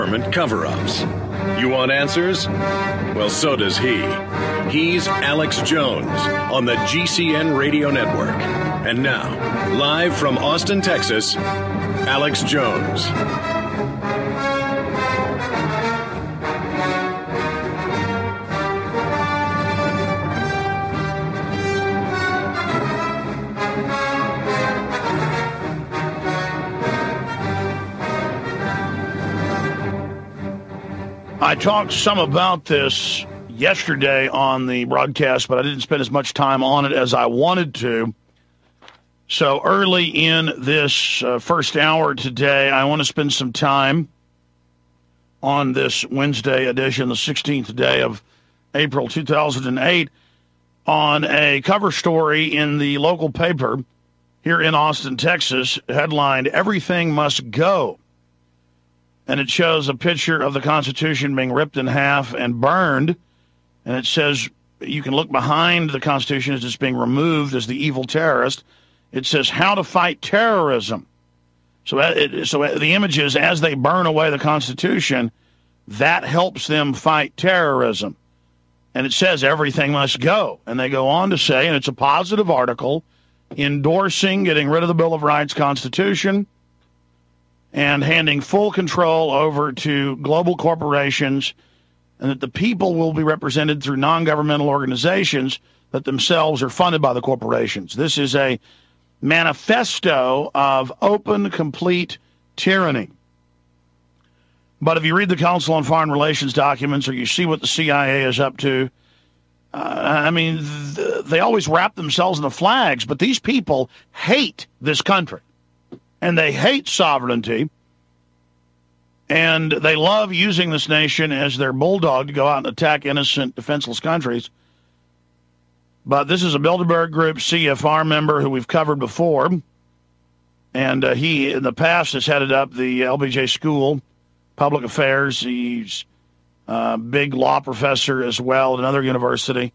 Government cover-ups. You want answers? Well, so does he. He's Alex Jones on the GCN Radio Network. And now, live from Austin, Texas, Alex Jones. I talked some about this yesterday on the broadcast, but I didn't spend as much time on it as I wanted to. So early in this first hour today, I want to spend some time on this Wednesday edition, the 16th day of April 2008, on a cover story in the local paper here in Austin, Texas, headlined, "Everything Must Go." And it shows a picture of the Constitution being ripped in half and burned. And it says, you can look behind the Constitution as it's being removed as the evil terrorist. It says, "How to Fight Terrorism." So the image is, as they burn away the Constitution, that helps them fight terrorism. And it says, "Everything must go." And they go on to say, and it's a positive article, endorsing getting rid of the Bill of Rights Constitution and handing full control over to global corporations, and that the people will be represented through non-governmental organizations that themselves are funded by the corporations. This is a manifesto of open, complete tyranny. But if you read the Council on Foreign Relations documents, or you see what the CIA is up to, they always wrap themselves in the flags, but these people hate this country. And they hate sovereignty, and they love using this nation as their bulldog to go out and attack innocent, defenseless countries. But this is a Bilderberg Group CFR member who we've covered before, and he, in the past, has headed up the LBJ School, Public Affairs. He's a big law professor as well at another university.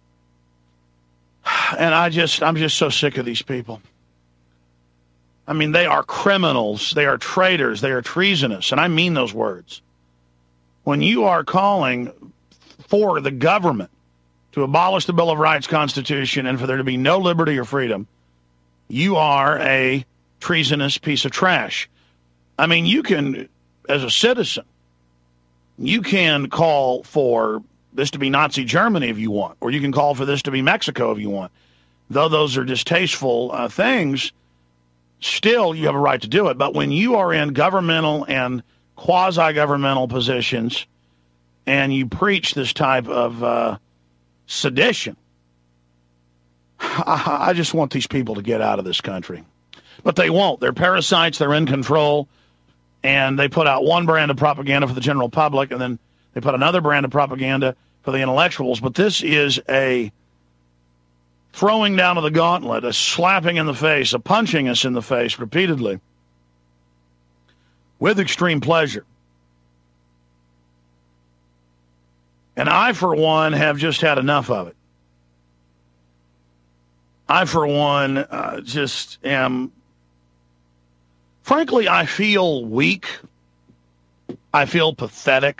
And I'm just so sick of these people. I mean, they are criminals, they are traitors, they are treasonous, and I mean those words. When you are calling for the government to abolish the Bill of Rights Constitution and for there to be no liberty or freedom, you are a treasonous piece of trash. I mean, you can, as a citizen, you can call for this to be Nazi Germany if you want, or you can call for this to be Mexico if you want. Though those are distasteful things, still, you have a right to do it. But when you are in governmental and quasi-governmental positions and you preach this type of sedition, I just want these people to get out of this country. But they won't. They're parasites. They're in control. And they put out one brand of propaganda for the general public, and then they put another brand of propaganda for the intellectuals. But this is a throwing down of the gauntlet, a slapping in the face, a punching us in the face repeatedly with extreme pleasure. And I, for one, have just had enough of it. I, for one, just am, frankly, I feel weak. I feel pathetic.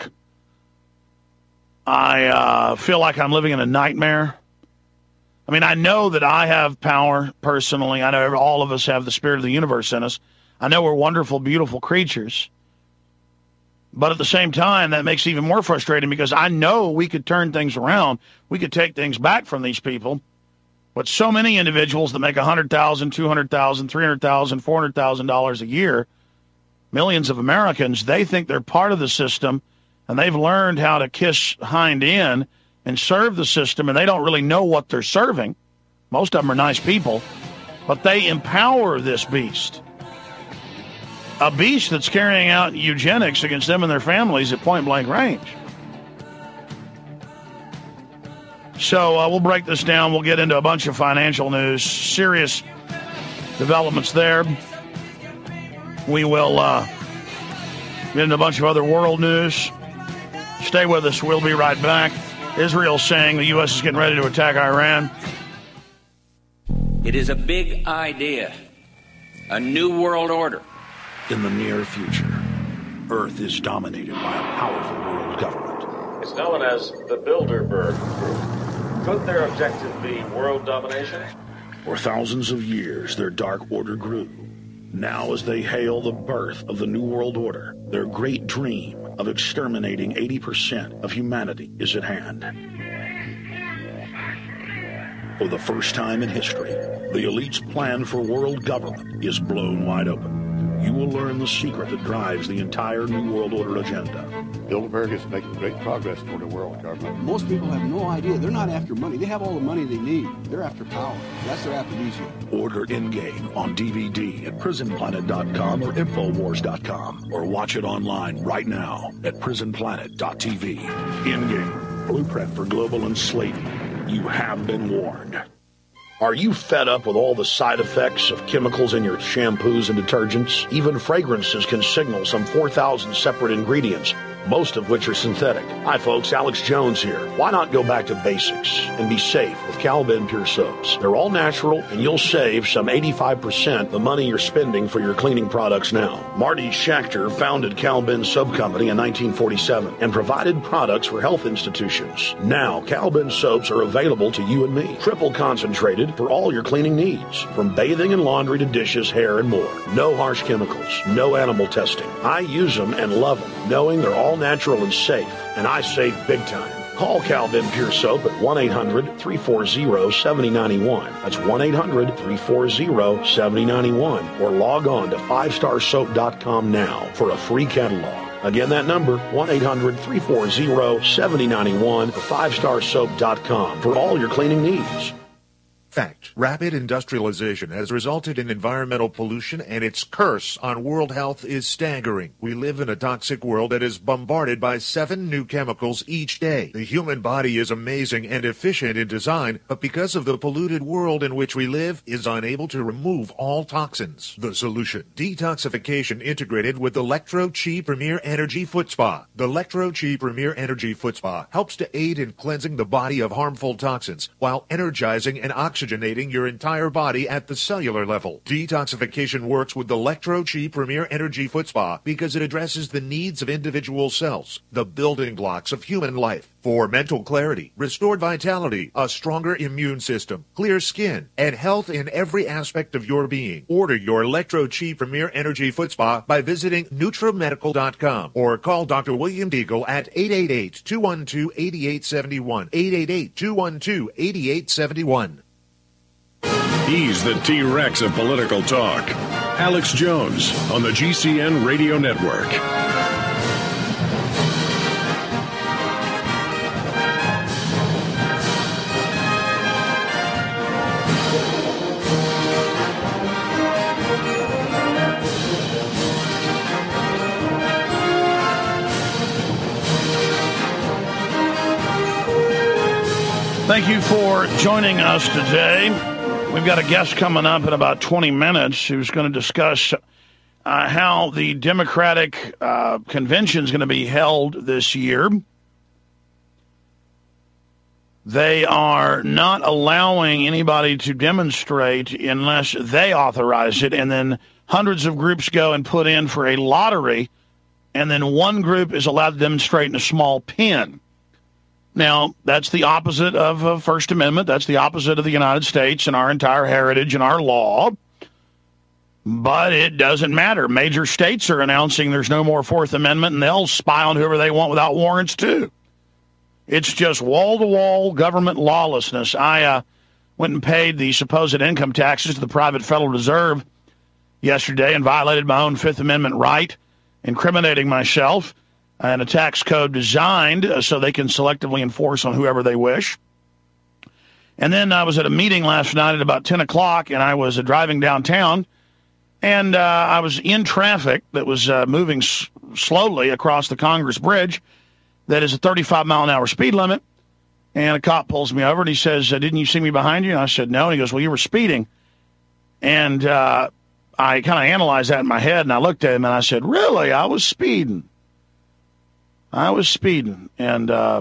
I feel like I'm living in a nightmare. I mean, I know that I have power personally. I know all of us have the spirit of the universe in us. I know we're wonderful, beautiful creatures. But at the same time, that makes it even more frustrating because I know we could turn things around. We could take things back from these people. But so many individuals that make $100,000, $200,000, $300,000, $400,000 a year, millions of Americans, they think they're part of the system, and they've learned how to kiss hind end and serve the system, and they don't really know what they're serving. Most of them are nice people, but they empower this beast. A beast that's carrying out eugenics against them and their families at point-blank range. So we'll break this down. We'll get into a bunch of financial news, serious developments there. We will get into a bunch of other world news. Stay with us. We'll be right back. Israel saying the U.S. is getting ready to attack Iran. It is a big idea, a new world order in the near future. Earth is dominated by a powerful world government. It's known as the Bilderberg Group. Could their objective be world domination? For thousands of years, their dark order grew. Now, as they hail the birth of the New World Order, their great dream of exterminating 80% of humanity is at hand. For the first time in history, the elite's plan for world government is blown wide open. You will learn the secret that drives the entire New World Order agenda. Bilderberg is making great progress toward a world government. Most people have no idea. They're not after money. They have all the money they need. They're after power. That's their aphrodisiac. Order Endgame on DVD at prisonplanet.com or Infowars.com, or watch it online right now at prisonplanet.tv. Endgame, blueprint for global enslavement. You have been warned. Are you fed up with all the side effects of chemicals in your shampoos and detergents? Even fragrances can signal some 4,000 separate ingredients, most of which are synthetic. Hi folks, Alex Jones here. Why not go back to basics and be safe with Cal-Ben Pure Soaps? They're all natural, and you'll save some 85% the money you're spending for your cleaning products now. Marty Schachter founded Cal-Ben Soap Company in 1947 and provided products for health institutions. Now, Cal-Ben soaps are available to you and me. Triple concentrated for all your cleaning needs, from bathing and laundry to dishes, hair, and more. No harsh chemicals, no animal testing. I use them and love them, knowing they're all natural and safe, and I save big time. Call Cal-Ben Pure Soap at 1-800-340-7091. That's 1-800-340-7091. Or log on to 5starsoap.com now for a free catalog. Again, that number, 1-800-340-7091 or 5starsoap.com for all your cleaning needs. Fact. Rapid industrialization has resulted in environmental pollution, and its curse on world health is staggering. We live in a toxic world that is bombarded by 7 new chemicals each day. The human body is amazing and efficient in design, but because of the polluted world in which we live, is unable to remove all toxins. The solution: detoxification integrated with Electro-Chi Premier Energy Foot Spa. The Electro-Chi Premier Energy Foot Spa helps to aid in cleansing the body of harmful toxins while energizing and oxygenating your entire body at the cellular level. Detoxification works with the Electro-Chi Premier Energy Foot Spa because it addresses the needs of individual cells, the building blocks of human life. For mental clarity, restored vitality, a stronger immune system, clear skin, and health in every aspect of your being. Order your Electro-Chi Premier Energy Foot Spa by visiting NutraMedical.com or call Dr. William Deagle at 888-212-8871. 888-212-8871. He's the T-Rex of political talk. Alex Jones on the GCN Radio Network. Thank you for joining us today. We've got a guest coming up in about 20 minutes who's going to discuss how the Democratic convention is going to be held this year. They are not allowing anybody to demonstrate unless they authorize it, and then hundreds of groups go and put in for a lottery, and then one group is allowed to demonstrate in a small pen. Now, that's the opposite of First Amendment. That's the opposite of the United States and our entire heritage and our law. But it doesn't matter. Major states are announcing there's no more Fourth Amendment, and they'll spy on whoever they want without warrants, too. It's just wall-to-wall government lawlessness. I went and paid the supposed income taxes to the private Federal Reserve yesterday and violated my own Fifth Amendment right, incriminating myself, and a tax code designed so they can selectively enforce on whoever they wish. And then I was at a meeting last night at about 10 o'clock, and I was driving downtown, and I was in traffic that was moving slowly across the Congress Bridge that is a 35-mile-an-hour speed limit, and a cop pulls me over, and he says, didn't you see me behind you? And I said, no. And he goes, well, you were speeding. And I kind of analyzed that in my head, and I looked at him, and I said, really? I was speeding. I was speeding, and I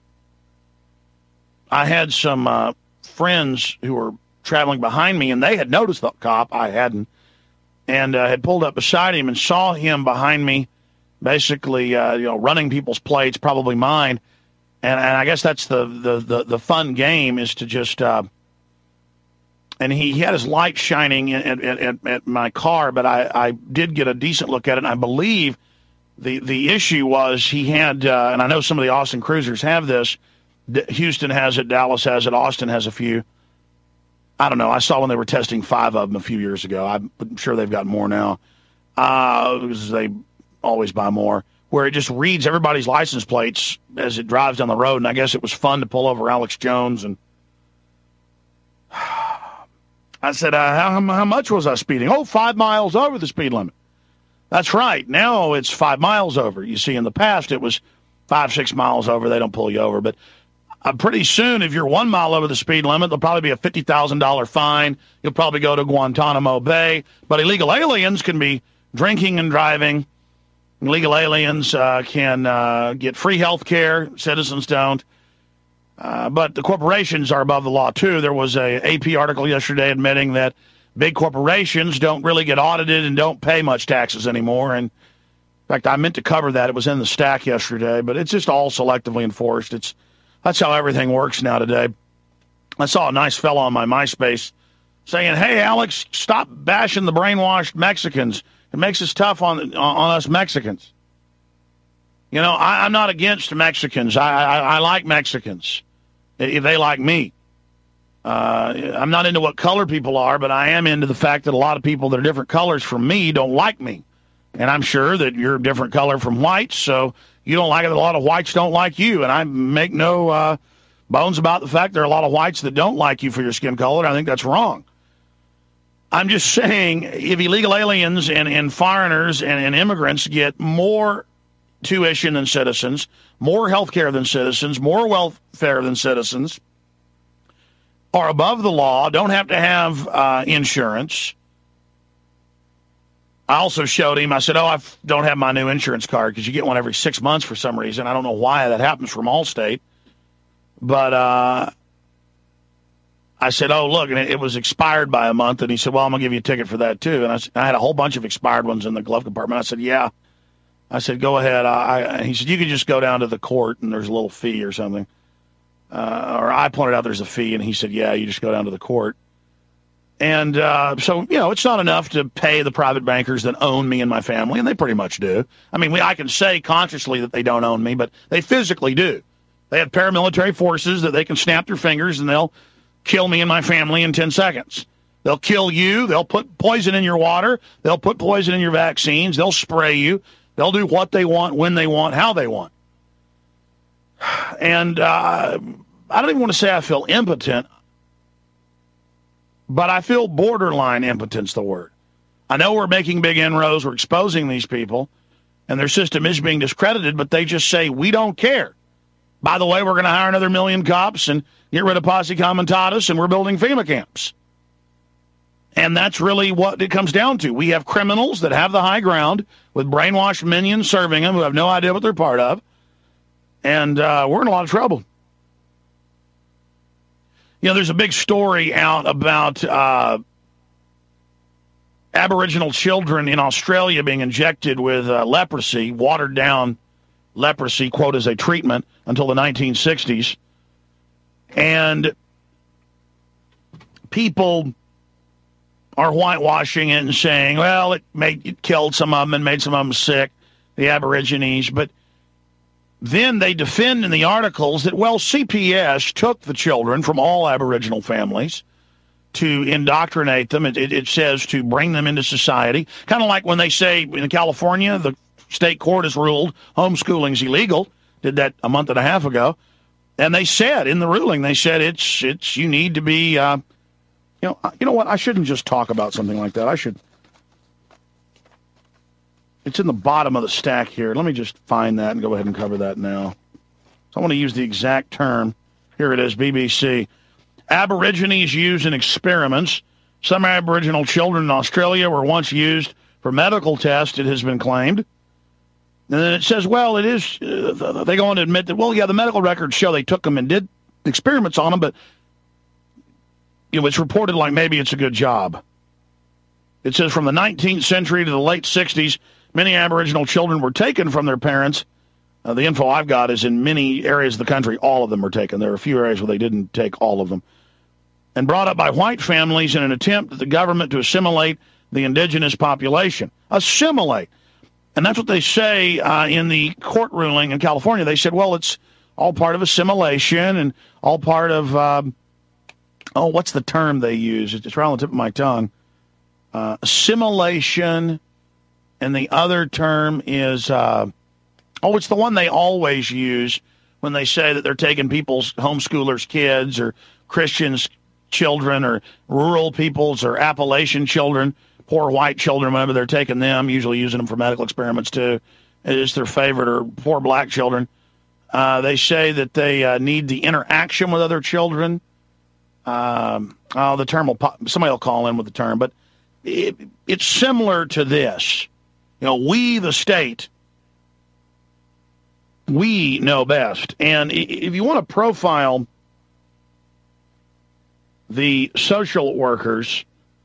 had some friends who were traveling behind me, and they had noticed the cop. I hadn't, and had pulled up beside him and saw him behind me basically, running people's plates, probably mine. And I guess that's the fun game is to just, and he had his light shining at my car, but I did get a decent look at it, and I believe the issue was he had, and I know some of the Austin Cruisers have this, Houston has it, Dallas has it, Austin has a few. I don't know. I saw when they were testing 5 of them a few years ago. I'm sure they've got more now. Because they always buy more. Where it just reads everybody's license plates as it drives down the road. And I guess it was fun to pull over Alex Jones. And I said, how much was I speeding? 5 miles over the speed limit. That's right. Now it's 5 miles over. You see, in the past, it was 5, 6 miles over. They don't pull you over. But pretty soon, if you're 1 mile over the speed limit, there'll probably be a $50,000 fine. You'll probably go to Guantanamo Bay. But illegal aliens can be drinking and driving. Illegal aliens can get free health care. Citizens don't. But the corporations are above the law, too. There was a AP article yesterday admitting that big corporations don't really get audited and don't pay much taxes anymore. And in fact, I meant to cover that. It was in the stack yesterday. But it's just all selectively enforced. That's how everything works now today. I saw a nice fellow on my MySpace saying, hey, Alex, stop bashing the brainwashed Mexicans. It makes us tough on us Mexicans. I'm not against Mexicans. I like Mexicans if they like me. I'm not into what color people are, but I am into the fact that a lot of people that are different colors from me don't like me. And I'm sure that you're a different color from whites, so you don't like it. A lot of whites don't like you, and I make no bones about the fact there are a lot of whites that don't like you for your skin color. I think that's wrong. I'm just saying if illegal aliens and foreigners and immigrants get more tuition than citizens, more health care than citizens, more welfare than citizens, are above the law, don't have to have insurance. I also showed him, I said, I don't have my new insurance card because you get one every 6 months for some reason. I don't know why that happens from Allstate. But I said, look, and it was expired by a month. And he said, well, I'm going to give you a ticket for that, too. And I had a whole bunch of expired ones in the glove compartment. I said, yeah. I said, go ahead. He said, you could just go down to the court and there's a little fee or something. Or I pointed out there's a fee, and he said, yeah, you just go down to the court. And so, it's not enough to pay the private bankers that own me and my family, and they pretty much do. I mean, I can say consciously that they don't own me, but they physically do. They have paramilitary forces that they can snap their fingers, and they'll kill me and my family in 10 seconds. They'll kill you. They'll put poison in your water. They'll put poison in your vaccines. They'll spray you. They'll do what they want, when they want, how they want. And I don't even want to say I feel impotent, but I feel borderline impotent's the word. I know we're making big inroads. We're exposing these people, and their system is being discredited, but they just say, we don't care. By the way, we're going to hire another 1 million cops and get rid of Posse Comitatus, and we're building FEMA camps. And that's really what it comes down to. We have criminals that have the high ground with brainwashed minions serving them who have no idea what they're part of, and we're in a lot of trouble. There's a big story out about Aboriginal children in Australia being injected with leprosy, watered-down leprosy, quote, as a treatment until the 1960s. And people are whitewashing it and saying, well, it killed some of them and made some of them sick, the Aborigines. But then they defend in the articles that, well, CPS took the children from all Aboriginal families to indoctrinate them. It says to bring them into society. Kind of like when they say in California, the state court has ruled homeschooling's illegal. Did that a month and a half ago. And they said in the ruling, it's you need to be, you know what? I shouldn't just talk about something like that. I should. It's in the bottom of the stack here. Let me just find that and go ahead and cover that now. So I want to use the exact term. Here it is, BBC. Aborigines used in experiments. Some Aboriginal children in Australia were once used for medical tests, it has been claimed. And then it says, well, it is, they go on to admit that, well, yeah, the medical records show they took them and did experiments on them, but it's reported like maybe it's a good job. It says from the 19th century to the late 60s, Many Aboriginal children were taken from their parents. The info I've got is in many areas of the country, all of them were taken. There are a few areas where they didn't take all of them. And brought up by white families in an attempt at the government to assimilate the indigenous population. Assimilate. And that's what they say in the court ruling in California. They said, well, it's all part of assimilation and all part of, what's the term they use? It's right on the tip of my tongue. Assimilation, and the other term is, it's the one they always use when they say that they're taking people's homeschoolers' kids or Christians' children or rural people's or Appalachian children, poor white children, whenever they're taking them, usually using them for medical experiments too. It's their favorite, or poor black children. They say that they need the interaction with other children. The term somebody will call in with the term, but it's similar to this. We, the state, we know best. And if you want to profile the social workers,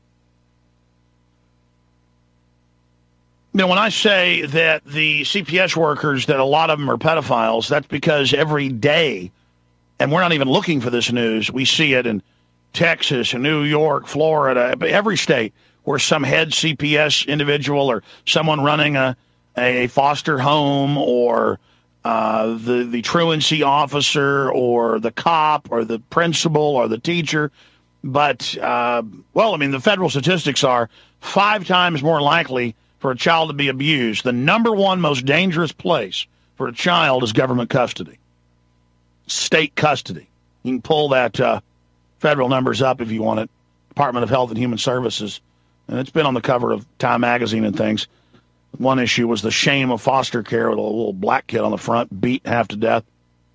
when I say that the CPS workers, that a lot of them are pedophiles, that's because every day, and we're not even looking for this news, we see it in Texas and New York, Florida, every state where some head CPS individual or someone running a foster home or the truancy officer or the cop or the principal or the teacher. But, the federal statistics are 5 times more likely for a child to be abused. The number one most dangerous place for a child is government custody, state custody. You can pull that federal numbers up if you want it, Department of Health and Human Services. And it's been on the cover of Time magazine and things. One issue was the shame of foster care with a little black kid on the front, beat half to death.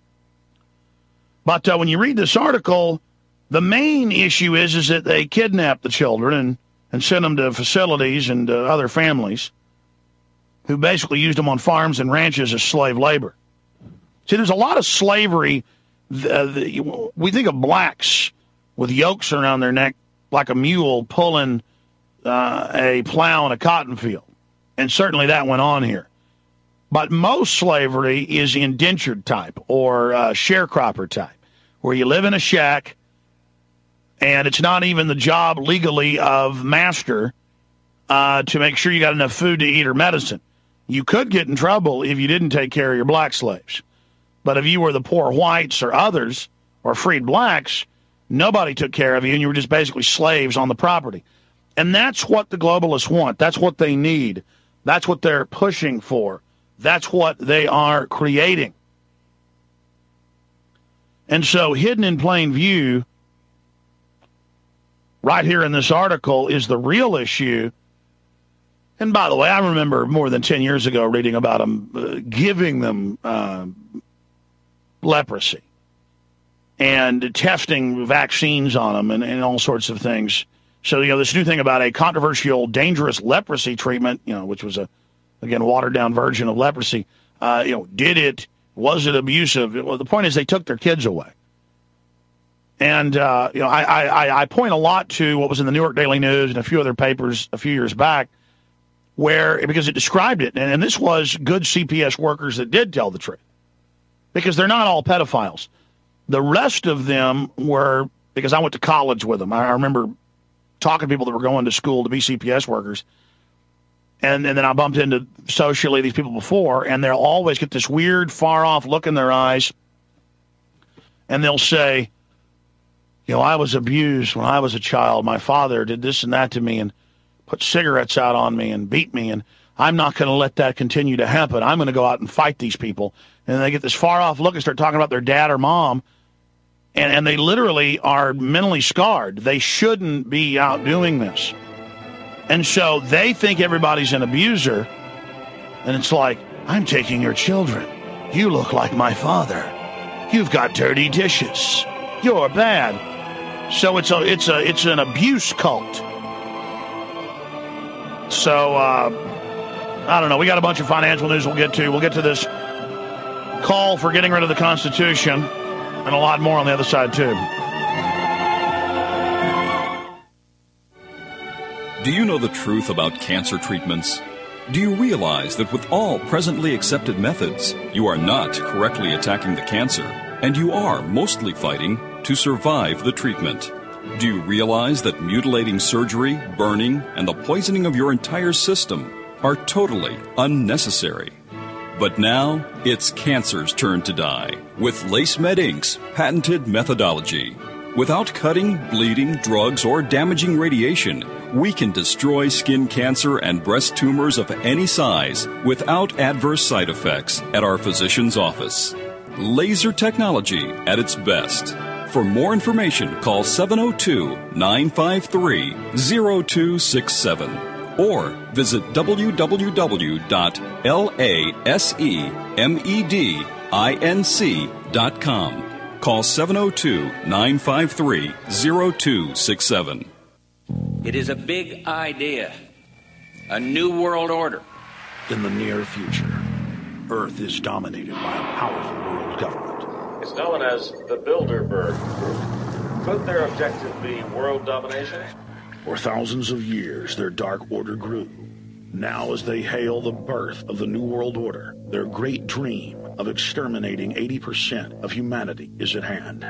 But when you read this article, the main issue is that they kidnap the children and send them to facilities and other families who basically used them on farms and ranches as slave labor. See, there's a lot of slavery. We think of blacks with yokes around their neck like a mule pulling a plow in a cotton field. And certainly that went on here. But most slavery is indentured type or sharecropper type, where you live in a shack and it's not even the job legally of master to make sure you got enough food to eat or medicine. You could get in trouble if you didn't take care of your black slaves. But if you were the poor whites or others or freed blacks, nobody took care of you and you were just basically slaves on the property. And that's what the globalists want. That's what they need. That's what they're pushing for. That's what they are creating. And so hidden in plain view, right here in this article, is the real issue. And by the way, I remember more than 10 years ago reading about them giving them leprosy and testing vaccines on them and all sorts of things. So, this new thing about a controversial, dangerous leprosy treatment, which was again, watered-down version of leprosy, was it abusive? Well, the point is they took their kids away. And, I point a lot to what was in the New York Daily News and a few other papers a few years back, because it described it. And this was good CPS workers that did tell the truth, because they're not all pedophiles. The rest of them were, because I went to college with them. I remember talking to people that were going to school to be CPS workers. And then I bumped into socially these people before, and they'll always get this weird, far-off look in their eyes. And they'll say, I was abused when I was a child. My father did this and that to me and put cigarettes out on me and beat me, and I'm not going to let that continue to happen. I'm going to go out and fight these people. And they get this far-off look and start talking about their dad or mom, and they literally are mentally scarred. They shouldn't be out doing this. And so they think everybody's an abuser, and it's like, I'm taking your children. You look like my father. You've got dirty dishes. You're bad. So it's an abuse cult. So I don't know. We got a bunch of financial news we'll get to. We'll get to this call for getting rid of the Constitution and a lot more on the other side too. Do you know the truth about cancer treatments? Do you realize that with all presently accepted methods, you are not correctly attacking the cancer, and you are mostly fighting to survive the treatment? Do you realize that mutilating surgery, burning, and the poisoning of your entire system are totally unnecessary? But now, it's cancer's turn to die with LaceMed Inc.'s patented methodology. Without cutting, bleeding, drugs, or damaging radiation, we can destroy skin cancer and breast tumors of any size without adverse side effects at our physician's office. Laser technology at its best. For more information, call 702-953-0267 or visit www.lasemedinc.com. Call 702-953-0267. It is a big idea, a new world order. In the near future, Earth is dominated by a powerful world government. It's known as the Bilderberg Group. Could their objective be world domination? For thousands of years, their dark order grew. Now, as they hail the birth of the New World Order, their great dream of exterminating 80% of humanity is at hand.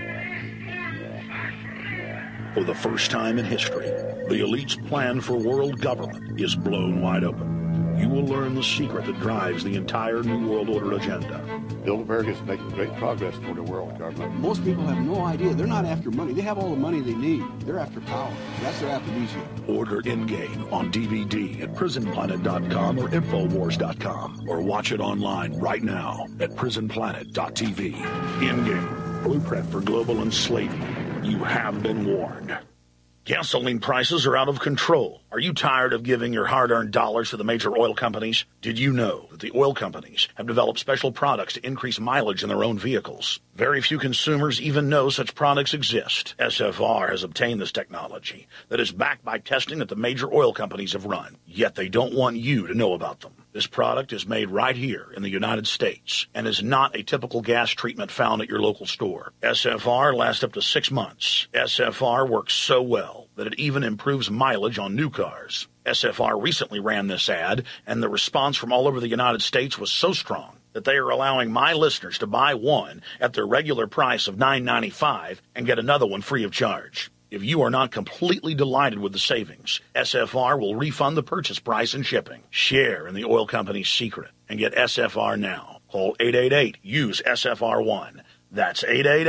For the first time in history, the elite's plan for world government is blown wide open. You will learn the secret that drives the entire New World Order agenda. Bilderberg is making great progress toward a world government. Most people have no idea. They're not after money. They have all the money they need. They're after power. That's their aphrodisiac. Order In-Game on DVD at prisonplanet.com or Infowars.com, or watch it online right now at prisonplanet.tv. In-Game, blueprint for global enslavement. You have been warned. Gasoline prices are out of control. Are you tired of giving your hard-earned dollars to the major oil companies? Did you know that the oil companies have developed special products to increase mileage in their own vehicles? Very few consumers even know such products exist. SFR has obtained this technology that is backed by testing that the major oil companies have run, yet they don't want you to know about them. This product is made right here in the United States and is not a typical gas treatment found at your local store. SFR lasts up to 6 months. SFR works so well that it even improves mileage on new cars. SFR recently ran this ad, and the response from all over the United States was so strong that they are allowing my listeners to buy one at their regular price of $9.95 and get another one free of charge. If you are not completely delighted with the savings, SFR will refund the purchase price and shipping. Share in the oil company's secret and get SFR now. Call 888-USE-SFR1. That's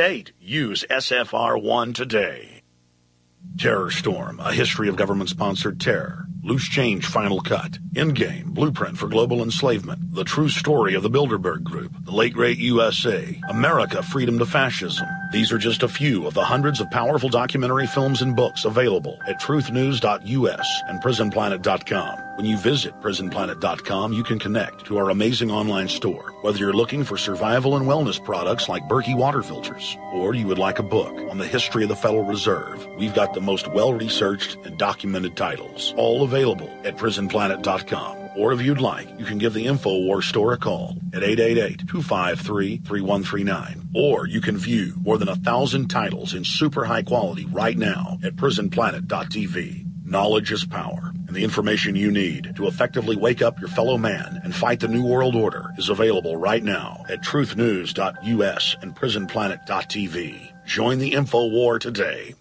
888-USE-SFR1 today. Terror Storm, a history of government-sponsored terror. Loose Change Final Cut. In-Game, Blueprint for Global Enslavement. The True Story of the Bilderberg Group. The Late Great USA. America, Freedom to Fascism. These are just a few of the hundreds of powerful documentary films and books available at truthnews.us and prisonplanet.com. When you visit prisonplanet.com, you can connect to our amazing online store. Whether you're looking for survival and wellness products like Berkey water filters, or you would like a book on the history of the Federal Reserve, we've got the most well-researched and documented titles, all available at prisonplanet.com. Or if you'd like, you can give the InfoWars store a call at 888-253-3139. Or you can view more than 1,000 titles in super high quality right now at prisonplanet.tv. Knowledge is power, and the information you need to effectively wake up your fellow man and fight the New World Order is available right now at truthnews.us and prisonplanet.tv. Join the InfoWar today.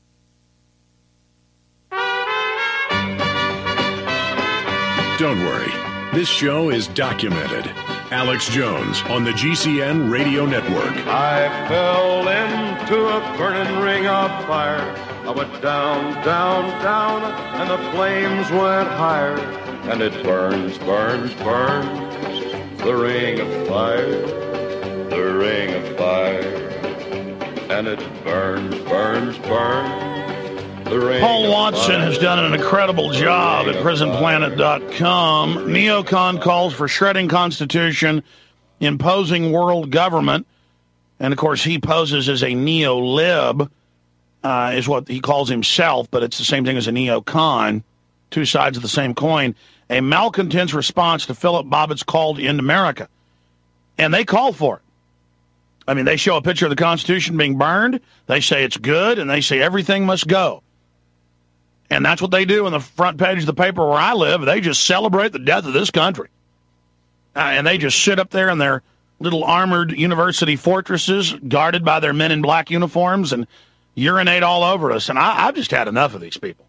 Don't worry. This show is documented. Alex Jones on the GCN Radio Network. I fell into a burning ring of fire. I went down, down, down, and the flames went higher. And it burns, burns, burns, the ring of fire, the ring of fire. And it burns, burns, burns. Paul Watson has done an incredible job at prisonplanet.com. Neocon calls for shredding Constitution, imposing world government. And, of course, he poses as a neo-lib, is what he calls himself, but it's the same thing as a neocon, two sides of the same coin. A malcontent's response to Philip Bobbitt's call to end America. And they call for it. I mean, they show a picture of the Constitution being burned. They say it's good, and they say everything must go. And that's what they do on the front page of the paper where I live. They just celebrate the death of this country. And they just sit up there in their little armored university fortresses guarded by their men in black uniforms and urinate all over us. And I've just had enough of these people.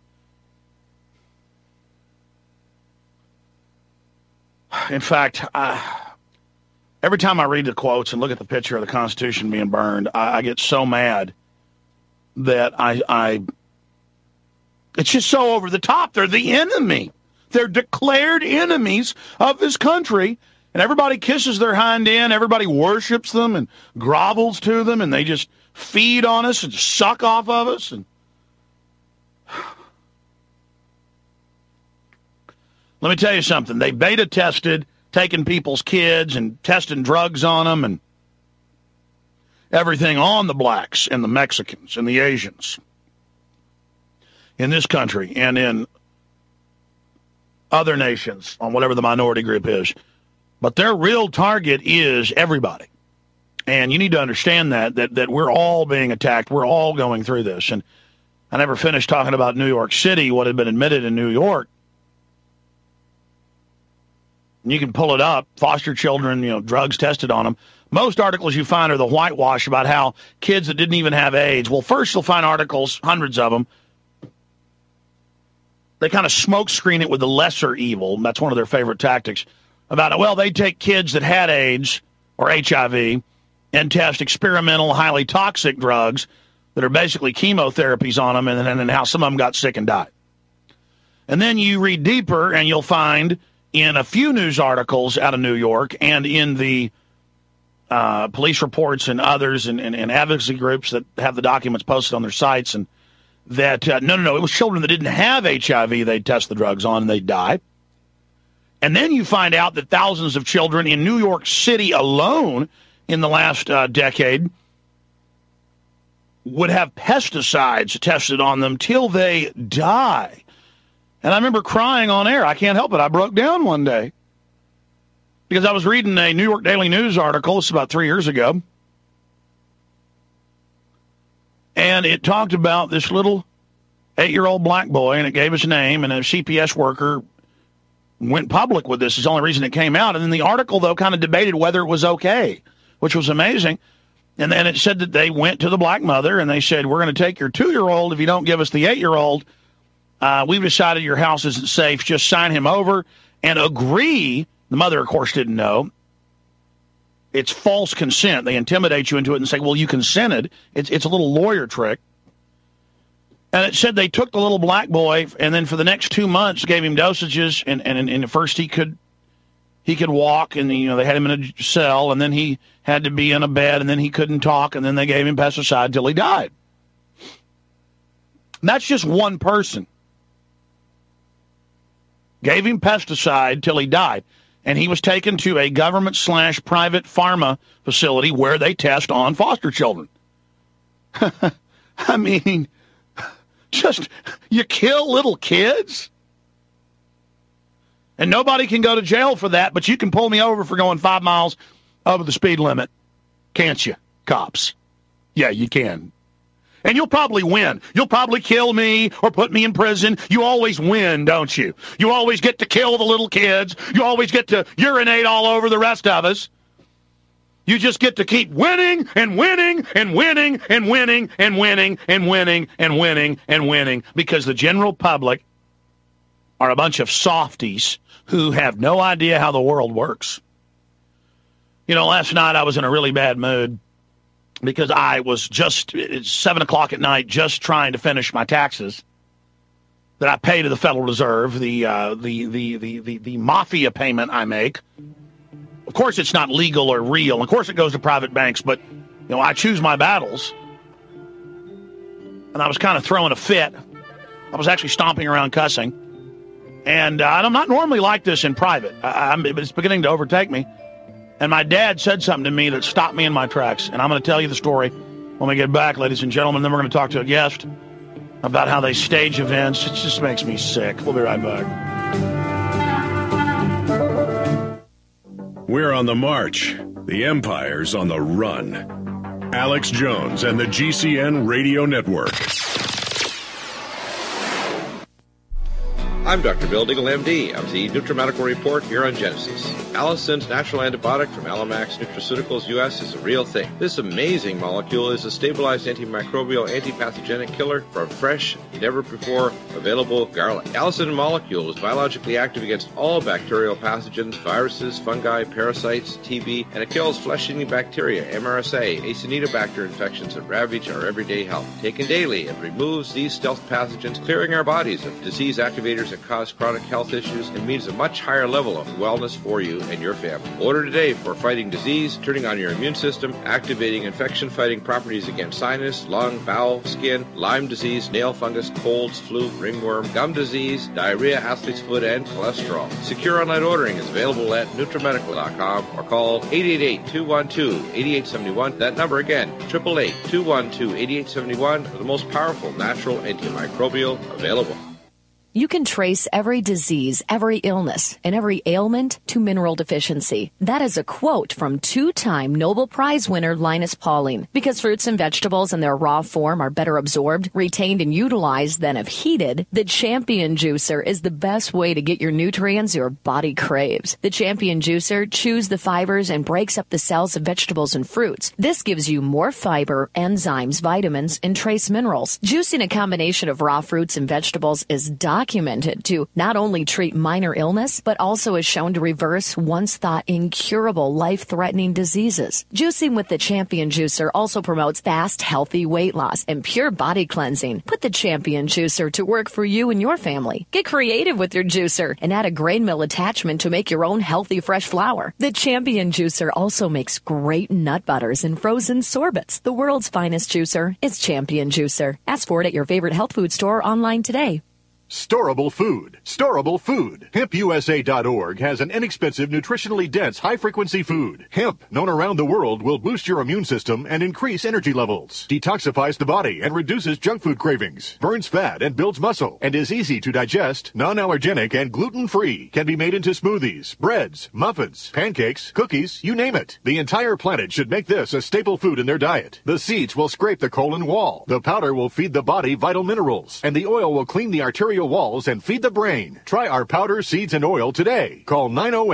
In fact, every time I read the quotes and look at the picture of the Constitution being burned, I get so mad that it's just so over the top. They're the enemy. They're declared enemies of this country, and everybody kisses their hind end. Everybody worships them and grovels to them, and they just feed on us and suck off of us. And let me tell you something. They beta tested taking people's kids and testing drugs on them and everything on the blacks and the Mexicans and the Asians in this country and in other nations on whatever the minority group is. But their real target is everybody. And you need to understand that we're all being attacked. We're all going through this. And I never finished talking about New York City, what had been admitted in New York. And you can pull it up, foster children, drugs tested on them. Most articles you find are the whitewash about how kids that didn't even have AIDS. Well, first you'll find articles, hundreds of them. They kind of smoke screen it with the lesser evil. That's one of their favorite tactics. About, well, they take kids that had AIDS or HIV and test experimental, highly toxic drugs that are basically chemotherapies on them, and then how some of them got sick and died. And then you read deeper, and you'll find in a few news articles out of New York and in the police reports and others and advocacy groups that have the documents posted on their sites, and that, no, it was children that didn't have HIV they'd test the drugs on and they'd die. And then you find out that thousands of children in New York City alone in the last decade would have pesticides tested on them till they die. And I remember crying on air. I can't help it. I broke down one day because I was reading a New York Daily News article. This is about 3 years ago. And it talked about this little 8-year-old black boy, and it gave his name, and a CPS worker went public with this. Is the only reason it came out. And then the article, though, kind of debated whether it was okay, which was amazing. And then it said that they went to the black mother, and they said, we're going to take your 2-year-old if you don't give us the 8-year-old. We've decided your house isn't safe. Just sign him over and agree. The mother, of course, didn't know. It's false consent. They intimidate you into it and say, well, you consented. It's a little lawyer trick. And it said they took the little black boy, and then for the next 2 months gave him dosages, and at first he could walk, and they had him in a cell, and then he had to be in a bed, and then he couldn't talk, and then they gave him pesticide till he died. And that's just one person. Gave him pesticide till he died. And he was taken to a government/private pharma facility where they test on foster children. I mean, just, you kill little kids? And nobody can go to jail for that, but you can pull me over for going 5 miles over the speed limit. Can't you, cops? Yeah, you can. And you'll probably win. You'll probably kill me or put me in prison. You always win, don't you? You always get to kill the little kids. You always get to urinate all over the rest of us. You just get to keep winning and winning and winning and winning and winning and winning and winning and winning because the general public are a bunch of softies who have no idea how the world works. Last night I was in a really bad mood because I was it's 7 o'clock at night, just trying to finish my taxes that I pay to the Federal Reserve, the mafia payment I make. Of course, it's not legal or real. Of course, it goes to private banks, but I choose my battles. And I was kind of throwing a fit. I was actually stomping around cussing. And I'm not normally like this in private. It's beginning to overtake me. And my dad said something to me that stopped me in my tracks. And I'm going to tell you the story when we get back, ladies and gentlemen. Then we're going to talk to a guest about how they stage events. It just makes me sick. We'll be right back. We're on the march. The empire's on the run. Alex Jones and the GCN Radio Network. I'm Dr. Bill Diggle, MD, of the NutriMedical Report here on Genesis. Allicin's natural antibiotic from Alamax Nutraceuticals US is a real thing. This amazing molecule is a stabilized antimicrobial, antipathogenic killer from fresh, never-before available garlic. Allicin molecule is biologically active against all bacterial pathogens, viruses, fungi, parasites, TB, and it kills flesh-eating bacteria, MRSA, Acinetobacter infections that ravage our everyday health. Taken daily, it removes these stealth pathogens, clearing our bodies of disease activators that cause chronic health issues and means a much higher level of wellness for you and your family. Order today for fighting disease, turning on your immune system, activating infection-fighting properties against sinus, lung, bowel, skin, Lyme disease, nail fungus, colds, flu, ringworm, gum disease, diarrhea, athlete's foot, and cholesterol. Secure online ordering is available at NutriMedical.com or call 888-212-8871. That number again, 888-212-8871 for the most powerful natural antimicrobial available. You can trace every disease, every illness, and every ailment to mineral deficiency. That is a quote from two-time Nobel Prize winner Linus Pauling. Because fruits and vegetables in their raw form are better absorbed, retained, and utilized than if heated, the Champion Juicer is the best way to get your nutrients your body craves. The Champion Juicer chews the fibers and breaks up the cells of vegetables and fruits. This gives you more fiber, enzymes, vitamins, and trace minerals. Juicing a combination of raw fruits and vegetables is documented to not only treat minor illness, but also is shown to reverse once thought incurable life-threatening diseases. Juicing with the Champion Juicer also promotes fast, healthy weight loss and pure body cleansing. Put the Champion Juicer to work for you and your family. Get creative with your juicer and add a grain mill attachment to make your own healthy, fresh flour. The Champion Juicer also makes great nut butters and frozen sorbets. The world's finest juicer is Champion Juicer. Ask for it at your favorite health food store online today. Storable food. Storable food. HempUSA.org has an inexpensive, nutritionally dense, high-frequency food. Hemp, known around the world, will boost your immune system and increase energy levels, detoxifies the body and reduces junk food cravings, burns fat and builds muscle, and is easy to digest, non-allergenic, and gluten-free. Can be made into smoothies, breads, muffins, pancakes, cookies, you name it. The entire planet should make this a staple food in their diet. The seeds will scrape the colon wall. The powder will feed the body vital minerals, and the oil will clean the arterial walls and feed the brain. Try our powder, seeds, and oil today. Call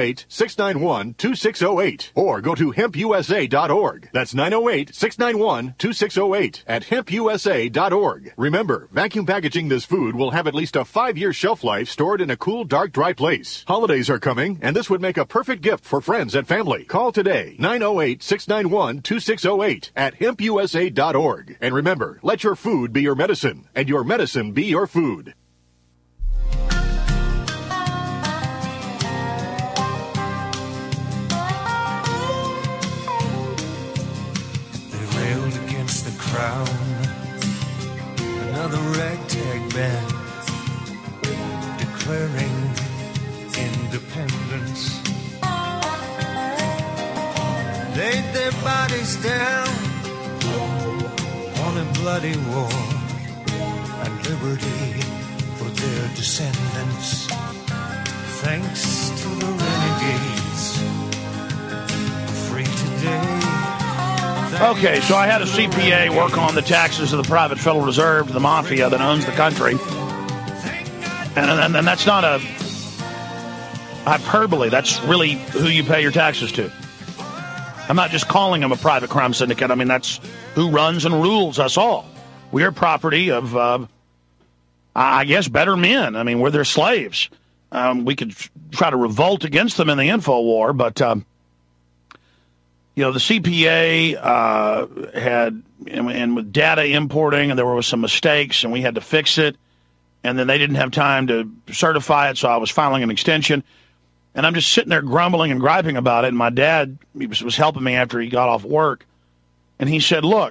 908-691-2608 or go to hempusa.org. That's 908-691-2608 at hempusa.org. Remember, vacuum packaging this food will have at least a 5-year shelf life stored in a cool, dark, dry place. Holidays are coming, and this would make a perfect gift for friends and family. Call today, 908-691-2608 at hempusa.org. And remember, let your food be your medicine, and your medicine be your food. Crown, another ragtag band declaring independence. Laid their bodies down on a bloody war and liberty for their descendants. Thanks to the renegades, free today. Okay, so I had a CPA work on the taxes of the private Federal Reserve to the mafia that owns the country. And that's not a hyperbole. That's really who you pay your taxes to. I'm not just calling them a private crime syndicate. I mean, that's who runs and rules us all. We are property of, I guess, better men. I mean, we're their slaves. We could try to revolt against them in the info war, but... the CPA had, and with data importing, and there were some mistakes, and we had to fix it, and then they didn't have time to certify it, so I was filing an extension, and I'm just sitting there grumbling and griping about it, and my dad was helping me after he got off work, and he said, look,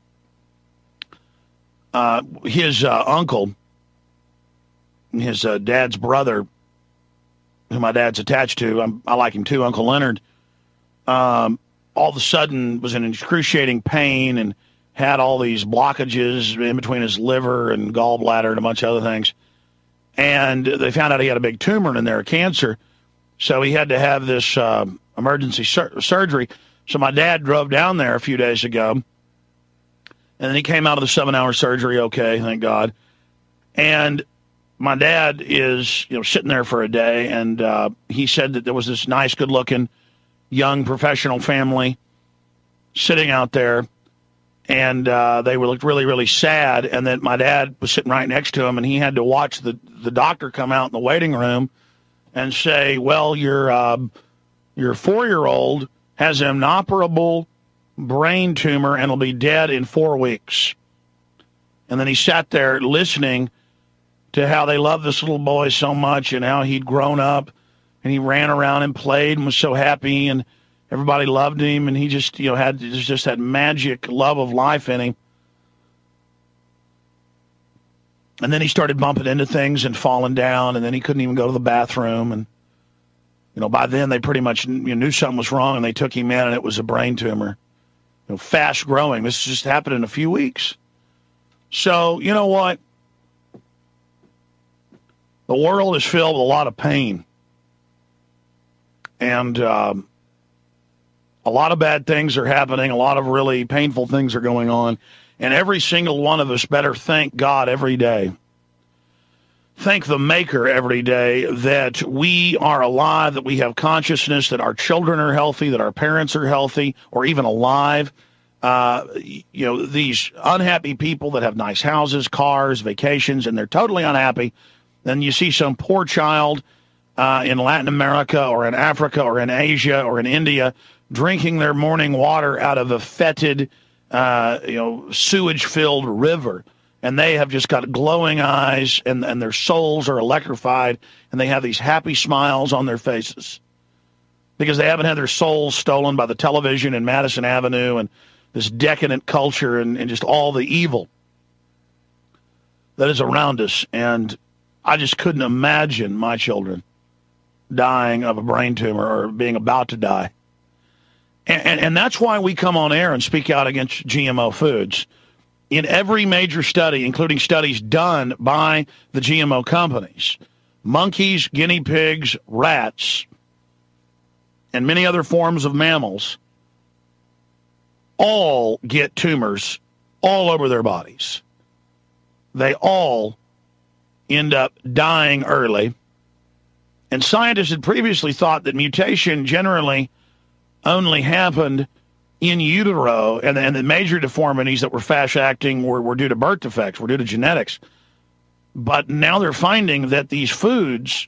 his uncle, his dad's brother, who my dad's attached to, I like him too, Uncle Leonard, all of a sudden was in excruciating pain and had all these blockages in between his liver and gallbladder and a bunch of other things. And they found out he had a big tumor in there, cancer. So he had to have this emergency surgery. So my dad drove down there a few days ago. And then he came out of the 7-hour surgery okay, thank God. And my dad is, sitting there for a day, and he said that there was this nice, good-looking, young professional family sitting out there, and they looked really, really sad, and then my dad was sitting right next to him, and he had to watch the doctor come out in the waiting room and say, well, your 4-year-old has an inoperable brain tumor and will be dead in 4 weeks. And then he sat there listening to how they loved this little boy so much and how he'd grown up, and he ran around and played and was so happy, and everybody loved him, and he just, had just that magic love of life in him. And then he started bumping into things and falling down, and then he couldn't even go to the bathroom. And, by then they pretty much knew something was wrong, and they took him in, and it was a brain tumor. Fast growing. This just happened in a few weeks. So, you know what? The world is filled with a lot of pain. And a lot of bad things are happening. A lot of really painful things are going on. And every single one of us better thank God every day. Thank the Maker every day that we are alive, that we have consciousness, that our children are healthy, that our parents are healthy, or even alive. These unhappy people that have nice houses, cars, vacations, and they're totally unhappy. Then you see some poor child in Latin America or in Africa or in Asia or in India drinking their morning water out of a fetid, sewage-filled river. And they have just got glowing eyes, and their souls are electrified, and they have these happy smiles on their faces because they haven't had their souls stolen by the television and Madison Avenue and this decadent culture and just all the evil that is around us. And I just couldn't imagine my children dying of a brain tumor or being about to die. And that's why we come on air and speak out against GMO foods. In every major study, including studies done by the GMO companies, monkeys, guinea pigs, rats, and many other forms of mammals all get tumors all over their bodies. They all end up dying early. And scientists had previously thought that mutation generally only happened in utero, and the major deformities that were fast-acting were due to birth defects, were due to genetics. But now they're finding that these foods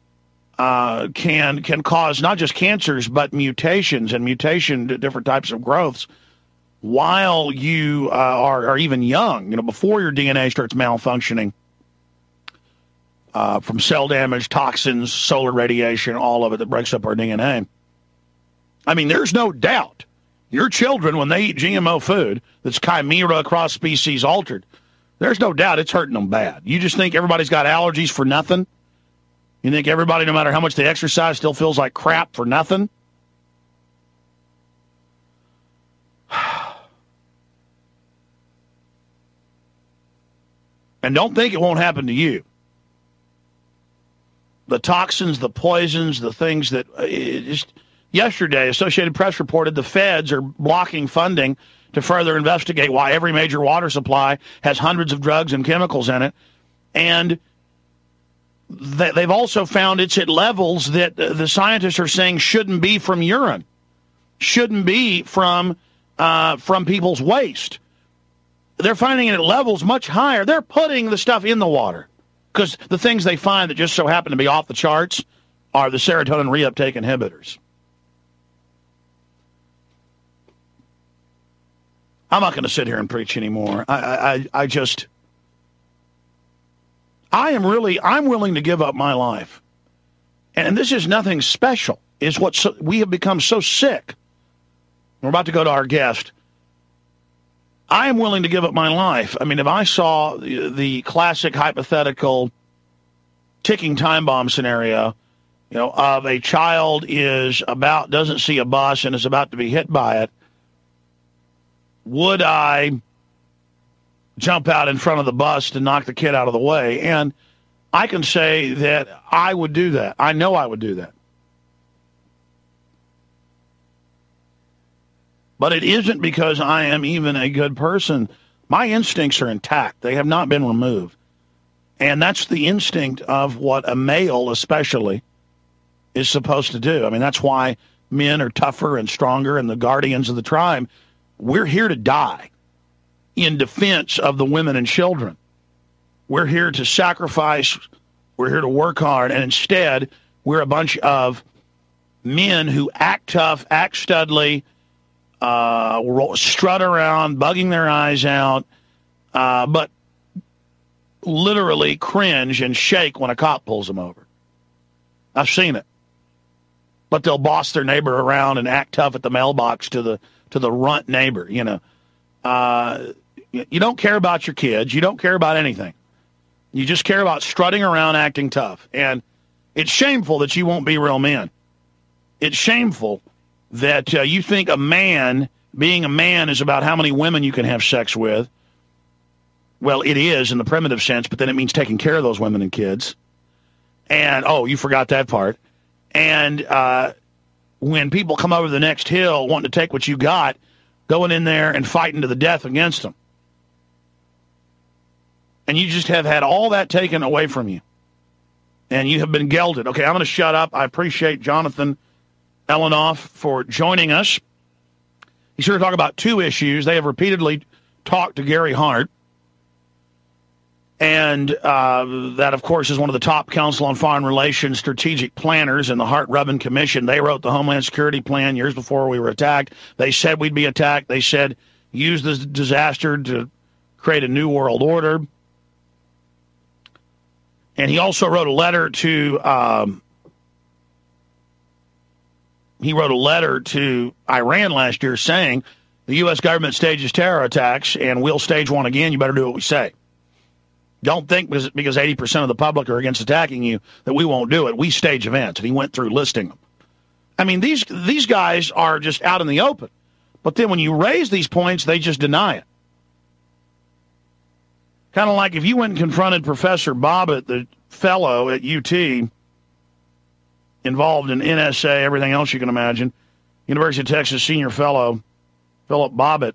can cause not just cancers, but mutations and different types of growths while you are even young, before your DNA starts malfunctioning from cell damage, toxins, solar radiation, all of it that breaks up our DNA. I mean, there's no doubt your children, when they eat GMO food that's chimera, cross-species altered, there's no doubt it's hurting them bad. You just think everybody's got allergies for nothing? You think everybody, no matter how much they exercise, still feels like crap for nothing? And don't think it won't happen to you. The toxins, the poisons, the things that just... Yesterday, Associated Press reported the feds are blocking funding to further investigate why every major water supply has hundreds of drugs and chemicals in it. And they've also found it's at levels that the scientists are saying shouldn't be from urine, shouldn't be from people's waste. They're finding it at levels much higher. They're putting the stuff in the water because the things they find that just so happen to be off the charts are the serotonin reuptake inhibitors. I'm not going to sit here and preach anymore. I'm willing to give up my life. And this is nothing special. It's we have become so sick. We're about to go to our guest. I am willing to give up my life. I mean, if I saw the classic hypothetical ticking time bomb scenario, of a child doesn't see a bus and is about to be hit by it, would I jump out in front of the bus to knock the kid out of the way? And I can say that I would do that. I know I would do that. But it isn't because I am even a good person. My instincts are intact. They have not been removed. And that's the instinct of what a male especially is supposed to do. I mean, that's why men are tougher and stronger and the guardians of the tribe. We're here to die in defense of the women and children. We're here to sacrifice. We're here to work hard. And instead, we're a bunch of men who act tough, act studly, strut around, bugging their eyes out, but literally cringe and shake when a cop pulls them over. I've seen it. But they'll boss their neighbor around and act tough at the mailbox to the runt neighbor, you know. You don't care about your kids. You don't care about anything. You just care about strutting around, acting tough. And it's shameful that you won't be real men. It's shameful that you think being a man is about how many women you can have sex with. Well, it is in the primitive sense, but then it means taking care of those women and kids. And, you forgot that part. And when people come over the next hill wanting to take what you got, going in there and fighting to the death against them. And you just have had all that taken away from you. And you have been gelded. Okay, I'm going to shut up. I appreciate Jonathan Elanoff for joining us. He's here to talk about two issues. They have repeatedly talked to Gary Hart. And that, of course, is one of the top Council on Foreign Relations strategic planners in the Hart-Rubin Commission. They wrote the Homeland Security Plan years before we were attacked. They said we'd be attacked. They said use this disaster to create a new world order. And he also wrote a letter to Iran last year saying the U.S. government stages terror attacks and we'll stage one again. You better do what we say. Don't think because 80% of the public are against attacking you that we won't do it. We stage events. And he went through listing them. I mean, these guys are just out in the open. But then when you raise these points, they just deny it. Kind of like if you went and confronted Professor Bobbitt, the fellow at UT, involved in NSA, everything else you can imagine, University of Texas senior fellow, Philip Bobbitt.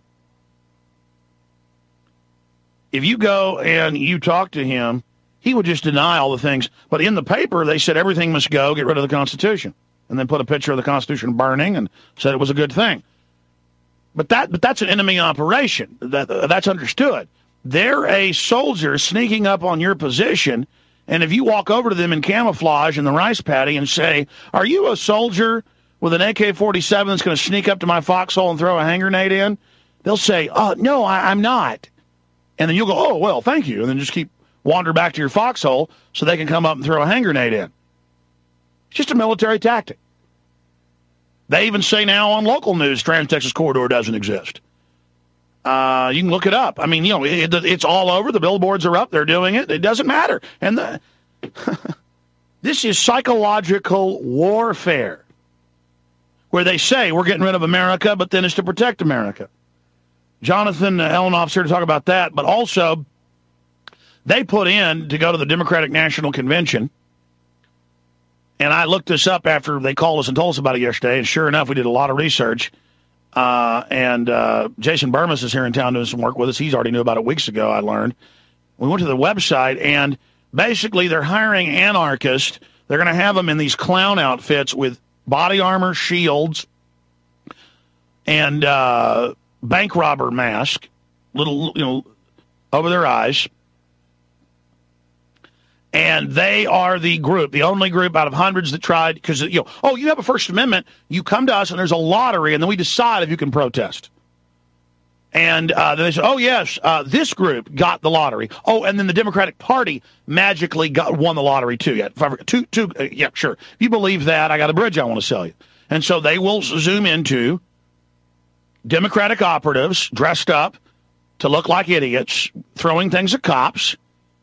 If you go and you talk to him, he would just deny all the things. But in the paper, they said everything must go, get rid of the Constitution, and then put a picture of the Constitution burning and said it was a good thing. But that's an enemy operation. That's understood. They're a soldier sneaking up on your position, and if you walk over to them in camouflage in the rice paddy and say, are you a soldier with an AK-47 that's going to sneak up to my foxhole and throw a hand grenade in? They'll say, no, I'm not. And then you'll go, oh, well, thank you, and then just wander back to your foxhole so they can come up and throw a hand grenade in. It's just a military tactic. They even say now on local news, Trans-Texas Corridor doesn't exist. You can look it up. I mean, it's all over. The billboards are up. They're doing it. It doesn't matter. And this is psychological warfare, where they say we're getting rid of America, but then it's to protect America. Jonathan Elanoff's here to talk about that, but also they put in to go to the Democratic National Convention, and I looked this up after they called us and told us about it yesterday, and sure enough, we did a lot of research. And Jason Burmis is here in town doing some work with us. He's already knew about it weeks ago, I learned. We went to the website, and basically they're hiring anarchists. They're going to have them in these clown outfits with body armor, shields, and bank robber mask, little, over their eyes. And they are the only group out of hundreds that tried, because, you have a First Amendment, you come to us and there's a lottery, and then we decide if you can protest. And then they said, yes, this group got the lottery. And then the Democratic Party magically won the lottery too. Yeah, sure. If you believe that, I got a bridge I want to sell you. And so they will zoom into Democratic operatives dressed up to look like idiots, throwing things at cops.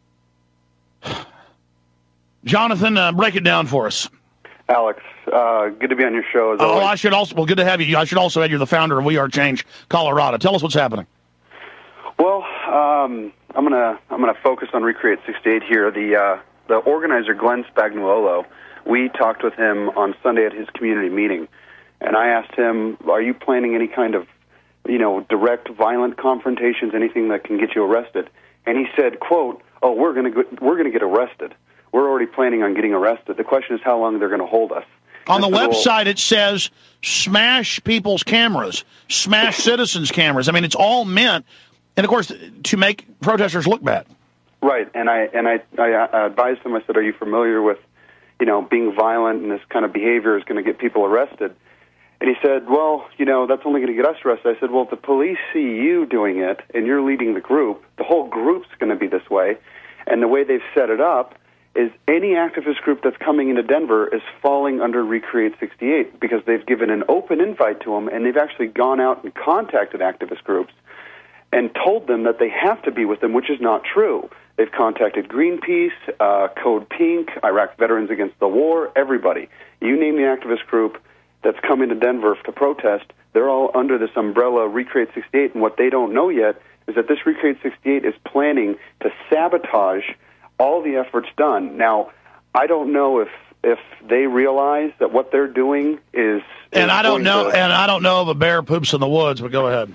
Jonathan, break it down for us. Alex, good to be on your show. I should also, good to have you. I should also add you're the founder of We Are Change Colorado. Tell us what's happening. Well, I'm gonna focus on Recreate 68 here. The organizer, Glenn Spagnuolo, we talked with him on Sunday at his community meeting, and I asked him, are you planning any kind of, direct violent confrontations, anything that can get you arrested? And he said, quote, oh, we're going to get arrested. We're already planning on getting arrested. The question is how long they're going to hold us. On the website, it says smash people's cameras, smash citizens' cameras. I mean, it's all meant, and of course, to make protesters look bad. Right, and I advised him. I said, "Are you familiar with, being violent and this kind of behavior is going to get people arrested?" And he said, "Well, that's only going to get us arrested." I said, "Well, if the police see you doing it and you're leading the group, the whole group's going to be this way, and the way they've set it up is any activist group that's coming into Denver is falling under Recreate 68 because they've given an open invite to them, and they've actually gone out and contacted activist groups and told them that they have to be with them, which is not true. They've contacted Greenpeace, Code Pink, Iraq Veterans Against the War, everybody. You name the activist group that's come into Denver to protest, they're all under this umbrella Recreate 68, and what they don't know yet is that this Recreate 68 is planning to sabotage all the efforts done. Now, I don't know if they realize that what they're doing is I don't know if a bear poops in the woods, but go ahead.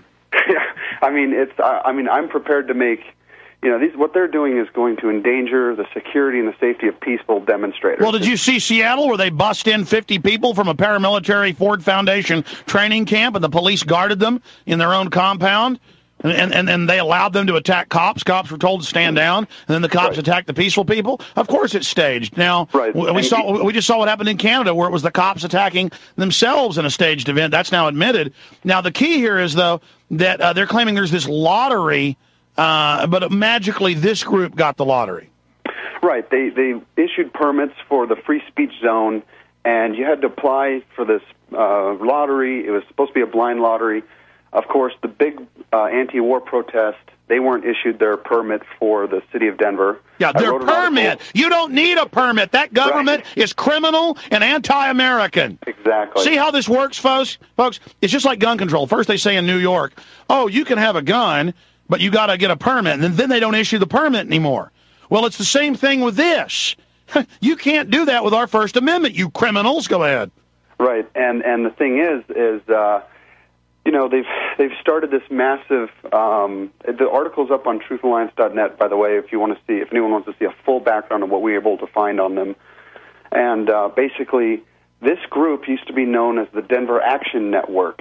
I'm prepared to make, what they're doing is going to endanger the security and the safety of peaceful demonstrators. Well, did you see Seattle where they bust in 50 people from a paramilitary Ford Foundation training camp and the police guarded them in their own compound? And they allowed them to attack cops. Cops were told to stand down, and then the cops attacked the peaceful people. Of course, it's staged. Now, we just saw what happened in Canada, where it was the cops attacking themselves in a staged event. That's now admitted. Now, the key here is, though, that they're claiming there's this lottery, but magically this group got the lottery. Right. They issued permits for the free speech zone, and you had to apply for this lottery. It was supposed to be a blind lottery. Of course, the big anti-war protest, they weren't issued their permit for the city of Denver. Yeah, their permit. You don't need a permit. That government is criminal and anti-American. Exactly. See how this works, folks? It's just like gun control. First they say in New York, oh, you can have a gun, but you got to get a permit. And then they don't issue the permit anymore. Well, it's the same thing with this. You can't do that with our First Amendment, you criminals. Go ahead. Right, and the thing is they've started this massive. The article's up on TruthAlliance.net, by the way, if anyone wants to see a full background of what we were able to find on them. And basically, this group used to be known as the Denver Action Network.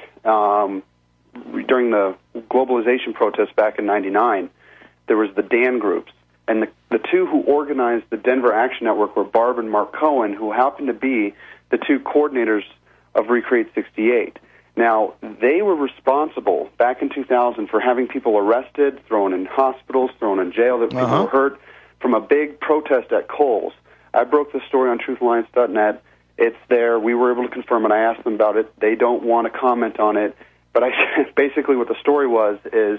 During the globalization protests back in '99, there was the DAN groups, and the two who organized the Denver Action Network were Barb and Mark Cohen, who happened to be the two coordinators of Recreate 68. Now, they were responsible back in 2000 for having people arrested, thrown in hospitals, thrown in jail, that people were hurt from a big protest at Kohl's. I broke the story on TruthAlliance.net. It's there. We were able to confirm it. I asked them about it. They don't want to comment on it. But basically what the story was is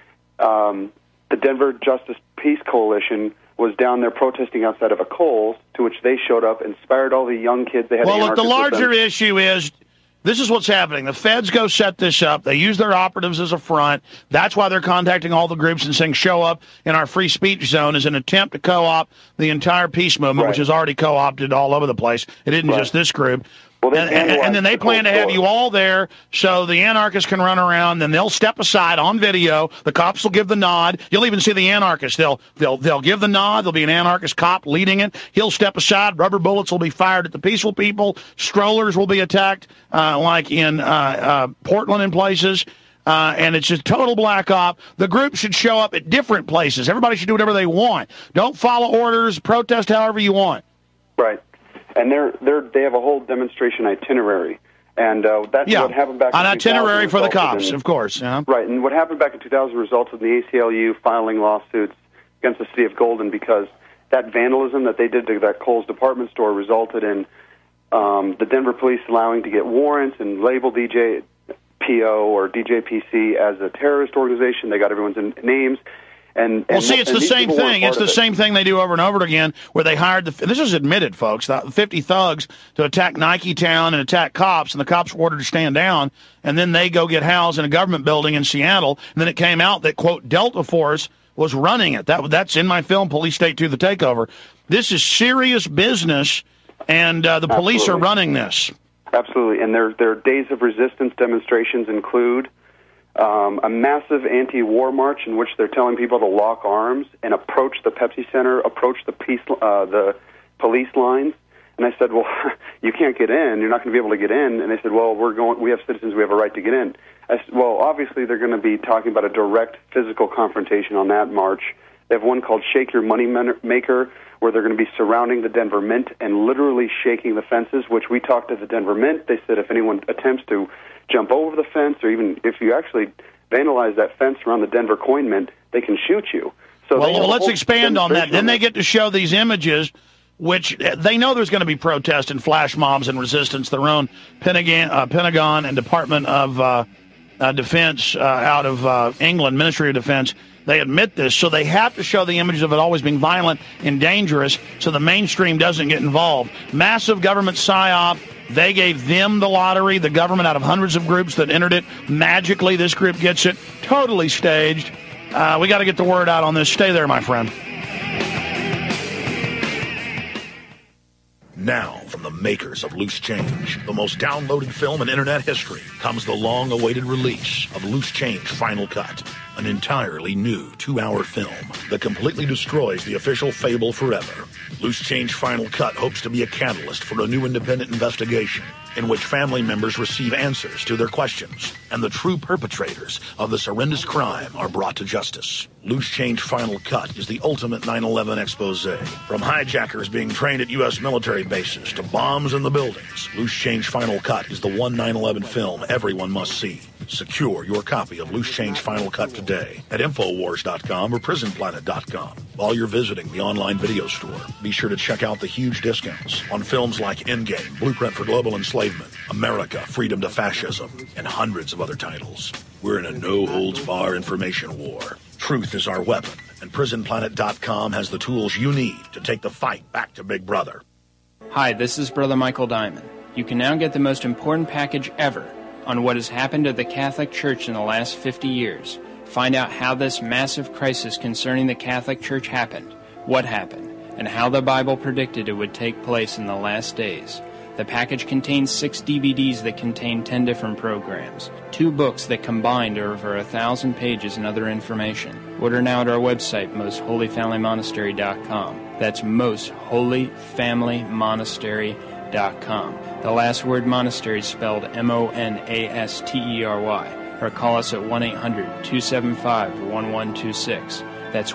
the Denver Justice Peace Coalition was down there protesting outside of a Kohl's, to which they showed up, inspired all the young kids. They had look, the larger issue is, this is what's happening. The feds go set this up. They use their operatives as a front. That's why they're contacting all the groups and saying, show up in our free speech zone, as an attempt to co-opt the entire peace movement, which is already co-opted all over the place. It isn't just this group. Well, and then they plan to have you all there so the anarchists can run around. Then they'll step aside on video. The cops will give the nod. You'll even see the anarchists. They'll give the nod. There'll be an anarchist cop leading it. He'll step aside. Rubber bullets will be fired at the peaceful people. Strollers will be attacked, like in Portland and places. And it's just total black op. The group should show up at different places. Everybody should do whatever they want. Don't follow orders. Protest however you want. Right. And they have a whole demonstration itinerary, and that's what happened back in 2000. An itinerary for the cops, of course. Right, and what happened back in 2000 resulted in the ACLU filing lawsuits against the city of Golden, because that vandalism that they did to that Kohl's department store resulted in the Denver police allowing to get warrants and label DJPO or DJPC as a terrorist organization. They got everyone's names. It's the same thing. It's the same thing they do over and over again, where they hired this is admitted, folks, the 50 thugs to attack Nike Town and attack cops, and the cops were ordered to stand down, and then they go get housed in a government building in Seattle, and then it came out that, quote, Delta Force was running it. That's in my film, Police State 2, The Takeover. This is serious business, and the police are running this. Absolutely, and their days of resistance demonstrations include a massive anti-war march in which they're telling people to lock arms and approach the Pepsi Center, approach the police lines. And I said, well, you can't get in. You're not going to be able to get in. And they said, well, we have citizens. We have a right to get in. I said, well, obviously they're going to be talking about a direct physical confrontation on that march. They have one called Shake Your Money Maker, where they're going to be surrounding the Denver Mint and literally shaking the fences, which we talked to the Denver Mint. They said if anyone attempts to jump over the fence, or even if you actually vandalize that fence around the Denver Coin Mint, they can shoot you. So well, let's expand on that. Then they get to show these images, which they know there's going to be protest and flash mobs and resistance. Their own Pentagon and Department of Defense out of England, Ministry of Defense, they admit this. So they have to show the images of it always being violent and dangerous so the mainstream doesn't get involved. Massive government psyop. They gave them the lottery, the government, out of hundreds of groups that entered it. Magically, this group gets it. Totally staged. We got to get the word out on this. Stay there, my friend. Now, from the makers of Loose Change, the most downloaded film in internet history, comes the long-awaited release of Loose Change Final Cut, an entirely new 2-hour film that completely destroys the official fable forever. Loose Change Final Cut hopes to be a catalyst for a new independent investigation in which family members receive answers to their questions and the true perpetrators of this horrendous crime are brought to justice. Loose Change Final Cut is the ultimate 9/11 expose. From hijackers being trained at U.S. military bases to bombs in the buildings, Loose Change Final Cut is the one 9/11 film everyone must see. Secure your copy of Loose Change Final Cut today at Infowars.com or PrisonPlanet.com. While you're visiting the online video store, be sure to check out the huge discounts on films like Endgame, Blueprint for Global Enslavement, America, Freedom to Fascism, and hundreds of other titles. We're in a no-holds-barred information war. Truth is our weapon, and PrisonPlanet.com has the tools you need to take the fight back to Big Brother. Hi, this is Brother Michael Diamond. You can now get the most important package ever on what has happened to the Catholic Church in the last 50 years. Find out how this massive crisis concerning the Catholic Church happened, what happened, and how the Bible predicted it would take place in the last days. The package contains 6 DVDs that contain 10 different programs, 2 books that combined are over 1,000 pages and other information. Order now at our website, mostholyfamilymonastery.com. That's mostholyfamilymonastery.com. The last word monastery is spelled MONASTERY. Or call us at 1-800-275-1126. That's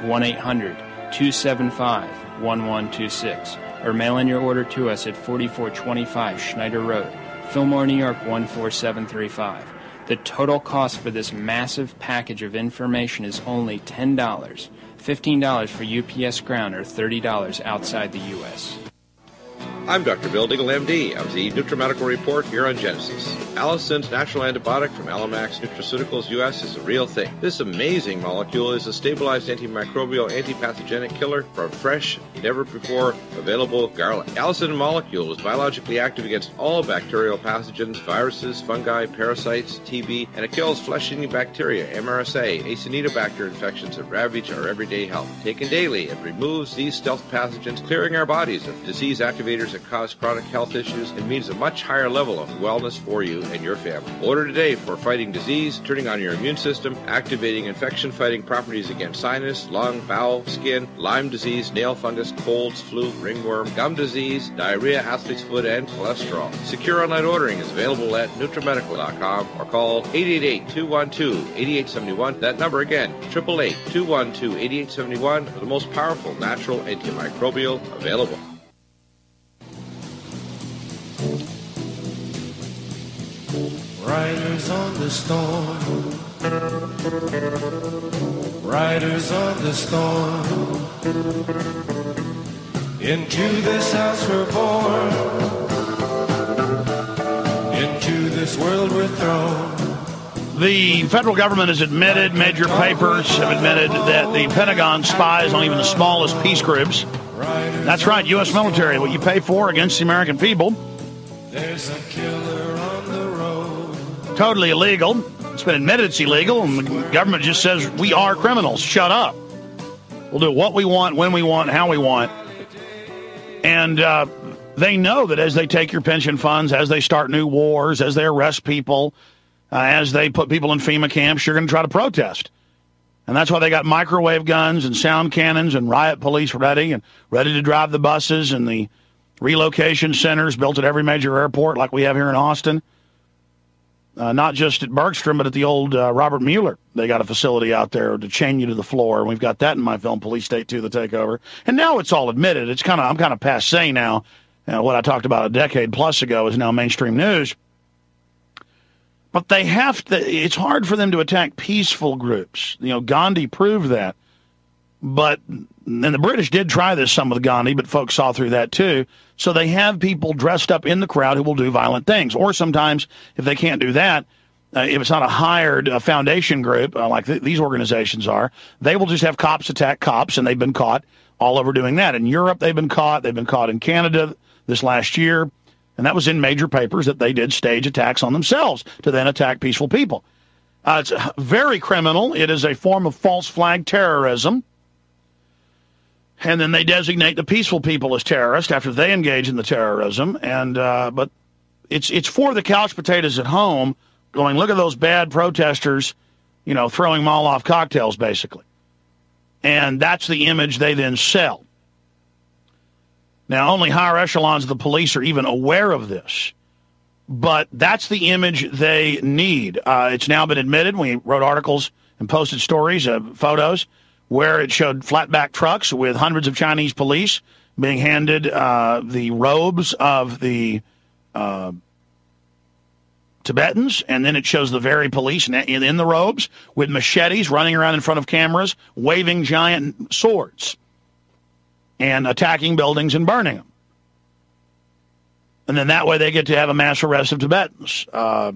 1-800-275-1126. Or mail in your order to us at 4425 Schneider Road, Fillmore, New York 14735. The total cost for this massive package of information is only $10, $15 for UPS Ground, or $30 outside the U.S. I'm Dr. Bill Diggle, MD, of the NutriMedical Report here on Genesis. Allison's natural antibiotic from Alamax Nutraceuticals US is a real thing. This amazing molecule is a stabilized antimicrobial, antipathogenic killer for fresh, never before available garlic. Allison molecule is biologically active against all bacterial pathogens, viruses, fungi, parasites, TB, and it kills flesh-eating bacteria, MRSA, Acinetobacter infections that ravage our everyday health. Taken daily, it removes these stealth pathogens, clearing our bodies of disease activators that cause chronic health issues and means a much higher level of wellness for you and your family. Order today for fighting disease, turning on your immune system, activating infection-fighting properties against sinus, lung, bowel, skin, Lyme disease, nail fungus, colds, flu, ringworm, gum disease, diarrhea, athlete's foot, and cholesterol. Secure online ordering is available at NutriMedical.com or call 888-212-8871. That number again, 888-212-8871 for the most powerful natural antimicrobial available. Riders on the storm, riders on the storm, into this house we're born, into this world we're thrown. The federal government has admitted, major papers have admitted, that the Pentagon spies on even the smallest peace groups. That's right, U.S. military, what you pay for against the American people. There's a killer on the road. Totally illegal. It's been admitted it's illegal, and the government just says we are criminals. Shut up. We'll do what we want, when we want, how we want. And they know that as they take your pension funds, as they start new wars, as they arrest people, as they put people in FEMA camps, you're going to try to protest. And that's why they got microwave guns and sound cannons and riot police ready to drive the buses and the relocation centers built at every major airport like we have here in Austin. Not just at Bergstrom, but at the old Robert Mueller. They got a facility out there to chain you to the floor. And we've got that in my film, Police State 2, The Takeover. And now it's all admitted. I'm kind of passé now. What I talked about a decade plus ago is now mainstream news. But they have to, it's hard for them to attack peaceful groups. Gandhi proved that. And the British did try this some with Gandhi, but folks saw through that too. So they have people dressed up in the crowd who will do violent things. Or sometimes, if they can't do that, if it's not a hired foundation group like these organizations are, they will just have cops attack cops, and they've been caught all over doing that. In Europe, they've been caught. They've been caught in Canada this last year. And that was in major papers that they did stage attacks on themselves to then attack peaceful people. It's very criminal. It is a form of false flag terrorism. And then they designate the peaceful people as terrorists after they engage in the terrorism. And but it's for the couch potatoes at home going, look at those bad protesters, throwing Molotov cocktails, basically. And that's the image they then sell. Now, only higher echelons of the police are even aware of this. But that's the image they need. It's now been admitted. We wrote articles and posted stories, photos, where it showed flatback trucks with hundreds of Chinese police being handed the robes of the Tibetans, and then it shows the very police in the robes with machetes running around in front of cameras, waving giant swords and attacking buildings and burning them. And then that way they get to have a mass arrest of Tibetans.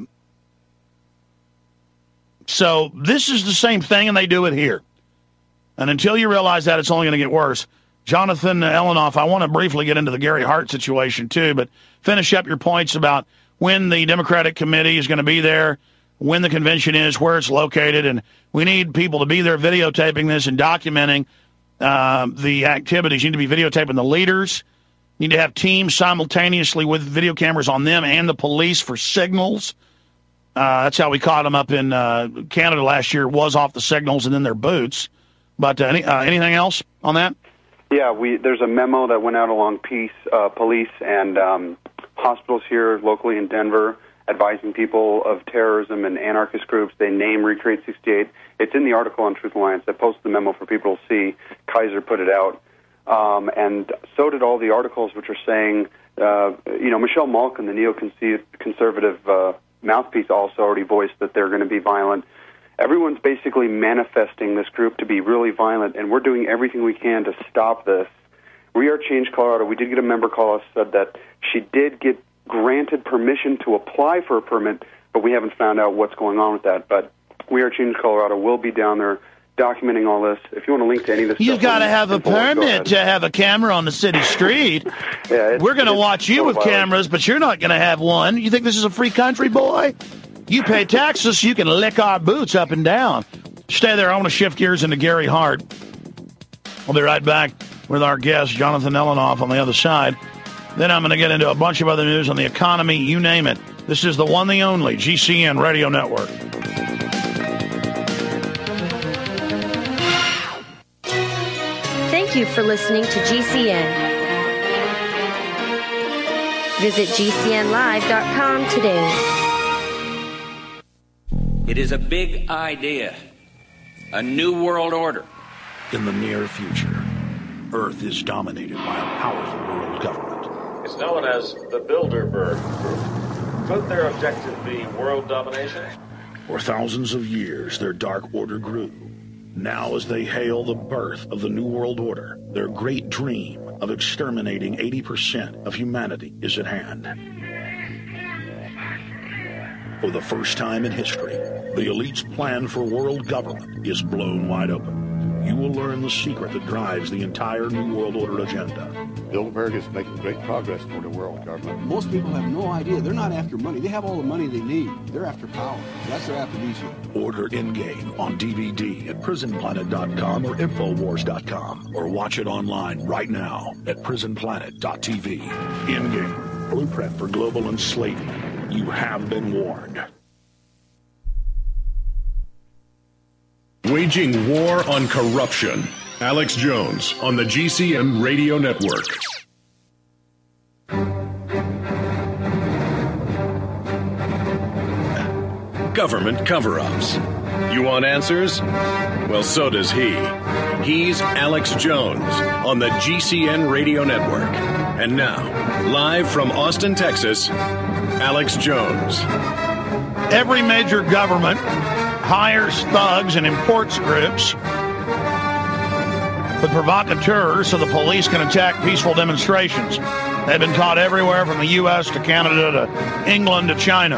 So this is the same thing, and they do it here. And until you realize that, it's only going to get worse. Jonathan Elenoff, I want to briefly get into the Gary Hart situation, too, but finish up your points about when the Democratic committee is going to be there, when the convention is, where it's located, and we need people to be there videotaping this and documenting the activities. You need to be videotaping the leaders. You need to have teams simultaneously with video cameras on them and the police for signals. That's how we caught them up in Canada last year, was off the signals and then their boots. But anything else on that? Yeah, there's a memo that went out along police and hospitals here locally in Denver advising people of terrorism and anarchist groups. They name Recreate 68. It's in the article on Truth Alliance. I posted the memo for people to see. Kaiser put it out. And so did all the articles which are saying, Michelle Malkin, the neoconservative mouthpiece, also already voiced that they're going to be violent. Everyone's basically manifesting this group to be really violent, and we're doing everything we can to stop this. We Are Change Colorado, we did get a member call us, said that she did get granted permission to apply for a permit, but we haven't found out what's going on with that. But We Are Change Colorado will be down there documenting all this. If you want to link to any of this, you've got to have a permit to have a camera on the city street. We're going to watch you with cameras, but you're not going to have one. You think this is a free country, boy? You pay taxes so you can lick our boots up and down. Stay there. I want to shift gears into Gary Hart. We'll be right back with our guest, Jonathan Elenoff, on the other side. Then I'm going to get into a bunch of other news on the economy, you name it. This is the one, the only GCN Radio Network. Thank you for listening to GCN. Visit GCNlive.com today. It is a big idea, a new world order. In the near future, Earth is dominated by a powerful world government. It's known as the Bilderberg Group. Could their objective be world domination? For thousands of years, their dark order grew. Now, as they hail the birth of the New World Order, their great dream of exterminating 80% of humanity is at hand. For the first time in history, the elite's plan for world government is blown wide open. You will learn the secret that drives the entire New World Order agenda. Bilderberg is making great progress toward a world government. Most people have no idea. They're not after money. They have all the money they need. They're after power. That's their aphrodisiac. Order In-Game on DVD at prisonplanet.com or Infowars.com, or watch it online right now at prisonplanet.tv. In-Game, blueprint for global enslavement. You have been warned. Waging war on corruption. Alex Jones on the GCN Radio Network. Government cover-ups. You want answers? Well, so does he. He's Alex Jones on the GCN Radio Network. And now, live from Austin, Texas, Alex Jones. Every major government hires thugs and imports groups with provocateurs so the police can attack peaceful demonstrations. They've been taught everywhere from the U.S. to Canada to England to China.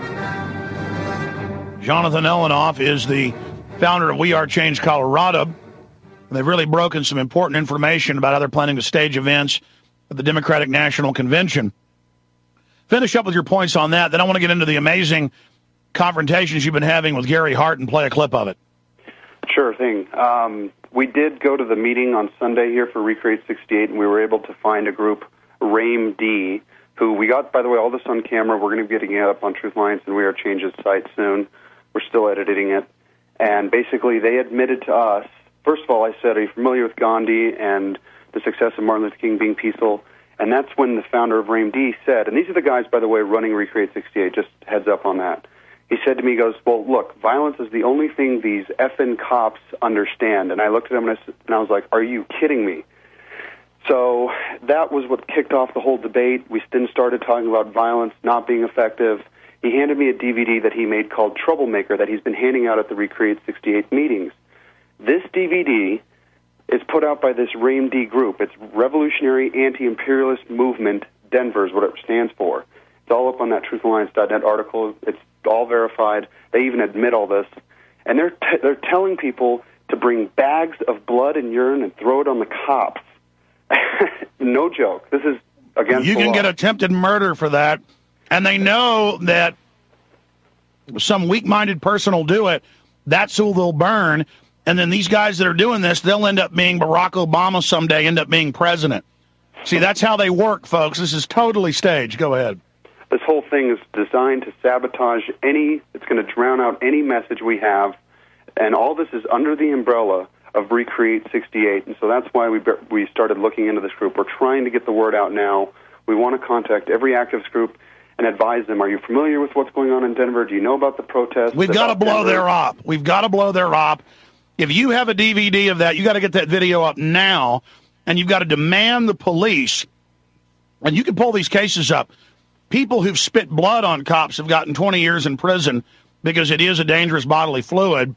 Jonathan Elinoff is the founder of We Are Change Colorado. They've really broken some important information about how they're planning to stage events at the Democratic National Convention. Finish up with your points on that. Then I want to get into the amazing confrontations you've been having with Gary Hart and play a clip of it. Sure thing. We did go to the meeting on Sunday here for Recreate 68, and we were able to find a group, RAIM-D, who we got, by the way, all this on camera. We're going to be getting it up on Truth Alliance and We Are Change's site soon. We're still editing it. And basically, they admitted to us, first of all, I said, are you familiar with Gandhi and the success of Martin Luther King being peaceful? And that's when the founder of RAIM-D said, and these are the guys, by the way, running Recreate 68, just heads up on that. He said to me, he goes, well, look, violence is the only thing these effing cops understand. And I looked at him and I was like, are you kidding me? So that was what kicked off the whole debate. We then started talking about violence not being effective. He handed me a DVD that he made called Troublemaker that he's been handing out at the Recreate 68 meetings. This DVD is put out by this RAIM-D group. It's Revolutionary Anti-Imperialist Movement Denver is what it stands for. It's all up on that truthalliance.net article. It's all verified. They even admit all this. And they're telling people to bring bags of blood and urine and throw it on the cops. No joke. This is against the law. You can get attempted murder for that. And they know that some weak-minded person will do it. That's who they'll burn. And then these guys that are doing this, they'll end up being Barack Obama someday, end up being president. See, that's how they work, folks. This is totally staged. Go ahead. This whole thing is designed to sabotage it's going to drown out any message we have. And all this is under the umbrella of Recreate 68. And so that's why we started looking into this group. We're trying to get the word out now. We want to contact every activist group and advise them, are you familiar with what's going on in Denver? Do you know about the protests? We've got to blow their op. We've got to blow their op. If you have a DVD of that, you got to get that video up now, and you've got to demand the police, and you can pull these cases up. People who've spit blood on cops have gotten 20 years in prison because it is a dangerous bodily fluid.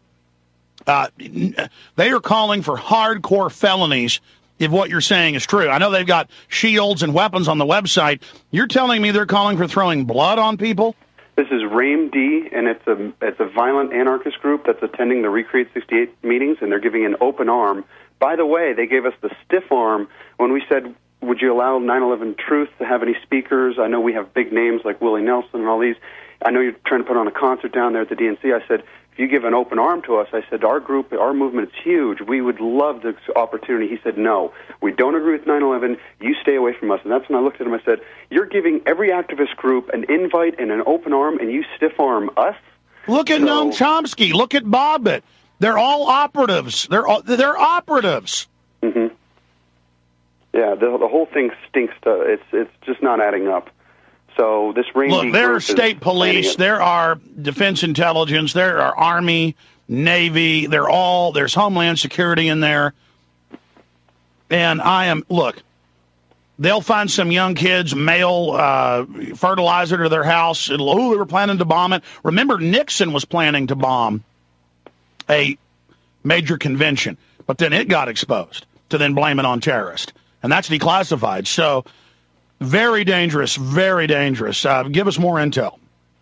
They are calling for hardcore felonies if what you're saying is true. I know they've got shields and weapons on the website. You're telling me they're calling for throwing blood on people? This is RAIM-D, and it's a violent anarchist group that's attending the Recreate 68 meetings, and they're giving an open arm. By the way, they gave us the stiff arm when we said, would you allow 9/11 Truth to have any speakers? I know we have big names like Willie Nelson and all these. I know you're trying to put on a concert down there at the DNC. I said, if you give an open arm to us, I said, our group, our movement is huge. We would love this opportunity. He said, no, we don't agree with 9/11. You stay away from us. And that's when I looked at him. I said, you're giving every activist group an invite and an open arm, and you stiff arm us? Look at Noam Chomsky. Look at Bobbitt. They're all operatives. They're operatives. Mm-hmm. Yeah, the whole thing stinks. It's just not adding up. So this Look, there are state police, there are defense intelligence, there are Army, Navy, there's Homeland Security in there. And they'll find some young kids, mail fertilizer to their house. They were planning to bomb it. Remember, Nixon was planning to bomb a major convention, but then it got exposed to then blame it on terrorists. And that's declassified. So very dangerous, very dangerous. Give us more intel.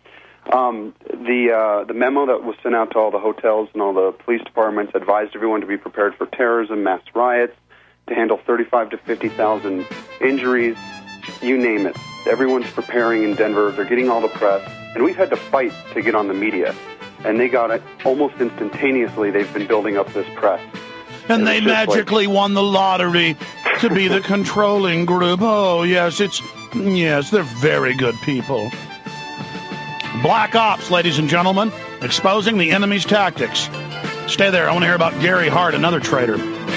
The memo that was sent out to all the hotels and all the police departments advised everyone to be prepared for terrorism, mass riots, to handle 35 to 50,000 injuries, you name it. Everyone's preparing in Denver. They're getting all the press. And we've had to fight to get on the media. And they got it almost instantaneously. They've been building up this press. And they magically won the lottery to be the controlling group. Oh, yes, they're very good people. Black Ops, ladies and gentlemen, exposing the enemy's tactics. Stay there. I want to hear about Gary Hart, another traitor.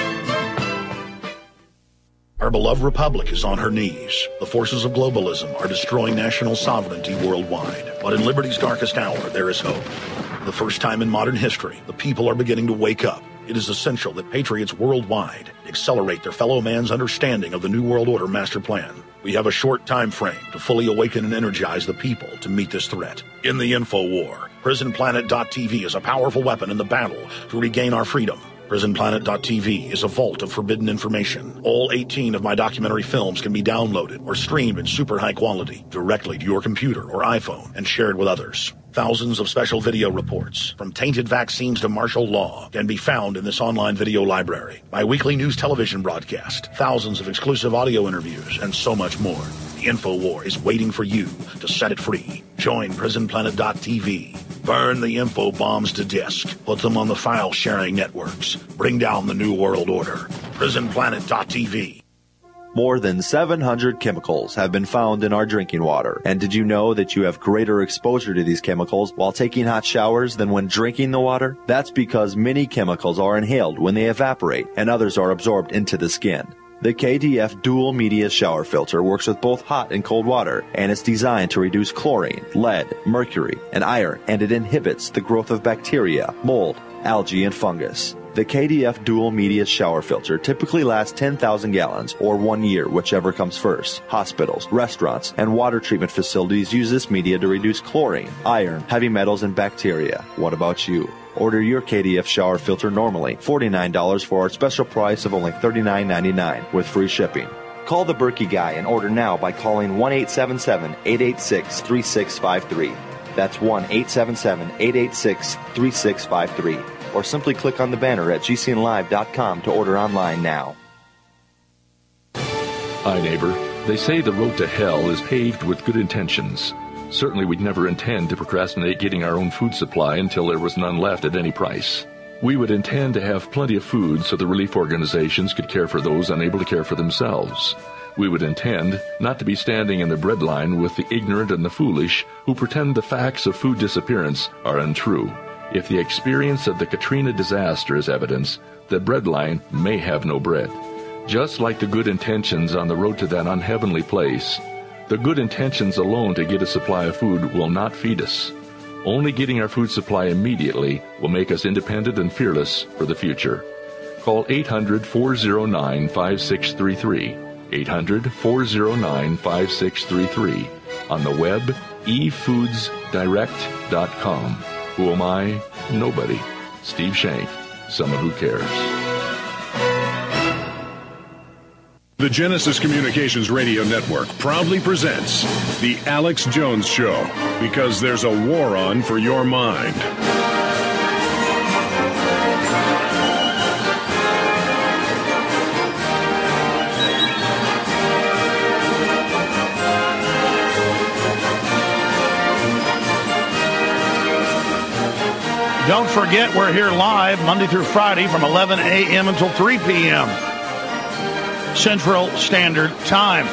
Our beloved republic is on her knees. The forces of globalism are destroying national sovereignty worldwide. But in liberty's darkest hour, there is hope. For the first time in modern history, the people are beginning to wake up. It is essential that patriots worldwide accelerate their fellow man's understanding of the New World Order master plan. We have a short time frame to fully awaken and energize the people to meet this threat. In the info war, PrisonPlanet.tv is a powerful weapon in the battle to regain our freedom. PrisonPlanet.tv is a vault of forbidden information. All 18 of my documentary films can be downloaded or streamed in super high quality directly to your computer or iPhone and shared with others. Thousands of special video reports, from tainted vaccines to martial law, can be found in this online video library. My weekly news television broadcast, thousands of exclusive audio interviews, and so much more. The InfoWar is waiting for you to set it free. Join PrisonPlanet.tv. Burn the info bombs to disk. Put them on the file-sharing networks. Bring down the New World Order. PrisonPlanet.tv. More than 700 chemicals have been found in our drinking water. And did you know that you have greater exposure to these chemicals while taking hot showers than when drinking the water? That's because many chemicals are inhaled when they evaporate, and others are absorbed into the skin. The KDF Dual Media Shower Filter works with both hot and cold water, and it's designed to reduce chlorine, lead, mercury, and iron, and it inhibits the growth of bacteria, mold, algae, and fungus. The KDF Dual Media Shower Filter typically lasts 10,000 gallons, or 1 year, whichever comes first. Hospitals, restaurants, and water treatment facilities use this media to reduce chlorine, iron, heavy metals, and bacteria. What about you? Order your KDF shower filter normally, $49 for our special price of only $39.99 with free shipping. Call the Berkey Guy and order now by calling 1-877-886-3653. That's 1-877-886-3653. Or simply click on the banner at gcnlive.com to order online now. Hi, neighbor. They say the road to hell is paved with good intentions. Certainly we'd never intend to procrastinate getting our own food supply until there was none left at any price. We would intend to have plenty of food so the relief organizations could care for those unable to care for themselves. We would intend not to be standing in the breadline with the ignorant and the foolish who pretend the facts of food disappearance are untrue. If the experience of the Katrina disaster is evidence, the breadline may have no bread. Just like the good intentions on the road to that unheavenly place, the good intentions alone to get a supply of food will not feed us. Only getting our food supply immediately will make us independent and fearless for the future. Call 800-409-5633, 800-409-5633, on the web, efoodsdirect.com. Who am I? Nobody. Steve Shank, someone who cares. The Genesis Communications Radio Network proudly presents The Alex Jones Show, because there's a war on for your mind. Don't forget, we're here live Monday through Friday from 11 a.m. until 3 p.m. Central Standard Time.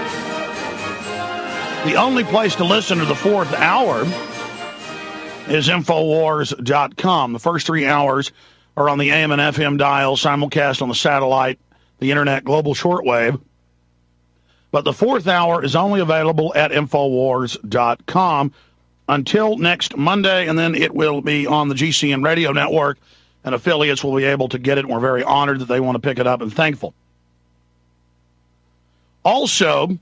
The only place to listen to the fourth hour is Infowars.com. The first 3 hours are on the AM and FM dial, simulcast on the satellite, the internet, global shortwave. But the fourth hour is only available at Infowars.com until next Monday, and then it will be on the GCN radio network, and affiliates will be able to get it, and we're very honored that they want to pick it up and thankful. Also,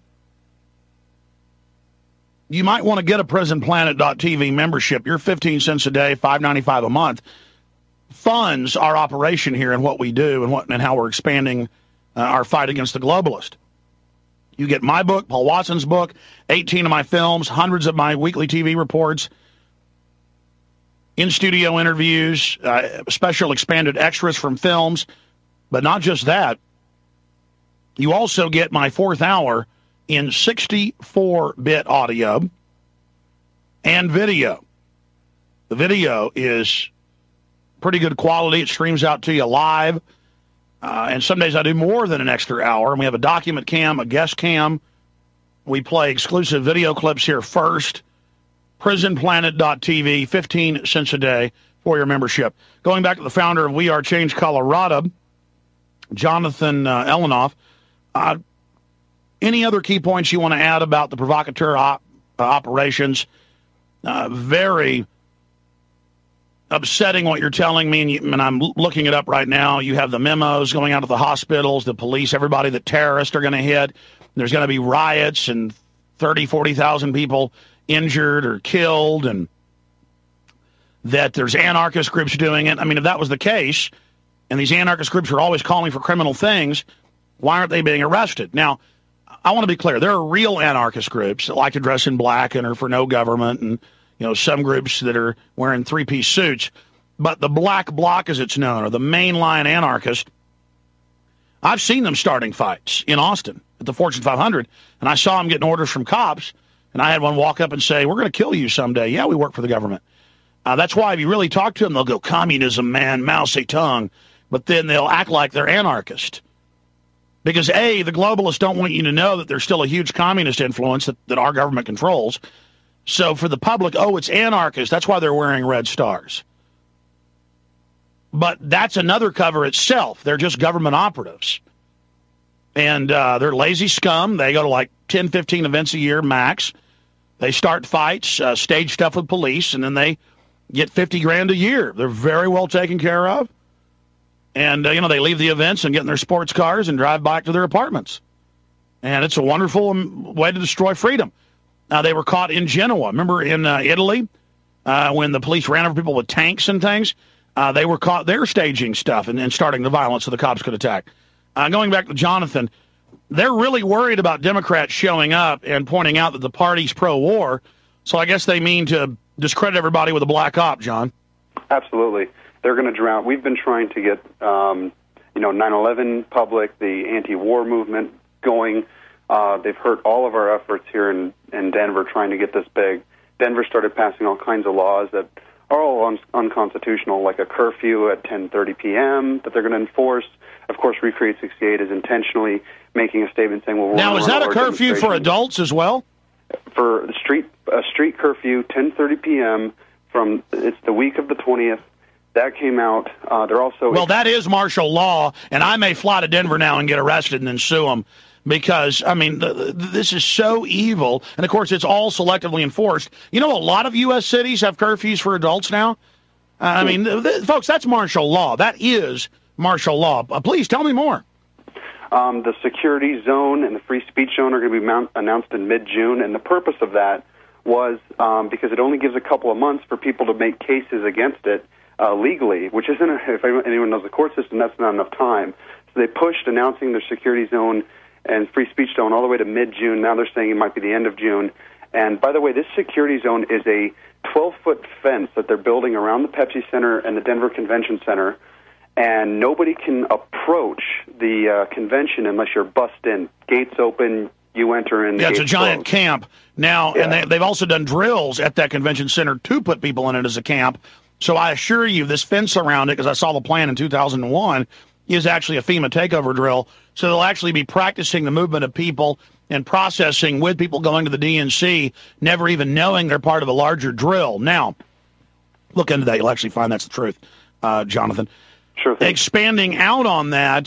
you might want to get a PrisonPlanet.tv membership. You're 15 cents a day, $5.95 a month. Funds our operation here and what we do and how we're expanding our fight against the globalist. You get my book, Paul Watson's book, 18 of my films, hundreds of my weekly TV reports, in-studio interviews, special expanded extras from films. But not just that. You also get my fourth hour in 64-bit audio and video. The video is pretty good quality. It streams out to you live. And some days I do more than an extra hour. And we have a document cam, a guest cam. We play exclusive video clips here first. PrisonPlanet.tv, 15 cents a day, for your membership. Going back to the founder of We Are Change Colorado, Jonathan Elinoff, any other key points you want to add about the provocateur operations? Very upsetting what you're telling me, and I'm looking it up right now. You have the memos going out to the hospitals, the police, everybody that terrorists are going to hit. There's going to be riots and 30, 40,000 people injured or killed, and that there's anarchist groups doing it. I mean, if that was the case, and these anarchist groups are always calling for criminal things, why aren't they being arrested? Now, I want to be clear. There are real anarchist groups that like to dress in black and are for no government, and some groups that are wearing three-piece suits. But the Black Bloc, as it's known, or the mainline anarchist, I've seen them starting fights in Austin at the Fortune 500, and I saw them getting orders from cops, and I had one walk up and say, "We're going to kill you someday." Yeah, we work for the government. That's why if you really talk to them, they'll go, "Communism, man, Mao Zedong," but then they'll act like they're anarchist. Because, A, the globalists don't want you to know that there's still a huge communist influence that our government controls. So for the public, it's anarchist. That's why they're wearing red stars. But that's another cover itself. They're just government operatives. And they're lazy scum. They go to like 10, 15 events a year max. They start fights, stage stuff with police, and then they get $50,000 a year. They're very well taken care of. And, they leave the events and get in their sports cars and drive back to their apartments. And it's a wonderful way to destroy freedom. They were caught in Genoa. Remember in Italy when the police ran over people with tanks and things? They were caught there staging stuff and starting the violence so the cops could attack. Going back to Jonathan, they're really worried about Democrats showing up and pointing out that the party's pro-war. So I guess they mean to discredit everybody with a black op, John. Absolutely. They're going to drown. We've been trying to get, 9/11 public, the anti-war movement going. They've hurt all of our efforts here in Denver trying to get this big. Denver started passing all kinds of laws that are all unconstitutional, like a curfew at 10:30 p.m. that they're going to enforce. Of course, Recreate 68 is intentionally making a statement saying, "Well, now is that a curfew for adults as well?" For a street curfew, 10:30 p.m. It's the week of the 20th. That came out. They're also that is martial law, and I may fly to Denver now and get arrested and then sue them because this is so evil. And of course, it's all selectively enforced. A lot of U.S. cities have curfews for adults now. Folks, that's martial law. That is martial law. Please tell me more. The security zone and the free speech zone are going to be announced in mid-June, and the purpose of that was because it only gives a couple of months for people to make cases against it legally, which isn't, if anyone knows the court system, that's not enough time. So they pushed announcing their security zone and free speech zone all the way to mid-June. Now they're saying it might be the end of June. And by the way, this security zone is a 12-foot fence that they're building around the Pepsi Center and the Denver Convention Center, and nobody can approach the convention unless you're bussed in. Gates open, you enter in. Yeah, it's a giant camp now, yeah. And they've also done drills at that convention center to put people in it as a camp. So I assure you, this fence around it, because I saw the plan in 2001, is actually a FEMA takeover drill. So they'll actually be practicing the movement of people and processing with people going to the DNC, never even knowing they're part of a larger drill. Now, look into that. You'll actually find that's the truth, Jonathan. Sure thing. Expanding out on that,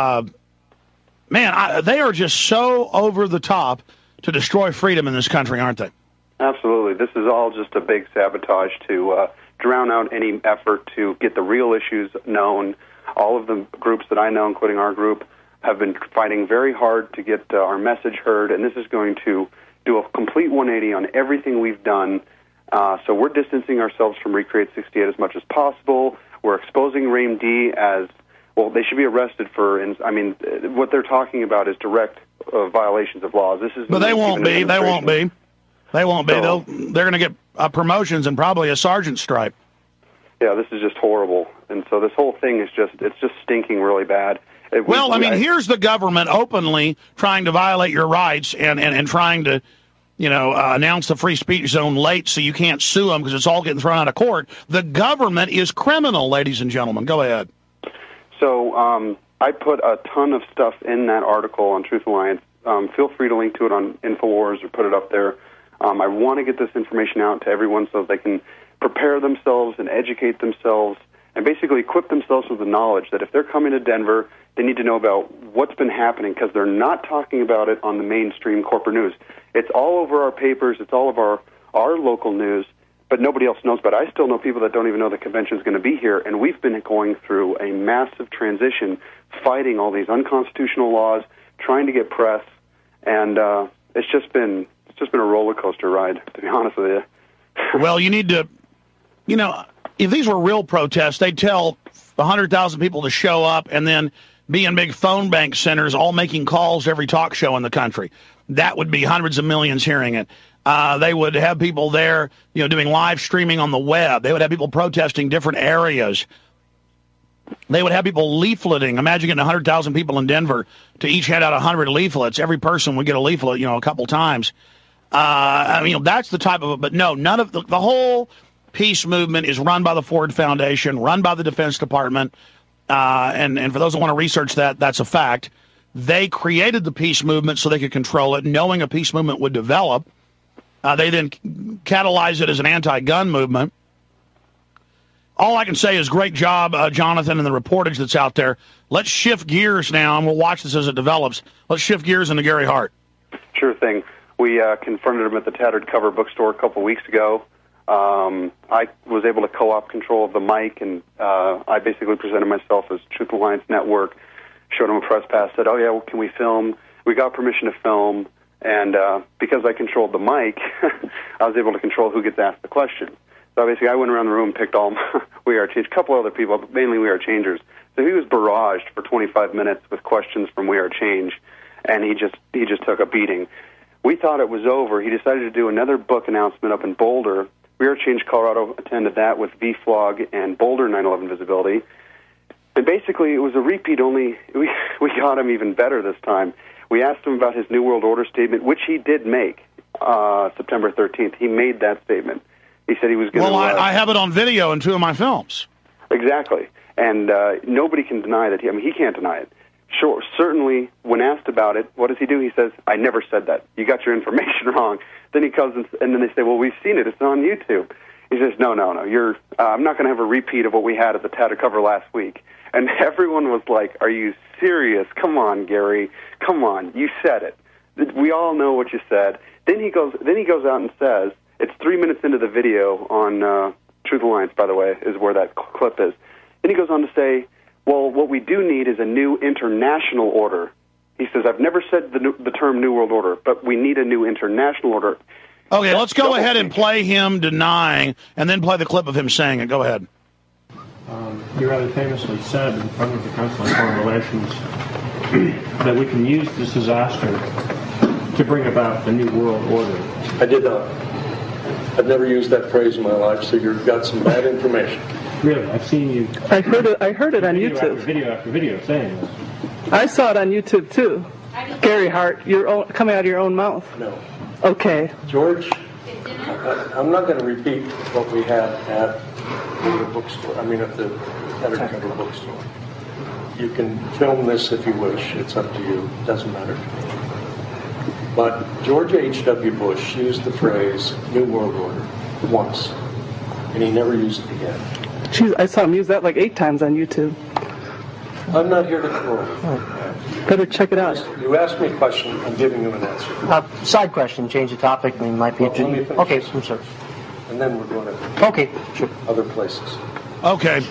they are just so over the top to destroy freedom in this country, aren't they? Absolutely. This is all just a big sabotage to drown out any effort to get the real issues known. All of the groups that I know, including our group, have been fighting very hard to get our message heard, and this is going to do a complete 180 on everything we've done. So we're distancing ourselves from Recreate 68 as much as possible. We're exposing RAIM-D as, well, they should be arrested for, what they're talking about is direct violations of laws. But they won't be. They won't be. They won't be. So, they're going to get promotions and probably a sergeant's stripe. Yeah, this is just horrible. And so this whole thing is just stinking really bad. Here's the government openly trying to violate your rights and trying to, announce the free speech zone late so you can't sue them because it's all getting thrown out of court. The government is criminal, ladies and gentlemen. Go ahead. So I put a ton of stuff in that article on Truth Alliance. Feel free to link to it on InfoWars or put it up there. I want to get this information out to everyone so they can prepare themselves and educate themselves and basically equip themselves with the knowledge that if they're coming to Denver, they need to know about what's been happening, because they're not talking about it on the mainstream corporate news. It's all over our papers. It's all of our local news, but nobody else knows about it. I still know people that don't even know the convention's going to be here, and we've been going through a massive transition, fighting all these unconstitutional laws, trying to get press, and it's just been a roller coaster ride, to be honest with you. Well, you need to, if these were real protests, they'd tell 100,000 people to show up and then be in big phone bank centers all making calls to every talk show in the country. That would be hundreds of millions hearing it. They would have people there, doing live streaming on the web. They would have people protesting different areas. They would have people leafleting. Imagine getting 100,000 people in Denver to each hand out 100 leaflets. Every person would get a leaflet, a couple times. That's the type of, but no, none of the whole peace movement is run by the Ford Foundation, run by the Defense Department. And for those who want to research that, that's a fact. They created the peace movement so they could control it, knowing a peace movement would develop. They then catalyzed it as an anti-gun movement. All I can say is great job, Jonathan, and the reportage that's out there. Let's shift gears now, and we'll watch this as it develops. Let's shift gears into Gary Hart. Sure thing. We confronted him at the Tattered Cover bookstore a couple weeks ago. I was able to co-op control of the mic, and I basically presented myself as Truth Alliance Network, showed him a press pass, said, oh, yeah, well, can we film? We got permission to film, and because I controlled the mic, I was able to control who gets asked the question. So basically I went around the room and picked all We Are Change, a couple other people, but mainly We Are Changers. So he was barraged for 25 minutes with questions from We Are Change, and he just took a beating. We thought it was over. He decided to do another book announcement up in Boulder. We Are Change Colorado attended that with VFlog and Boulder 9/11 Visibility. And basically it was a repeat, only we got him even better this time. We asked him about his New World Order statement, which he did make September 13th. He made that statement. He said he was going to... Well, I have it on video in 2 of my films. Exactly. And nobody can deny that. He can't deny it. Sure, certainly, when asked about it, what does he do? He says, I never said that. You got your information wrong. Then he comes and then they say, well, we've seen it. It's on YouTube. He says, no. I'm not going to have a repeat of what we had at the Tattered Cover last week. And everyone was like, are you serious? Come on, Gary. Come on. You said it. We all know what you said. Then he goes out and says, it's 3 minutes into the video on Truth Alliance, by the way, is where that clip is. Then he goes on to say, well, what we do need is a new international order. He says, I've never said the term New World Order, but we need a new international order. Okay, let's go ahead and play him denying, and then play the clip of him saying it. Go ahead. You rather famously said in front of the Council on Foreign Relations that we can use this disaster to bring about the New World Order. I did not. I've never used that phrase in my life, so you've got some bad information. Really? I've seen you... I heard it on YouTube. Video after video saying this. I saw it on YouTube, too. Gary Hart, coming out of your own mouth. No. Okay. George, I'm not going to repeat what we had at the bookstore. At the Tattered Cover bookstore. You can film this if you wish. It's up to you. It doesn't matter to me. But George H.W. Bush used the phrase New World Order once, and he never used it again. Jeez, I saw him use that like 8 times on YouTube. I'm not here to quarrel. Better check it out. You asked me a question, I'm giving you an answer. Side question, change the topic, we might be interested. Okay, sure. And then we're going to okay, sure. Other places. Okay.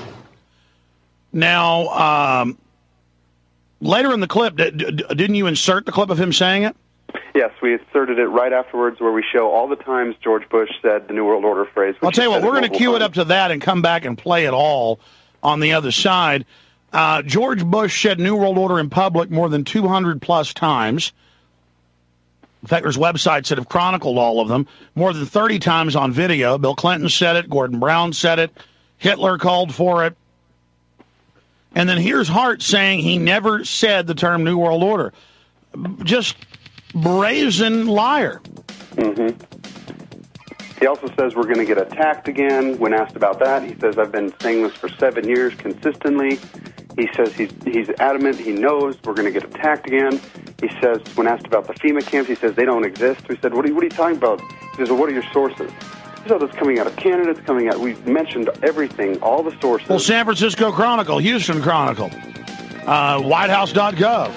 Now, later in the clip, didn't you insert the clip of him saying it? Yes, we inserted it right afterwards where we show all the times George Bush said the New World Order phrase. I'll tell you what, we're going to cue it up to that and come back and play it all on the other side. George Bush said New World Order in public more than 200-plus times. In fact, there's websites that have chronicled all of them. More than 30 times on video. Bill Clinton said it. Gordon Brown said it. Hitler called for it. And then here's Hart saying he never said the term New World Order. Just brazen liar. Mm-hmm. He also says we're going to get attacked again. When asked about that, he says, I've been saying this for 7 years consistently. He says he's adamant. He knows we're going to get attacked again. He says, when asked about the FEMA camps, he says they don't exist. We said, what are you talking about? He says, well, what are your sources? So that's coming out of Canada. It's coming out. We've mentioned everything, all the sources. Well, San Francisco Chronicle, Houston Chronicle, WhiteHouse.gov.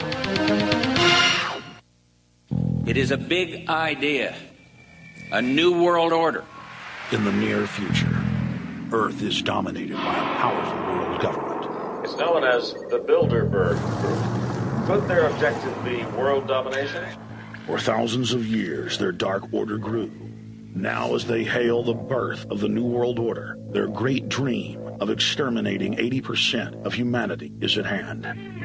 It is a big idea, a new world order. In the near future, Earth is dominated by a powerful world government. It's known as the Bilderberg Group. Could their objective be world domination? For thousands of years, their dark order grew. Now, as they hail the birth of the New World Order, their great dream of exterminating 80% of humanity is at hand.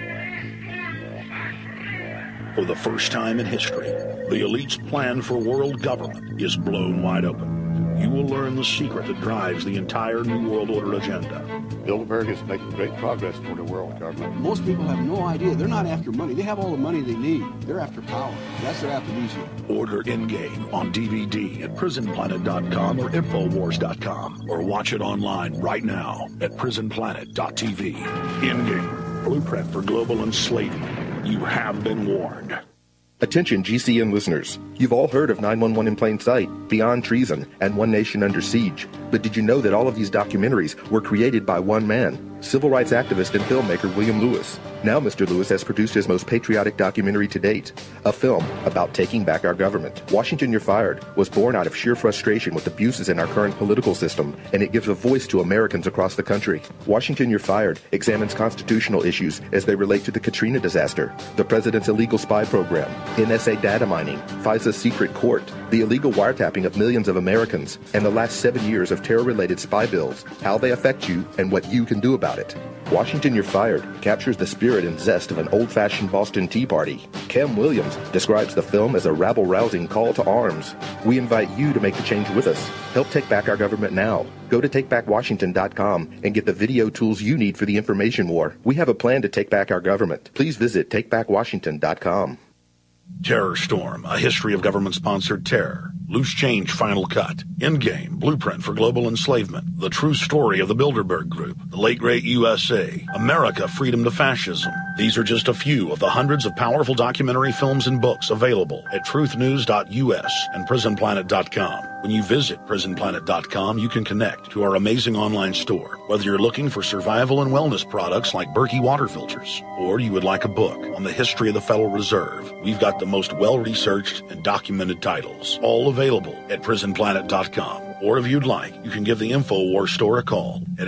For the first time in history, the elite's plan for world government is blown wide open. You will learn the secret that drives the entire New World Order agenda. Bilderberg is making great progress toward a world government. Most people have no idea. They're not after money. They have all the money they need. They're after power. That's their aphrodisiac. Order Endgame on DVD at prisonplanet.com or Infowars.com, or watch it online right now at prisonplanet.tv. Endgame, blueprint for global enslavement. You have been warned. Attention GCN listeners, you've all heard of 911 in Plain Sight, Beyond Treason, and One Nation Under Siege. But did you know that all of these documentaries were created by one man, civil rights activist and filmmaker William Lewis? Now Mr. Lewis has produced his most patriotic documentary to date, a film about taking back our government. Washington, You're Fired was born out of sheer frustration with abuses in our current political system, and it gives a voice to Americans across the country. Washington, You're Fired examines constitutional issues as they relate to the Katrina disaster, the president's illegal spy program, NSA data mining, FISA's secret court, the illegal wiretapping of millions of Americans, and the last 7 years of terror-related spy bills, how they affect you, and what you can do about it. Washington, You're Fired captures the spirit and zest of an old-fashioned Boston Tea Party. Kem Williams describes the film as a rabble-rousing call to arms. We invite you to make the change with us. Help take back our government now. Go to TakeBackWashington.com and get the video tools you need for the information war. We have a plan to take back our government. Please visit TakeBackWashington.com. Terror Storm, a history of government-sponsored terror. Loose Change Final Cut. Endgame, Blueprint for Global Enslavement. The True Story of the Bilderberg Group. The Late Great USA. America, Freedom to Fascism. These are just a few of the hundreds of powerful documentary films and books available at truthnews.us and prisonplanet.com. When you visit prisonplanet.com, you can connect to our amazing online store. Whether you're looking for survival and wellness products like Berkey water filters, or you would like a book on the history of the Federal Reserve, we've got the most well-researched and documented titles, all available at prisonplanet.com. Or if you'd like, you can give the InfoWars store a call at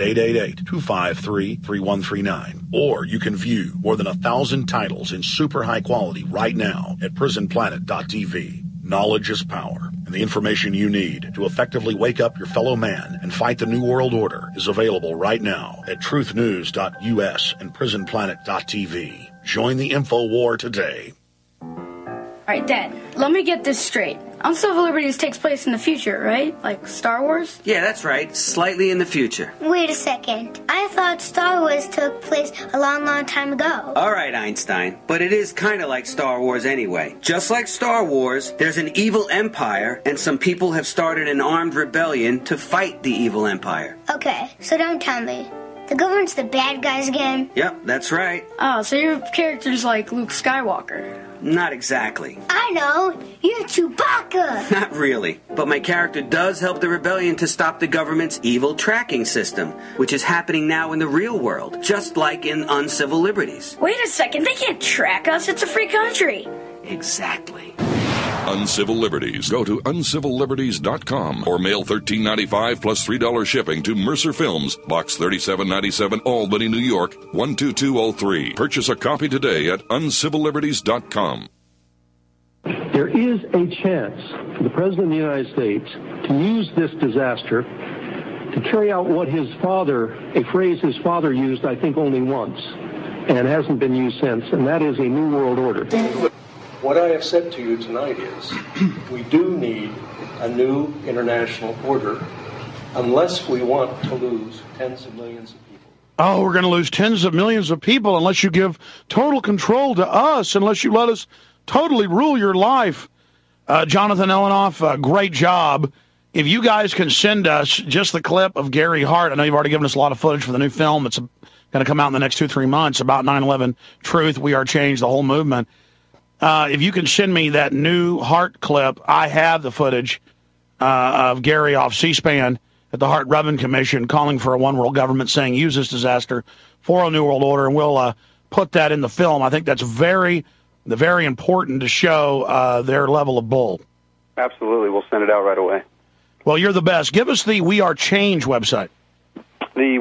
888-253-3139. Or you can view more than 1,000 titles in super high quality right now at prisonplanet.tv. Knowledge is power, and the information you need to effectively wake up your fellow man and fight the New World Order is available right now at truthnews.us and prisonplanet.tv. Join the Info War today. All right, Dad, let me get this straight. Uncivil Liberties takes place in the future, right? Like Star Wars? Yeah, that's right. Slightly in the future. Wait a second. I thought Star Wars took place a long time ago. All right, Einstein. But it is kind of like Star Wars anyway. Just like Star Wars, there's an evil empire, and some people have started an armed rebellion to fight the evil empire. Okay, so don't tell me. The government's the bad guys again? Yep, that's right. Oh, so your character's like Luke Skywalker. Not exactly. I know. You're Chewbacca. Not really. But my character does help the rebellion to stop the government's evil tracking system, which is happening now in the real world, just like in Uncivil Liberties. Wait a second. They can't track us. It's a free country. Exactly. Uncivil Liberties. Go to uncivilliberties.com or mail $13.95 plus $3 shipping to Mercer Films, Box 3797, Albany, New York, 12203. Purchase a copy today at uncivilliberties.com. There is a chance for the President of the United States to use this disaster to carry out what his father, a phrase his father used, I think, only once, and hasn't been used since, and that is a New World Order. What I have said to you tonight is we do need a new international order unless we want to lose tens of millions of people. Oh, we're going to lose tens of millions of people unless you give total control to us, unless you let us totally rule your life. Jonathan Elenoff, great job. If you guys can send us just the clip of Gary Hart, I know you've already given us a lot of footage for the new film that's going to come out in the next 2-3 months about 9/11 Truth, We Are Change, the whole movement. If you can send me that new Hart clip, I have the footage. of Gary off C-SPAN at the Hart-Rubin Commission calling for a one-world government, saying use this disaster for a new world order, and we'll put that in the film. I think that's very important to show their level of bull. Absolutely. We'll send it out right away. Well, you're the best. Give us the We Are Change website. The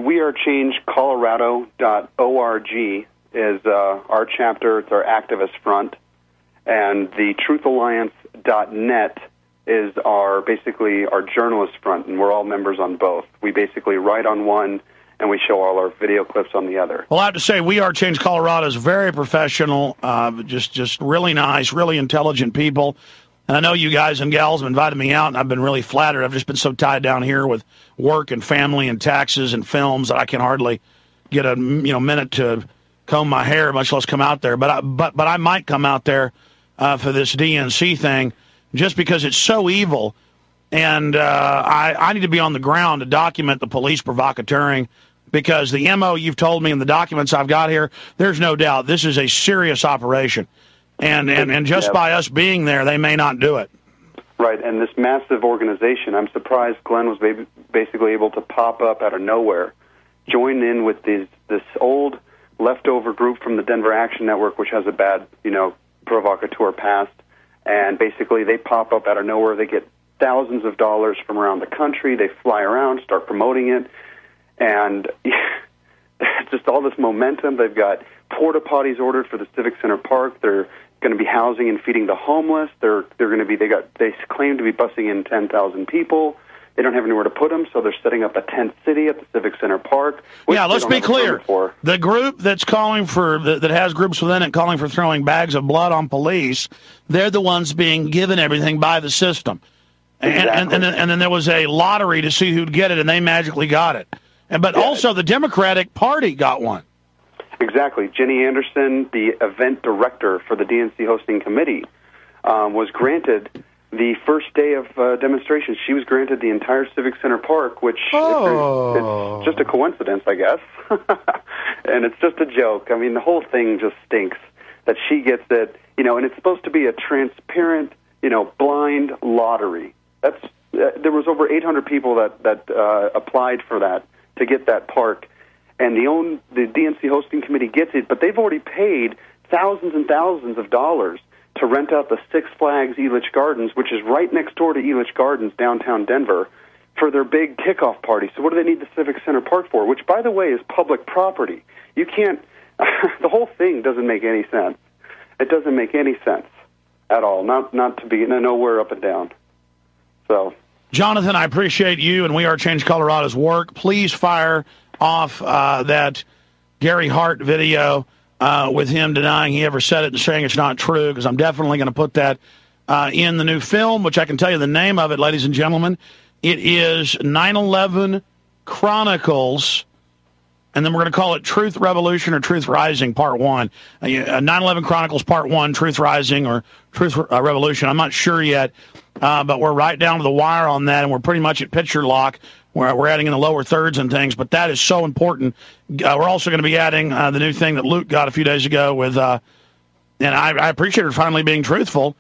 wearechangecolorado.org is our chapter. It's our activist front. And the truthalliance.net is basically our journalist front, and we're all members on both. We basically write on one, and we show all our video clips on the other. Well, I have to say, We Are Change Colorado is very professional, just really nice, really intelligent people. And I know you guys and gals have invited me out, and I've been really flattered. I've just been so tied down here with work and family and taxes and films that I can hardly get a minute to comb my hair, much less come out there. But I might come out there for this DNC thing, just because it's so evil. And I need to be on the ground to document the police provocateuring, because the MO you've told me and the documents I've got here, there's no doubt this is a serious operation. And just by us being there, they may not do it. Right, and this massive organization, I'm surprised Glenn was basically able to pop up out of nowhere, join in with this old leftover group from the Denver Action Network, which has a bad, provocateur past, and basically they pop up out of nowhere. They get thousands of dollars from around the country. They fly around, start promoting it, and just all this momentum. They've got porta potties ordered for the Civic Center Park. They're going to be housing and feeding the homeless. They claim to be busing in 10,000 people. They don't have anywhere to put them, so they're setting up a tent city at the Civic Center Park. Yeah, let's be clear. The group that's calling for, that has groups within it calling for throwing bags of blood on police, they're the ones being given everything by the system. Exactly. And then there was a lottery to see who'd get it, and they magically got it. But also the Democratic Party got one. Exactly. Jenny Anderson, the event director for the DNC hosting committee, was granted the first day of demonstrations. She was granted the entire Civic Center Park, which it's just a coincidence, I guess. And it's just a joke. I mean, the whole thing just stinks that she gets it, and it's supposed to be a transparent, blind lottery. There was over 800 people that applied for that to get that park. And the DNC hosting committee gets it, but they've already paid thousands and thousands of dollars to rent out the Six Flags Elitch Gardens, which is right next door to Elitch Gardens, downtown Denver, for their big kickoff party. So what do they need the Civic Center Park for? Which, by the way, is public property. You can't. The whole thing doesn't make any sense. It doesn't make any sense at all. Not to be nowhere up and down. So, Jonathan, I appreciate you and We Are Change Colorado's work. Please fire off that Gary Hart video with him denying he ever said it and saying it's not true, because I'm definitely going to put that in the new film, which I can tell you the name of it, ladies and gentlemen. It is 9/11 Chronicles, and then we're going to call it Truth Revolution or Truth Rising Part 1. 9/11 Chronicles Part 1, Truth Rising or Truth Revolution. I'm not sure yet, but we're right down to the wire on that, and we're pretty much at picture lock. We're adding in the lower thirds and things, but that is so important. We're also going to be adding the new thing that Luke got a few days ago with, and I appreciate her finally being truthful,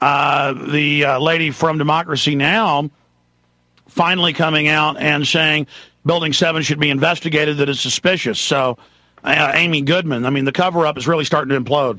the lady from Democracy Now! Finally coming out and saying Building 7 should be investigated, that it's suspicious. So, Amy Goodman, I mean, the cover-up is really starting to implode.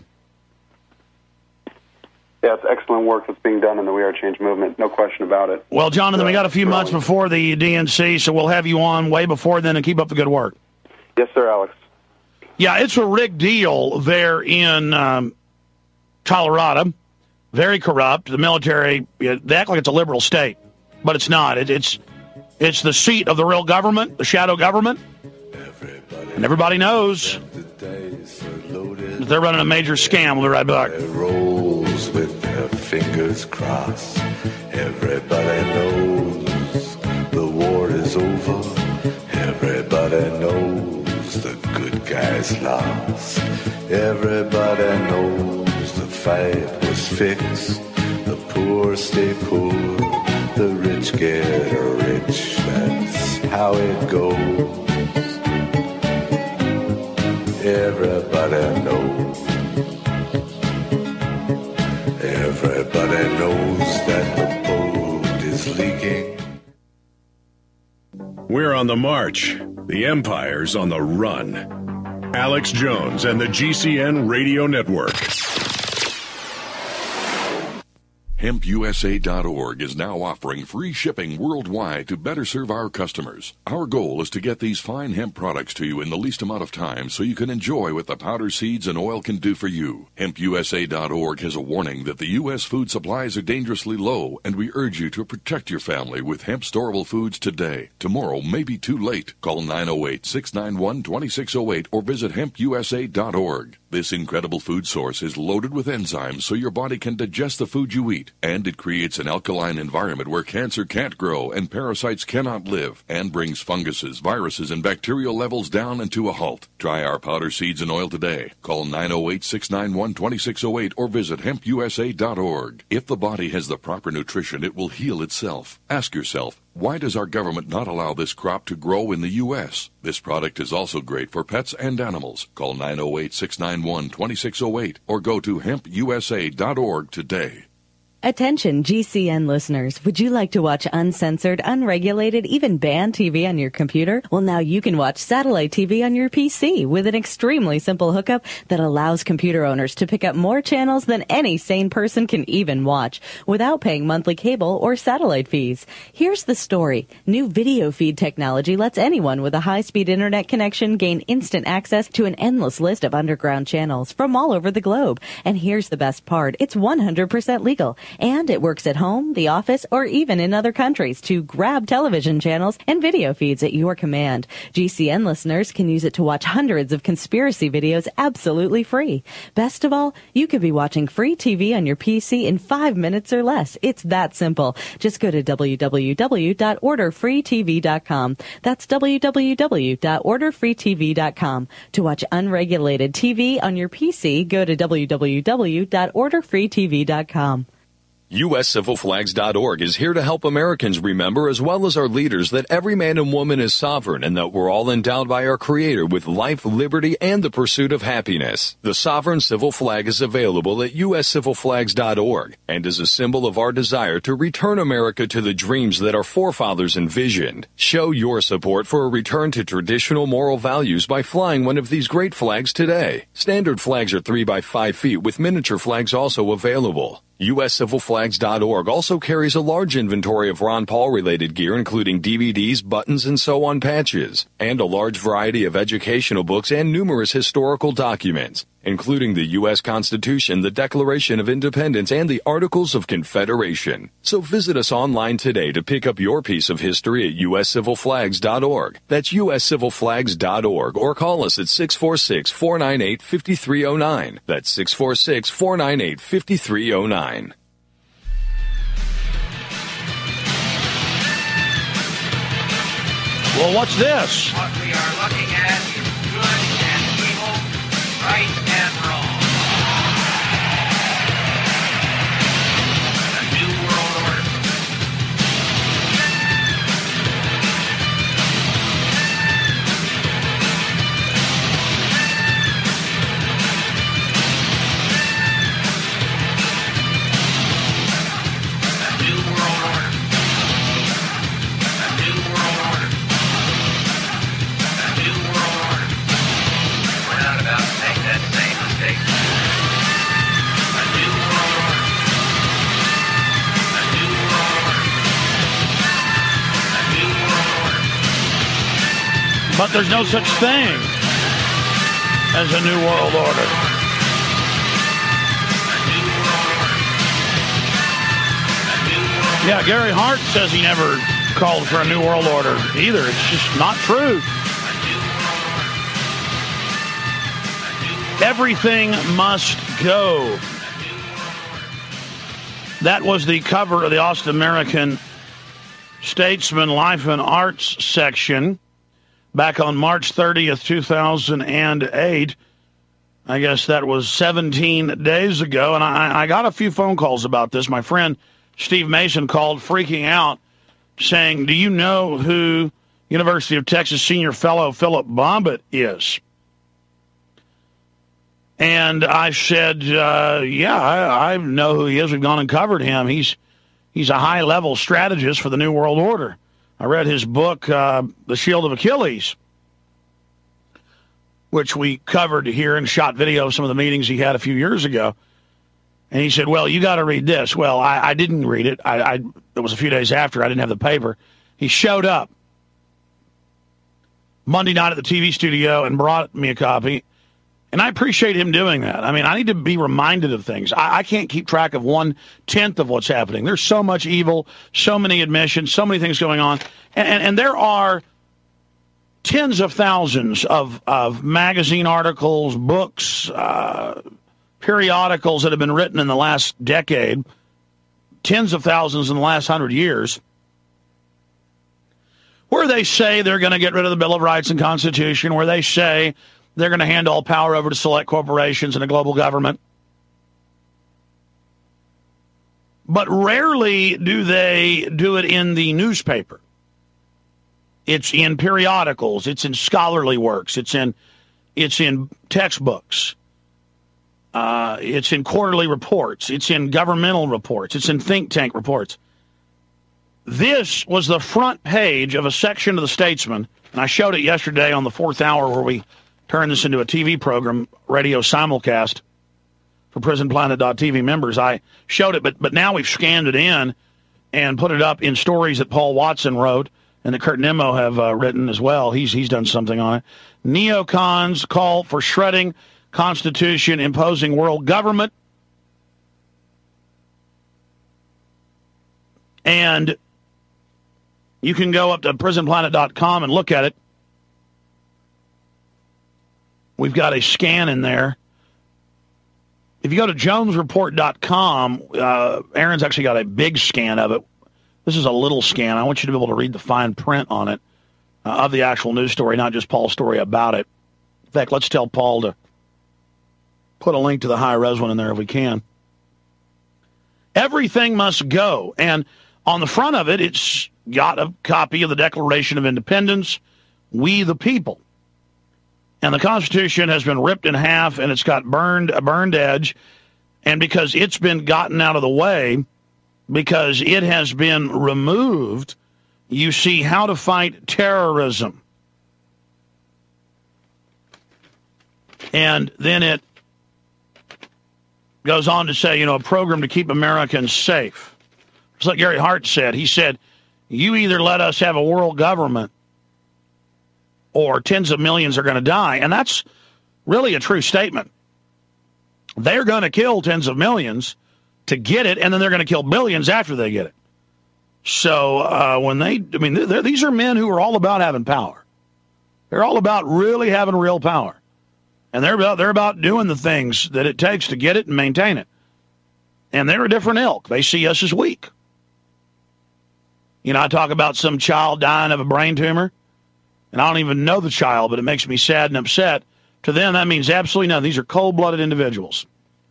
Yeah, it's excellent work that's being done in the We Are Change movement. No question about it. Well, Jonathan, we got a few months before the DNC, so we'll have you on way before then, and keep up the good work. Yes, sir, Alex. Yeah, it's a rigged deal there in Colorado. Very corrupt. The military, they act like it's a liberal state, but it's not. It's the seat of the real government, the shadow government. And everybody knows that they're running a major scam. We'll be right back. Rolls with their fingers crossed. Everybody knows the war is over. Everybody knows the good guys lost. Everybody knows the fight was fixed. The poor stay poor. The rich get rich. That's how it goes. Everybody knows. Everybody knows that the boat is leaking. We're on the march. The Empire's on the run. Alex Jones and the GCN Radio Network. HempUSA.org is now offering free shipping worldwide to better serve our customers. Our goal is to get these fine hemp products to you in the least amount of time so you can enjoy what the powder, seeds, and oil can do for you. HempUSA.org has a warning that the U.S. food supplies are dangerously low, and we urge you to protect your family with hemp storable foods today. Tomorrow may be too late. Call 908-691-2608 or visit HempUSA.org. This incredible food source is loaded with enzymes so your body can digest the food you eat. And it creates an alkaline environment where cancer can't grow and parasites cannot live, and brings funguses, viruses, and bacterial levels down and to a halt. Try our powder, seeds, and oil today. Call 908-691-2608 or visit HempUSA.org. If the body has the proper nutrition, it will heal itself. Ask yourself, why does our government not allow this crop to grow in the U.S.? This product is also great for pets and animals. Call 908-691-2608 or go to HempUSA.org today. Attention GCN listeners, would you like to watch uncensored, unregulated, even banned TV on your computer? Well, now you can watch satellite TV on your PC with an extremely simple hookup that allows computer owners to pick up more channels than any sane person can even watch without paying monthly cable or satellite fees. Here's the story. New video feed technology lets anyone with a high-speed internet connection gain instant access to an endless list of underground channels from all over the globe. And here's the best part. It's 100% legal. And it works at home, the office, or even in other countries to grab television channels and video feeds at your command. GCN listeners can use it to watch hundreds of conspiracy videos absolutely free. Best of all, you could be watching free TV on your PC in 5 minutes or less. It's that simple. Just go to www.orderfreetv.com. That's www.orderfreetv.com. To watch unregulated TV on your PC, go to www.orderfreetv.com. USCivilFlags.org is here to help Americans remember, as well as our leaders, that every man and woman is sovereign and that we're all endowed by our Creator with life, liberty, and the pursuit of happiness. The Sovereign Civil Flag is available at USCivilFlags.org and is a symbol of our desire to return America to the dreams that our forefathers envisioned. Show your support for a return to traditional moral values by flying one of these great flags today. Standard flags are 3 by 5 feet, with miniature flags also available. USCivilFlags.org also carries a large inventory of Ron Paul-related gear, including DVDs, buttons, and sew-on patches, and a large variety of educational books and numerous historical documents, including the U.S. Constitution, the Declaration of Independence, and the Articles of Confederation. So visit us online today to pick up your piece of history at USCivilFlags.org. That's USCivilFlags.org, or call us at 646-498-5309. That's 646-498-5309. Well, what's this? What we are looking at is good and evil, right and wrong. The New World Order. The New World Order. The New World Order. The New World Order. We're not about to make that same mistake. The New World Order. The New World Order. The New World Order. But there's no such thing as a New World Order. Yeah, Gary Hart says he never called for a New World Order either. It's just not true. Everything must go. That was the cover of the Austin American Statesman Life and Arts section back on March 30th, 2008. I guess that was 17 days ago, and I got a few phone calls about this. My friend Steve Mason called freaking out, saying, do you know who University of Texas senior fellow Philip Bobbitt is? And I said, yeah, I know who he is. We've gone and covered him. He's a high-level strategist for the New World Order. I read his book, The Shield of Achilles, which we covered here and shot video of some of the meetings he had a few years ago. And he said, well, you got to read this. Well, I didn't read it. It was a few days after. I didn't have the paper. He showed up Monday night at the TV studio and brought me a copy. And I appreciate him doing that. I mean, I need to be reminded of things. I can't keep track of 1/10 of what's happening. There's so much evil, so many admissions, so many things going on. And there are tens of thousands of magazine articles, books, periodicals that have been written in the last decade, tens of thousands in the last 100 years, where they say they're going to get rid of the Bill of Rights and Constitution, where they say they're going to hand all power over to select corporations and a global government. But rarely do they do it in the newspaper. It's in periodicals. It's in scholarly works. It's in textbooks. It's in quarterly reports. It's in governmental reports. It's in think tank reports. This was the front page of a section of the Statesman, and I showed it yesterday on the 4th hour where we turned this into a TV program, radio simulcast for PrisonPlanet.tv members. I showed it, but now we've scanned it in and put it up in stories that Paul Watson wrote and that Kurt Nimmo have written as well. He's done something on it. Neocons call for shredding Constitution, imposing world government. And you can go up to PrisonPlanet.com and look at it. We've got a scan in there. If you go to JonesReport.com, Aaron's actually got a big scan of it. This is a little scan. I want you to be able to read the fine print on it of the actual news story, not just Paul's story about it. In fact, let's tell Paul to put a link to the high-res one in there if we can. Everything must go. And on the front of it, it's got a copy of the Declaration of Independence, We the People. And the Constitution has been ripped in half, and it's got a burned edge. And because it's been gotten out of the way, because it has been removed, you see how to fight terrorism. And then it goes on to say, a program to keep Americans safe. It's like Gary Hart said. He said, you either let us have a world government or tens of millions are going to die. And that's really a true statement. They're going to kill tens of millions to get it, and then they're going to kill billions after they get it. So these are men who are all about having power. They're all about really having real power. And they're about doing the things that it takes to get it and maintain it. And they're a different ilk. They see us as weak. I talk about some child dying of a brain tumor, and I don't even know the child, but it makes me sad and upset. To them, that means absolutely nothing. These are cold-blooded individuals.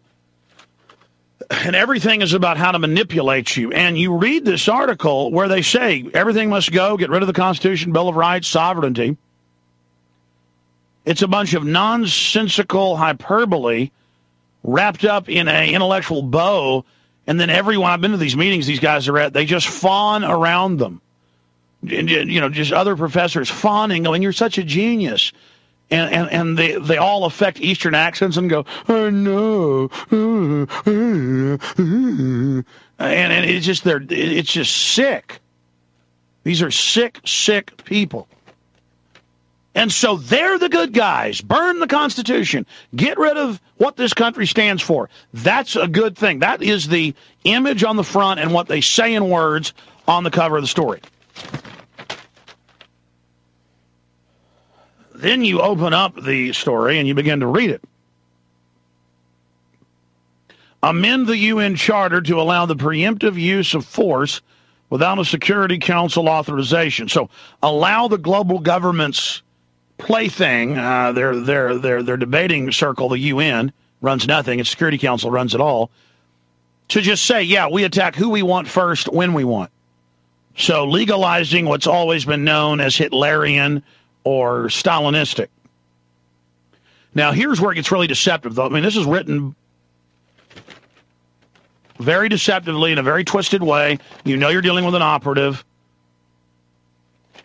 And everything is about how to manipulate you. And you read this article where they say everything must go, get rid of the Constitution, Bill of Rights, sovereignty. It's a bunch of nonsensical hyperbole wrapped up in an intellectual bow, and then everyone, I've been to these meetings these guys are at, they just fawn around them. Just other professors fawning, going, you're such a genius. And they all affect Eastern accents and go, oh, no. And it's just sick. These are sick people. And so they're the good guys. Burn the Constitution. Get rid of what this country stands for. That's a good thing. That is the image on the front and what they say in words on the cover of the story. Then you open up the story and you begin to read it. Amend the UN Charter to allow the preemptive use of force without a Security Council authorization. So allow the global government's plaything, their debating circle, the UN, runs nothing, and Security Council runs it all, to just say, yeah, we attack who we want first, when we want. So legalizing what's always been known as Hitlerian or Stalinistic. Now, here's where it gets really deceptive, though. I mean, this is written very deceptively in a very twisted way. You know you're dealing with an operative.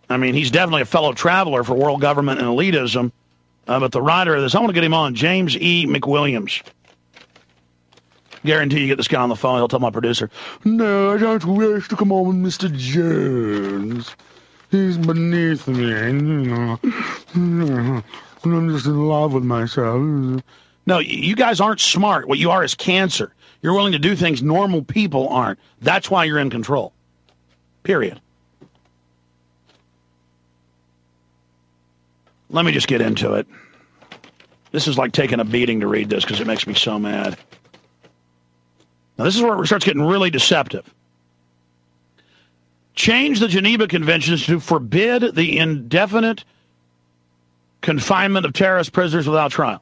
I mean, he's definitely a fellow traveler for world government and elitism. But the writer of this, I want to get him on, James E. McWilliams. Guarantee you get this guy on the phone. He'll tell my producer, "No, I don't wish to come on with Mr. Jones. He's beneath me. I'm just in love with myself." No, you guys aren't smart. What you are is cancer. You're willing to do things normal people aren't. That's why you're in control. Period. Let me just get into it. This is like taking a beating to read this because it makes me so mad. Now, this is where it starts getting really deceptive. Change the Geneva Conventions to forbid the indefinite confinement of terrorist prisoners without trial.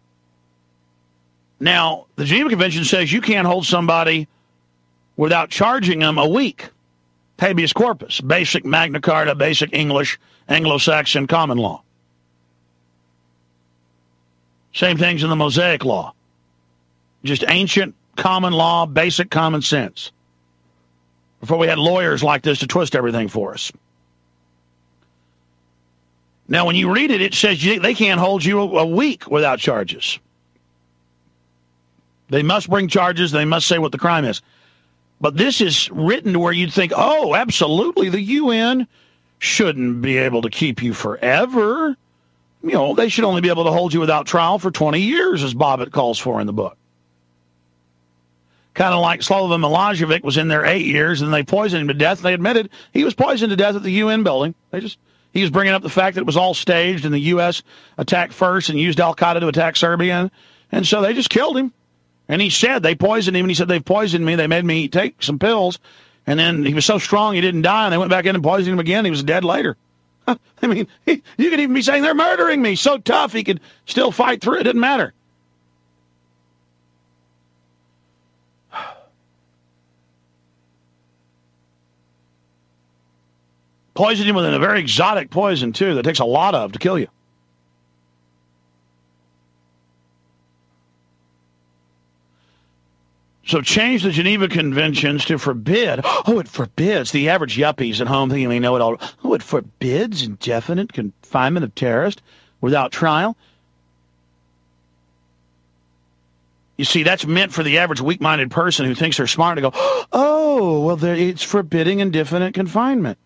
Now, the Geneva Convention says you can't hold somebody without charging them a week. Habeas corpus, basic Magna Carta, basic English, Anglo-Saxon common law. Same things in the Mosaic Law. Just ancient common law, basic common sense. Before we had lawyers like this to twist everything for us. Now, when you read it, it says they can't hold you a week without charges. They must bring charges. They must say what the crime is. But this is written to where you'd think, oh, absolutely, the UN shouldn't be able to keep you forever. You know, they should only be able to hold you without trial for 20 years, as Bobbitt calls for in the book. Kind of like Slobodan Milosevic was in there 8 years, and they poisoned him to death. They admitted he was poisoned to death at the UN building. He was bringing up the fact that it was all staged, and the U.S. attacked first and used Al-Qaeda to attack Serbia, and so they just killed him. And he said they poisoned him, and he said, they've poisoned me. They made me take some pills, and then he was so strong he didn't die, and they went back in and poisoned him again. He was dead later. I mean, you could even be saying they're murdering me. So tough, he could still fight through it. It didn't matter. Poisoned him with a very exotic poison, too, that takes a lot of to kill you. So change the Geneva Conventions to forbid. Oh, it forbids. The average yuppies at home thinking they know it all. Oh, it forbids indefinite confinement of terrorists without trial. You see, that's meant for the average weak-minded person who thinks they're smart to go, oh, well, it's forbidding indefinite confinement.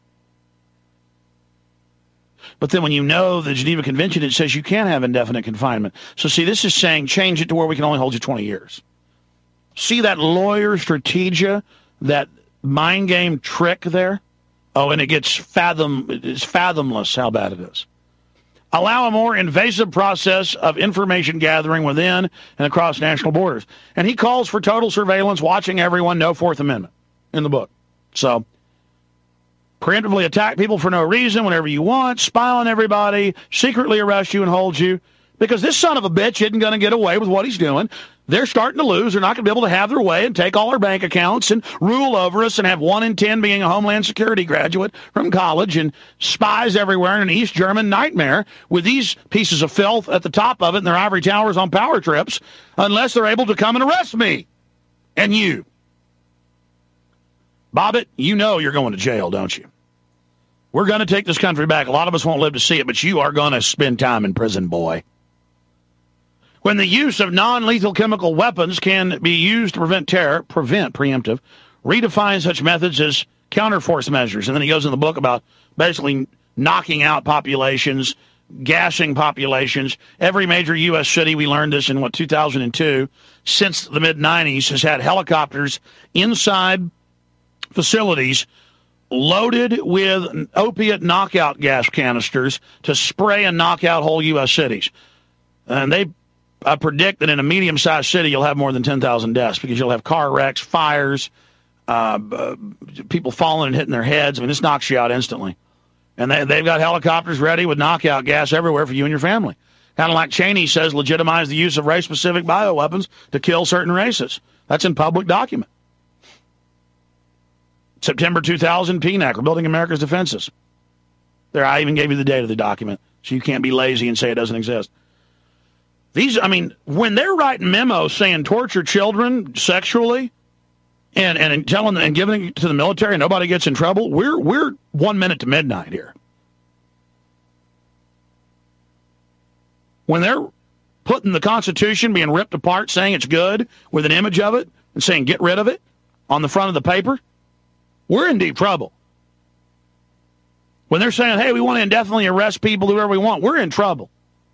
But then when you know the Geneva Convention, it says you can't have indefinite confinement. So see, this is saying change it to where we can only hold you 20 years. See that lawyer strategia, that mind game trick there? Oh, and it's fathomless how bad it is. Allow a more invasive process of information gathering within and across national borders. And he calls for total surveillance, watching everyone, no Fourth Amendment in the book. So, preemptively attack people for no reason whenever you want, spy on everybody, secretly arrest you and hold you. Because this son of a bitch isn't going to get away with what he's doing. They're starting to lose. They're not going to be able to have their way and take all our bank accounts and rule over us and have 1 in 10 being a Homeland Security graduate from college and spies everywhere in an East German nightmare with these pieces of filth at the top of it in their ivory towers on power trips unless they're able to come and arrest me and you. Bobbitt, you know you're going to jail, don't you? We're going to take this country back. A lot of us won't live to see it, but you are going to spend time in prison, boy. When the use of non-lethal chemical weapons can be used to prevent terror, preemptive, redefine such methods as counterforce measures. And then he goes in the book about basically knocking out populations, gassing populations. Every major U.S. city, we learned this in, 2002, since the mid-'90s, has had helicopters inside facilities loaded with opiate knockout gas canisters to spray and knock out whole U.S. cities. And I predict that in a medium-sized city, you'll have more than 10,000 deaths because you'll have car wrecks, fires, people falling and hitting their heads. I mean, this knocks you out instantly. And they've got helicopters ready with knockout gas everywhere for you and your family. Kind of like Cheney says, legitimize the use of race-specific bioweapons to kill certain races. That's in public document. September 2000, PNAC, Rebuilding America's Defenses. There, I even gave you the date of the document, so you can't be lazy and say it doesn't exist. When they're writing memos saying torture children sexually and telling and giving it to the military and nobody gets in trouble, we're 1 minute to midnight here. when they're putting the Constitution being ripped apart, saying it's good, with an image of it, and saying get rid of it on the front of the paper, we're in deep trouble. When they're saying, hey, we want to indefinitely arrest people, whoever we want, we're in trouble.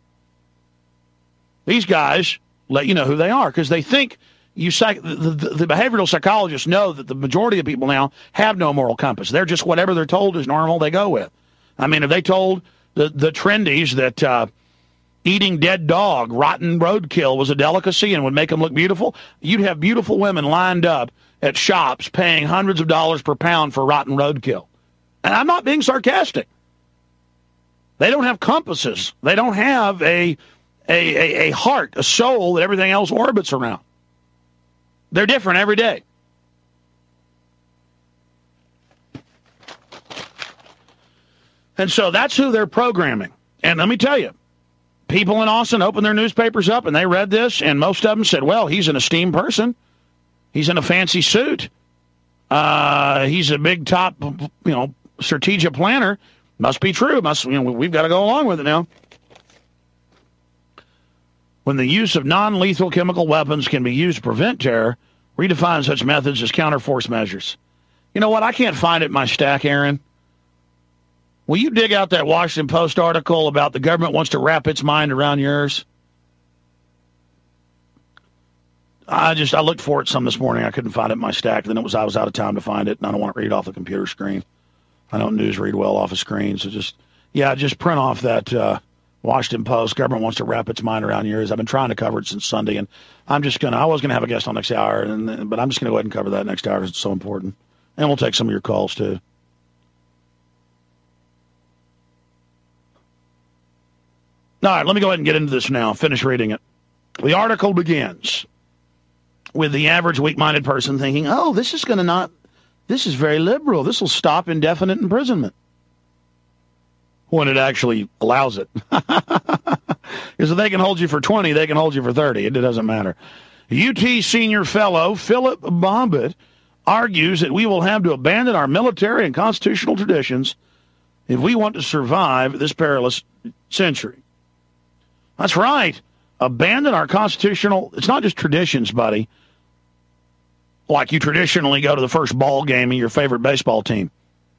These guys let you know who they are because they think the behavioral psychologists know that the majority of people now have no moral compass. They're just whatever they're told is normal, they go with. I mean, if they told the trendies that eating dead dog, rotten roadkill was a delicacy and would make them look beautiful, you'd have beautiful women lined up at shops paying hundreds of dollars per pound for rotten roadkill. And I'm not being sarcastic. They don't have compasses. They don't have a heart, a soul that everything else orbits around. They're different every day. And so that's who they're programming. And let me tell you, people in Austin opened their newspapers up and they read this, and most of them said, well, he's an esteemed person. He's in a fancy suit. He's a big top, strategic planner. Must be true. We've got to go along with it now. When the use of non-lethal chemical weapons can be used to prevent terror, redefine such methods as counterforce measures. You know what? I can't find it in my stack, Aaron. Will you dig out that Washington Post article about the government wants to wrap its mind around yours? I looked for it some this morning. I couldn't find it in my stack. Then I was out of time to find it, and I don't want to read off the computer screen. I don't newsread well off a screen, so just print off that Washington Post. Government wants to wrap its mind around yours. I've been trying to cover it since Sunday, and I was going to have a guest on next hour, but I'm just going to go ahead and cover that next hour because it's so important. And we'll take some of your calls, too. All right, let me go ahead and get into this now. Finish reading it. The article begins with the average weak-minded person thinking, oh, this is very liberal. This will stop indefinite imprisonment. When it actually allows it. Because if they can hold you for 20, they can hold you for 30. It doesn't matter. UT senior fellow Philip Bobbitt argues that we will have to abandon our military and constitutional traditions if we want to survive this perilous century. That's right. Abandon our constitutional... It's not just traditions, buddy. Like you traditionally go to the first ball game of your favorite baseball team.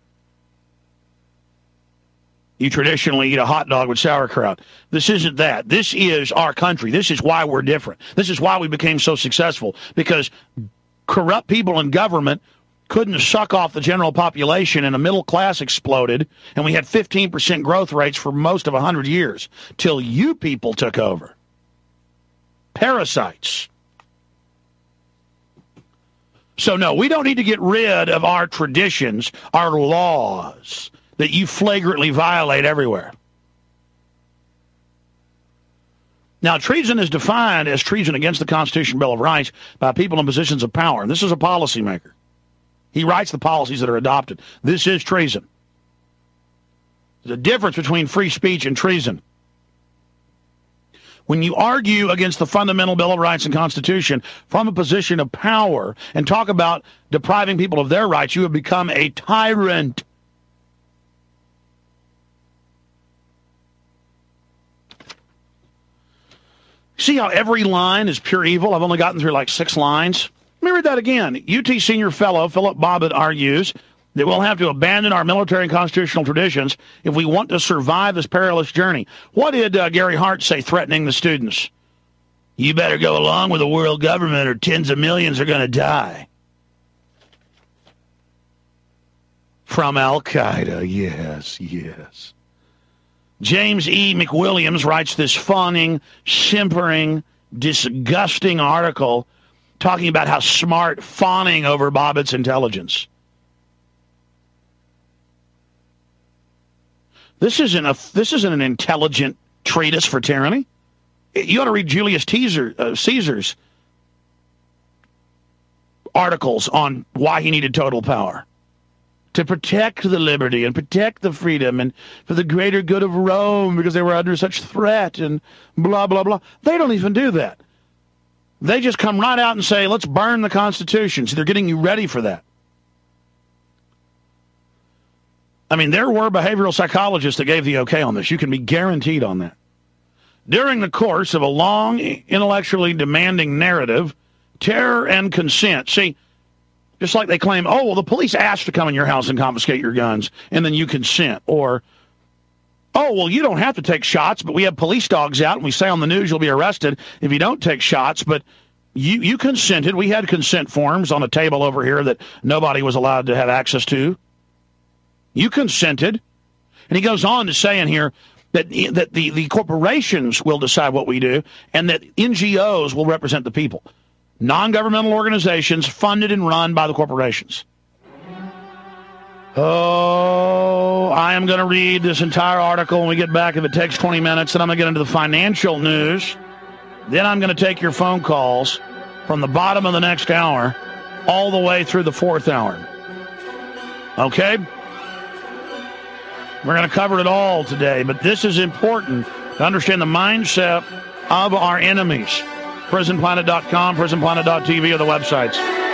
You traditionally eat a hot dog with sauerkraut. This isn't that. This is our country. This is why we're different. This is why we became so successful. Because corrupt people in government couldn't suck off the general population, and a middle class exploded, and we had 15% growth rates for most of 100 years, till you people took over. Parasites. So no, we don't need to get rid of our traditions, our laws, that you flagrantly violate everywhere. Now, treason is defined as treason against the Constitution Bill of Rights by people in positions of power. And this is a policymaker. He writes the policies that are adopted. This is treason. There's a difference between free speech and treason. When you argue against the fundamental Bill of Rights and Constitution from a position of power and talk about depriving people of their rights, you have become a tyrant. See how every line is pure evil? I've only gotten through like 6 lines. Let me read that again. UT senior fellow Philip Bobbitt argues that we'll have to abandon our military and constitutional traditions if we want to survive this perilous journey. What did Gary Hart say threatening the students? You better go along with the world government or tens of millions are going to die. From Al-Qaeda, yes. James E. McWilliams writes this fawning, simpering, disgusting article talking about how smart, fawning over Bobbitt's intelligence. This isn't an intelligent treatise for tyranny. You ought to read Julius Caesar's articles on why he needed total power. To protect the liberty and protect the freedom and for the greater good of Rome because they were under such threat and blah, blah, blah. They don't even do that. They just come right out and say, let's burn the Constitution. So they're getting you ready for that. I mean, there were behavioral psychologists that gave the okay on this. You can be guaranteed on that. During the course of a long, intellectually demanding narrative, terror and consent. See, just like they claim, oh, well, the police asked to come in your house and confiscate your guns, and then you consent. Or, oh, well, you don't have to take shots, but we have police dogs out, and we say on the news you'll be arrested if you don't take shots, but you consented. We had consent forms on a table over here that nobody was allowed to have access to. You consented. And he goes on to say in here that the corporations will decide what we do, and that NGOs will represent the people. Non-governmental organizations funded and run by the corporations. Oh, I am going to read this entire article when we get back, if it takes 20 minutes, and I'm going to get into the financial news. Then I'm going to take your phone calls from the bottom of the next hour all the way through the fourth hour. Okay? We're going to cover it all today, but this is important to understand the mindset of our enemies. PrisonPlanet.com, PrisonPlanet.tv are the websites.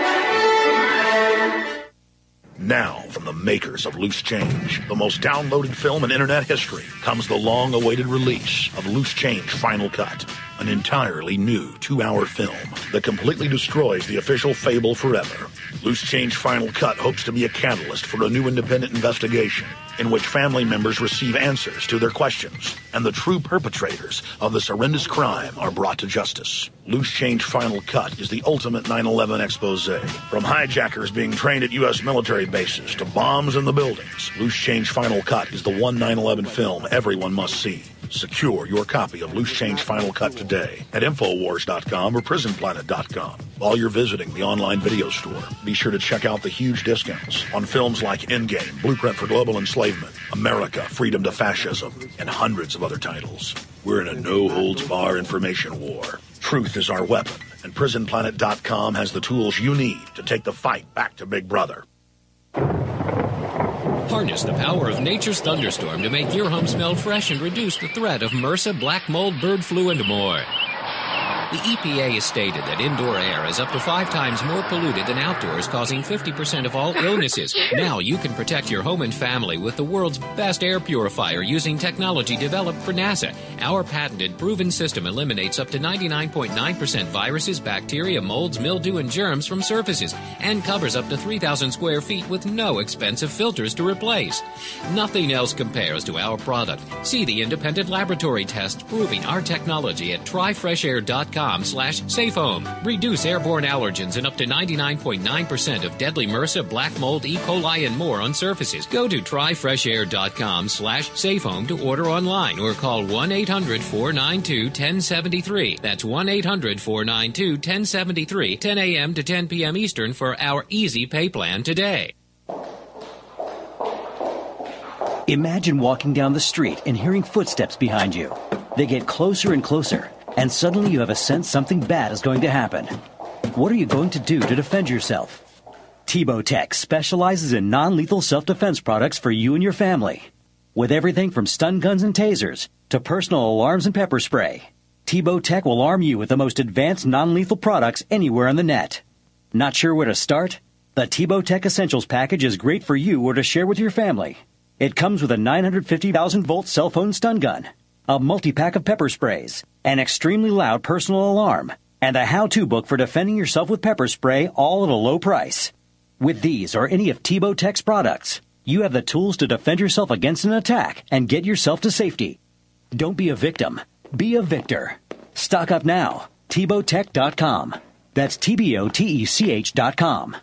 Now, from the makers of Loose Change, the most downloaded film in internet history, comes the long-awaited release of Loose Change Final Cut, an entirely new 2-hour film that completely destroys the official fable forever. Loose Change Final Cut hopes to be a catalyst for a new independent investigation in which family members receive answers to their questions, and the true perpetrators of this horrendous crime are brought to justice. Loose Change Final Cut is the ultimate 9/11 expose. From hijackers being trained at U.S. military bases to bombs in the buildings, Loose Change Final Cut is the one 9/11 film everyone must see. Secure your copy of Loose Change Final Cut today at Infowars.com or PrisonPlanet.com. While you're visiting the online video store, be sure to check out the huge discounts on films like Endgame, Blueprint for Global Enslavement, America, Freedom to Fascism, and hundreds of other titles. We're in a no-holds-bar information war. Truth is our weapon, and PrisonPlanet.com has the tools you need to take the fight back to Big Brother. Harness the power of nature's thunderstorm to make your home smell fresh and reduce the threat of MRSA, black mold, bird flu, and more. The EPA has stated that indoor air is up to 5 times more polluted than outdoors, causing 50% of all illnesses. Now you can protect your home and family with the world's best air purifier using technology developed for NASA. Our patented, proven system eliminates up to 99.9% viruses, bacteria, molds, mildew, and germs from surfaces, and covers up to 3,000 square feet with no expensive filters to replace. Nothing else compares to our product. See the independent laboratory tests proving our technology at tryfreshair.com/safehome. Reduce airborne allergens and up to 99.9% of deadly MRSA, black mold, E. coli, and more on surfaces. Go to tryfreshair.com/safehome to order online or call 1-800-492-1073. That's 1-800-492-1073, 10 a.m. to 10 p.m. Eastern for our easy pay plan today. Imagine walking down the street and hearing footsteps behind you. They get closer and closer, and suddenly you have a sense something bad is going to happen. What are you going to do to defend yourself? Tebow Tech specializes in non-lethal self-defense products for you and your family. With everything from stun guns and tasers to personal alarms and pepper spray, Tebow Tech will arm you with the most advanced non-lethal products anywhere on the net. Not sure where to start? The Tebow Tech Essentials package is great for you or to share with your family. It comes with a 950,000-volt cell phone stun gun, a multi-pack of pepper sprays, an extremely loud personal alarm, and a how-to book for defending yourself with pepper spray, all at a low price. With these or any of Tebow Tech's products, you have the tools to defend yourself against an attack and get yourself to safety. Don't be a victim. Be a victor. Stock up now. TebowTech.com. That's TBOTECH.com.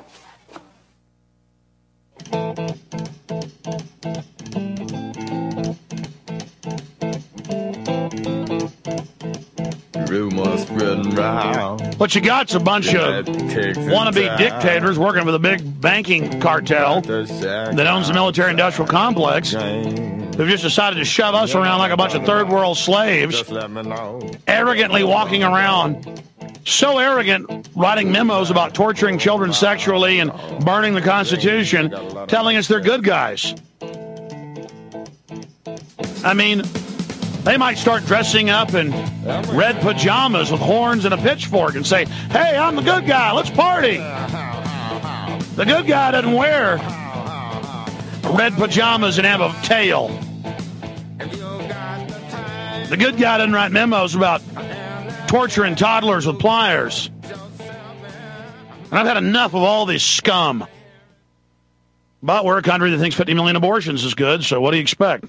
Rumors spreading round. What you got's a bunch of wannabe dictators working for the big banking cartel that owns the military-industrial complex, who've just decided to shove us around like a bunch of third-world slaves, arrogantly walking around, so arrogant, writing memos about torturing children sexually and burning the Constitution, telling us they're good guys. I mean, they might start dressing up in red pajamas with horns and a pitchfork and say, hey, I'm the good guy, let's party. The good guy doesn't wear red pajamas and have a tail. The good guy doesn't write memos about torturing toddlers with pliers. And I've had enough of all this scum. But we're a country that thinks 50 million abortions is good, so what do you expect?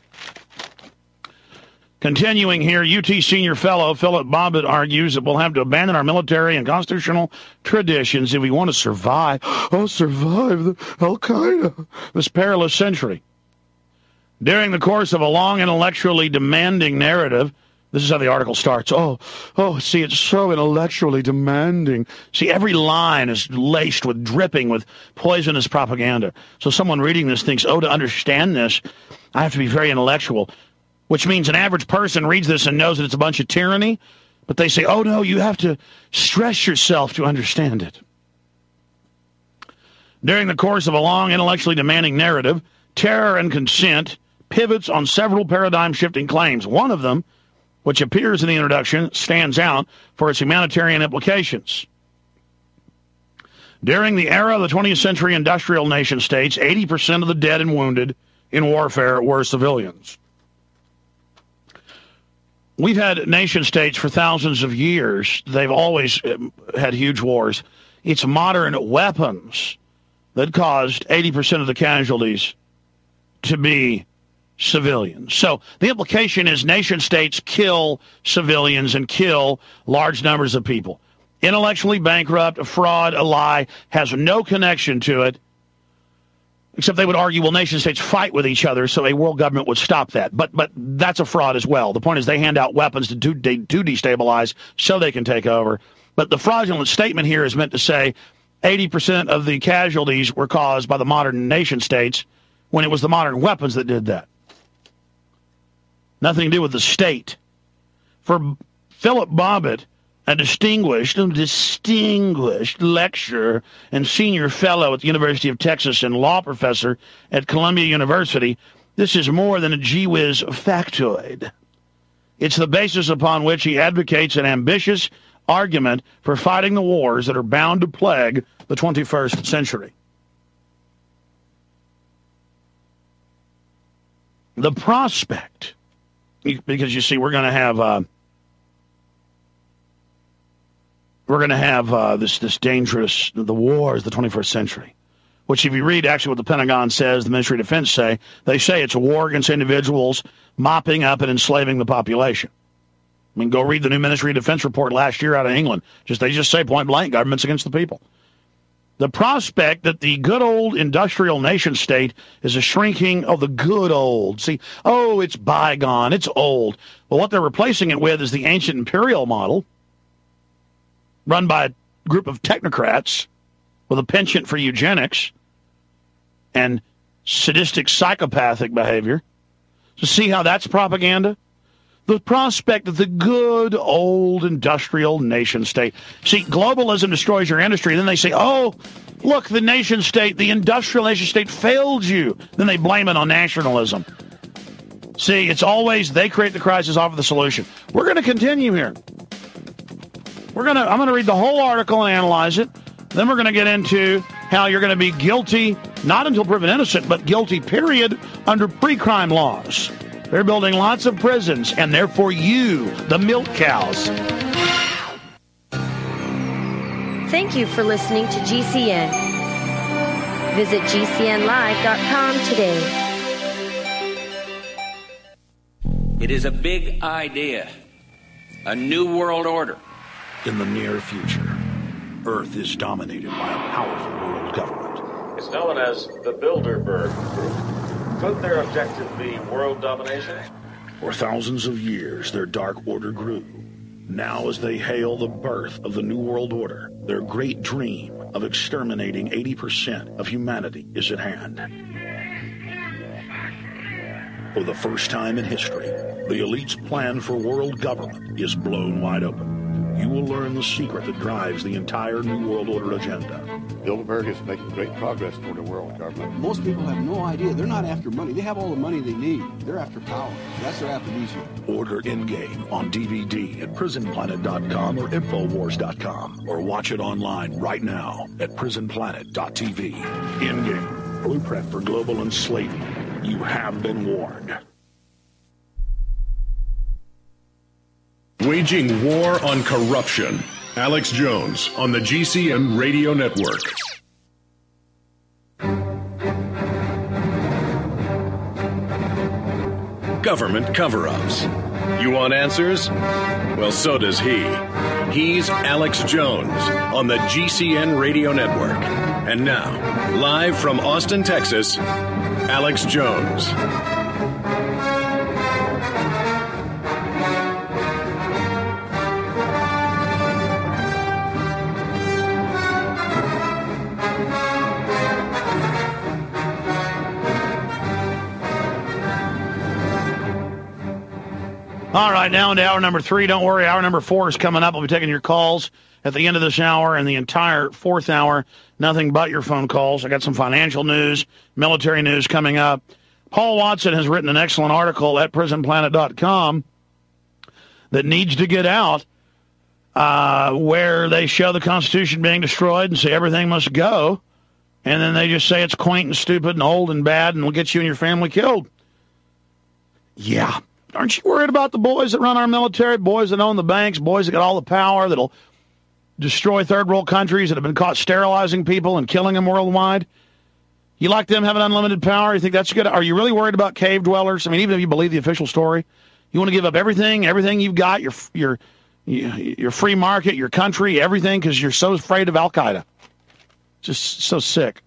Continuing here, UT senior fellow Philip Bobbitt argues that we'll have to abandon our military and constitutional traditions if we want to survive. Survive the Al-Qaeda, this perilous century. During the course of a long intellectually demanding narrative, this is how the article starts. See, it's so intellectually demanding. See, every line is laced with, dripping with poisonous propaganda. So someone reading this thinks, to understand this, I have to be very intellectual. Which means an average person reads this and knows that it's a bunch of tyranny, but they say, no, you have to stress yourself to understand it. During the course of a long, intellectually demanding narrative, Terror and Consent pivots on several paradigm-shifting claims. One of them, which appears in the introduction, stands out for its humanitarian implications. During the era of the 20th century industrial nation-states, 80% of the dead and wounded in warfare were civilians. We've had nation-states for thousands of years. They've always had huge wars. It's modern weapons that caused 80% of the casualties to be civilians. So the implication is nation-states kill civilians and kill large numbers of people. Intellectually bankrupt, a fraud, a lie, has no connection to it, except they would argue, nation-states fight with each other, so a world government would stop that. But that's a fraud as well. The point is they hand out weapons to destabilize so they can take over. But the fraudulent statement here is meant to say 80% of the casualties were caused by the modern nation-states when it was the modern weapons that did that. Nothing to do with the state. For Philip Bobbitt, a distinguished lecturer and senior fellow at the University of Texas and law professor at Columbia University, this is more than a gee-whiz factoid. It's the basis upon which he advocates an ambitious argument for fighting the wars that are bound to plague the 21st century. The prospect, because you see, we're going to have this dangerous, the wars, the 21st century, which if you read actually what the Pentagon says, the Ministry of Defense they say it's a war against individuals mopping up and enslaving the population. I mean, go read the new Ministry of Defense report last year out of England. They just say point blank, government's against the people. The prospect that the good old industrial nation state is a shrinking of the good old. See, it's bygone, it's old. Well, what they're replacing it with is the ancient imperial model, run by a group of technocrats with a penchant for eugenics and sadistic psychopathic behavior. So see how that's propaganda? The prospect of the good old industrial nation state. See, globalism destroys your industry. Then they say, look, the nation state, the industrial nation state failed you. Then they blame it on nationalism. See, it's always they create the crisis, offer the solution. We're going to continue here. I'm going to read the whole article and analyze it. Then we're going to get into how you're going to be guilty, not until proven innocent, but guilty, period, under pre-crime laws. They're building lots of prisons, and they're for you, the milk cows. Thank you for listening to GCN. Visit GCNlive.com today. It is a big idea. A new world order. In the near future, Earth is dominated by a powerful world government. It's known as the Bilderberg Group. Could their objective be world domination? For thousands of years, their dark order grew. Now, as they hail the birth of the New World Order, their great dream of exterminating 80% of humanity is at hand. For the first time in history, the elite's plan for world government is blown wide open. You will learn the secret that drives the entire New World Order agenda. Bilderberg is making great progress toward a world government. Most people have no idea. They're not after money. They have all the money they need. They're after power. That's their aphrodisiac. Order Endgame on DVD at prisonplanet.com or Infowars.com, or watch it online right now at prisonplanet.tv. Endgame, blueprint for global enslavement. You have been warned. Waging war on corruption. Alex Jones on the GCN Radio Network. Government cover-ups. You want answers? Well, so does he. He's Alex Jones on the GCN Radio Network. And now, live from Austin, Texas, Alex Jones. All right, now into hour number 3. Don't worry, hour number 4 is coming up. We'll be taking your calls at the end of this hour and the entire 4th hour. Nothing but your phone calls. I got some financial news, military news coming up. Paul Watson has written an excellent article at prisonplanet.com that needs to get out, where they show the Constitution being destroyed and say everything must go, and then they just say it's quaint and stupid and old and bad and will get you and your family killed. Yeah. Aren't you worried about the boys that run our military, boys that own the banks, boys that got all the power, that'll destroy third world countries that have been caught sterilizing people and killing them worldwide? You like them having unlimited power? You think that's good? Are you really worried about cave dwellers? I mean, even if you believe the official story, you want to give up everything you've got, your free market, your country, everything, because you're so afraid of Al-Qaeda. Just so sick.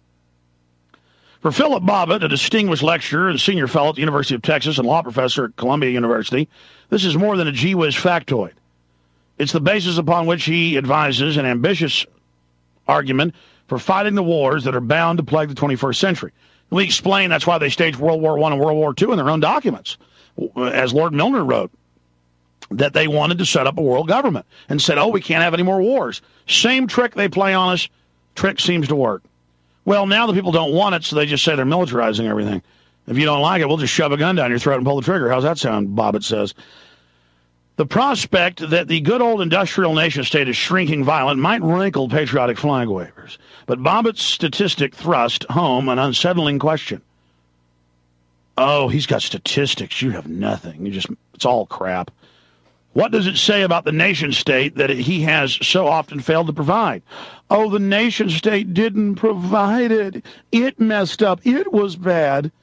For Philip Bobbitt, a distinguished lecturer and senior fellow at the University of Texas and law professor at Columbia University, this is more than a gee whiz factoid. It's the basis upon which he advises an ambitious argument for fighting the wars that are bound to plague the 21st century. We explain that's why they staged World War I and World War II in their own documents. As Lord Milner wrote, that they wanted to set up a world government and said, oh, we can't have any more wars. Same trick they play on us. Trick seems to work. Well, now the people don't want it, so they just say they're militarizing everything. If you don't like it, we'll just shove a gun down your throat and pull the trigger. How's that sound, Bobbitt says. The prospect that the good old industrial nation state is shrinking violent might rankle patriotic flag wavers. But Bobbitt's statistic thrust home an unsettling question. Oh, he's got statistics. You have nothing. It's all crap. What does it say about the nation state that he has so often failed to provide? Oh, the nation state didn't provide it. It messed up. It was bad.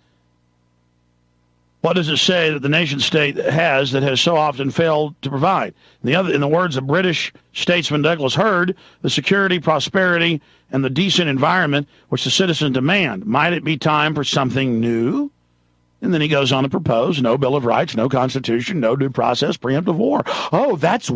What does it say that the nation state has that has so often failed to provide? In the words of British statesman Douglas Hurd, the security, prosperity, and the decent environment which the citizens demand. Might it be time for something new? And then he goes on to propose no Bill of Rights, no Constitution, no due process, preemptive war. Oh, that's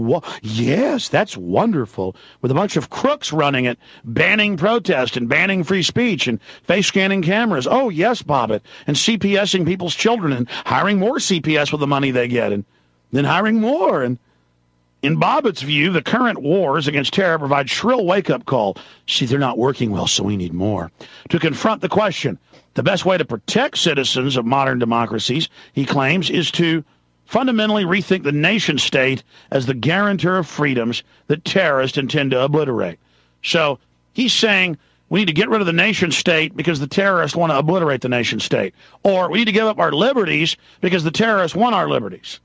wonderful. With a bunch of crooks running it, banning protest and banning free speech and face scanning cameras. Oh, yes, Bobbitt. And CPSing people's children and hiring more CPS with the money they get and then hiring more. And in Bobbitt's view, the current wars against terror provide shrill wake-up call. See, they're not working well, so we need more. To confront the question, the best way to protect citizens of modern democracies, he claims, is to fundamentally rethink the nation state as the guarantor of freedoms that terrorists intend to obliterate. So he's saying we need to get rid of the nation state because the terrorists want to obliterate the nation state. Or we need to give up our liberties because the terrorists want our liberties.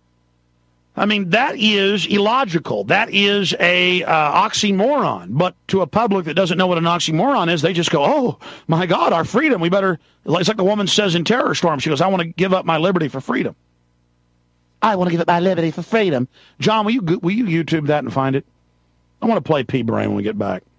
I mean, that is illogical. That is a oxymoron. But to a public that doesn't know what an oxymoron is, they just go, oh, my God, our freedom. We better, it's like the woman says in Terror Storm. She goes, I want to give up my liberty for freedom. I want to give up my liberty for freedom. John, will you YouTube that and find it? I want to play P-Brain when we get back.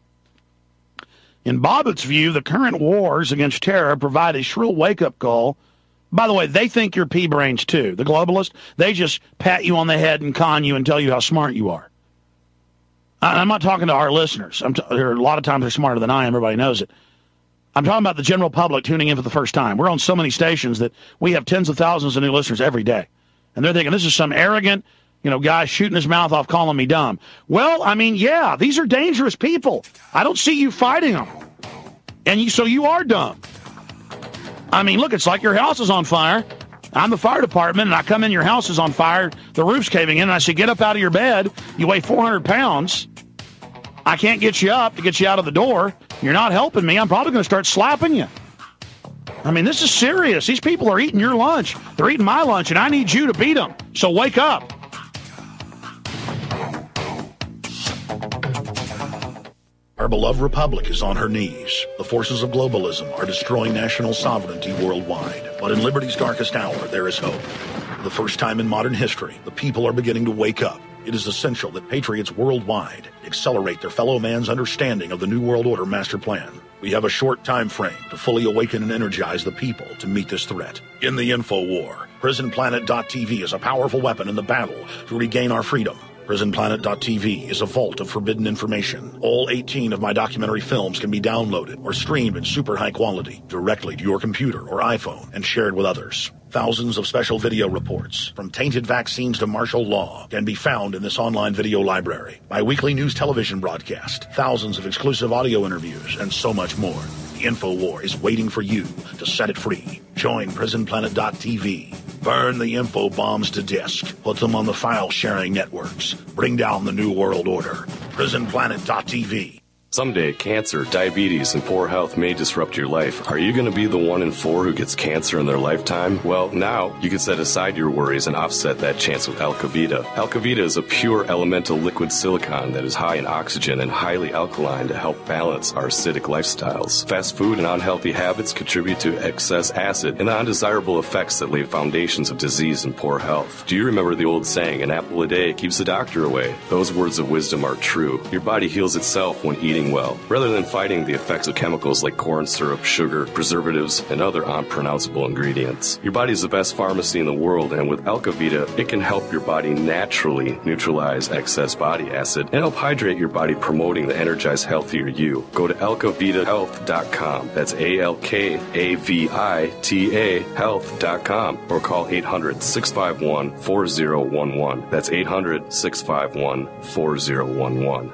In Bobbitt's view, the current wars against terror provide a shrill wake-up call. By the way, they think you're pea-brains, too. The globalists, they just pat you on the head and con you and tell you how smart you are. I'm not talking to our listeners. There are a lot of times they're smarter than I am. Everybody knows it. I'm talking about the general public tuning in for the first time. We're on so many stations that we have tens of thousands of new listeners every day. And they're thinking, this is some arrogant, guy shooting his mouth off calling me dumb. Well, I mean, yeah, these are dangerous people. I don't see you fighting them. And so you are dumb. I mean, look, it's like your house is on fire. I'm the fire department, and I come in, your house is on fire, the roof's caving in, and I say, get up out of your bed. You weigh 400 pounds. I can't get you up to get you out of the door. You're not helping me. I'm probably going to start slapping you. I mean, this is serious. These people are eating your lunch. They're eating my lunch, and I need you to beat them. So wake up. Our beloved republic is on her knees. The forces of globalism are destroying national sovereignty worldwide. But in liberty's darkest hour, there is hope. For the first time in modern history, the people are beginning to wake up. It is essential that patriots worldwide accelerate their fellow man's understanding of the New World Order master plan. We have a short time frame to fully awaken and energize the people to meet this threat. In the info war, PrisonPlanet.tv is a powerful weapon in the battle to regain our freedom. PrisonPlanet.tv is a vault of forbidden information. All 18 of my documentary films can be downloaded or streamed in super high quality directly to your computer or iPhone and shared with others. Thousands of special video reports, from tainted vaccines to martial law, can be found in this online video library. My weekly news television broadcast, thousands of exclusive audio interviews, and so much more. The InfoWar is waiting for you to set it free. Join PrisonPlanet.tv. Burn the info bombs to disk. Put them on the file-sharing networks. Bring down the New World Order. PrisonPlanet.tv. Someday, cancer, diabetes, and poor health may disrupt your life. Are you going to be the 1 in 4 who gets cancer in their lifetime? Well, now you can set aside your worries and offset that chance with Alkavita. Alkavita is a pure elemental liquid silicone that is high in oxygen and highly alkaline to help balance our acidic lifestyles. Fast food and unhealthy habits contribute to excess acid and the undesirable effects that lay foundations of disease and poor health. Do you remember the old saying, an apple a day keeps the doctor away? Those words of wisdom are true. Your body heals itself when eating well, rather than fighting the effects of chemicals like corn syrup, sugar, preservatives, and other unpronounceable ingredients. Your body is the best pharmacy in the world, and with Alkavita, it can help your body naturally neutralize excess body acid and help hydrate your body, promoting the energized, healthier you. Go to alkavitahealth.com. That's ALKAVITA health.com, or call 800-651-4011. That's 800-651-4011.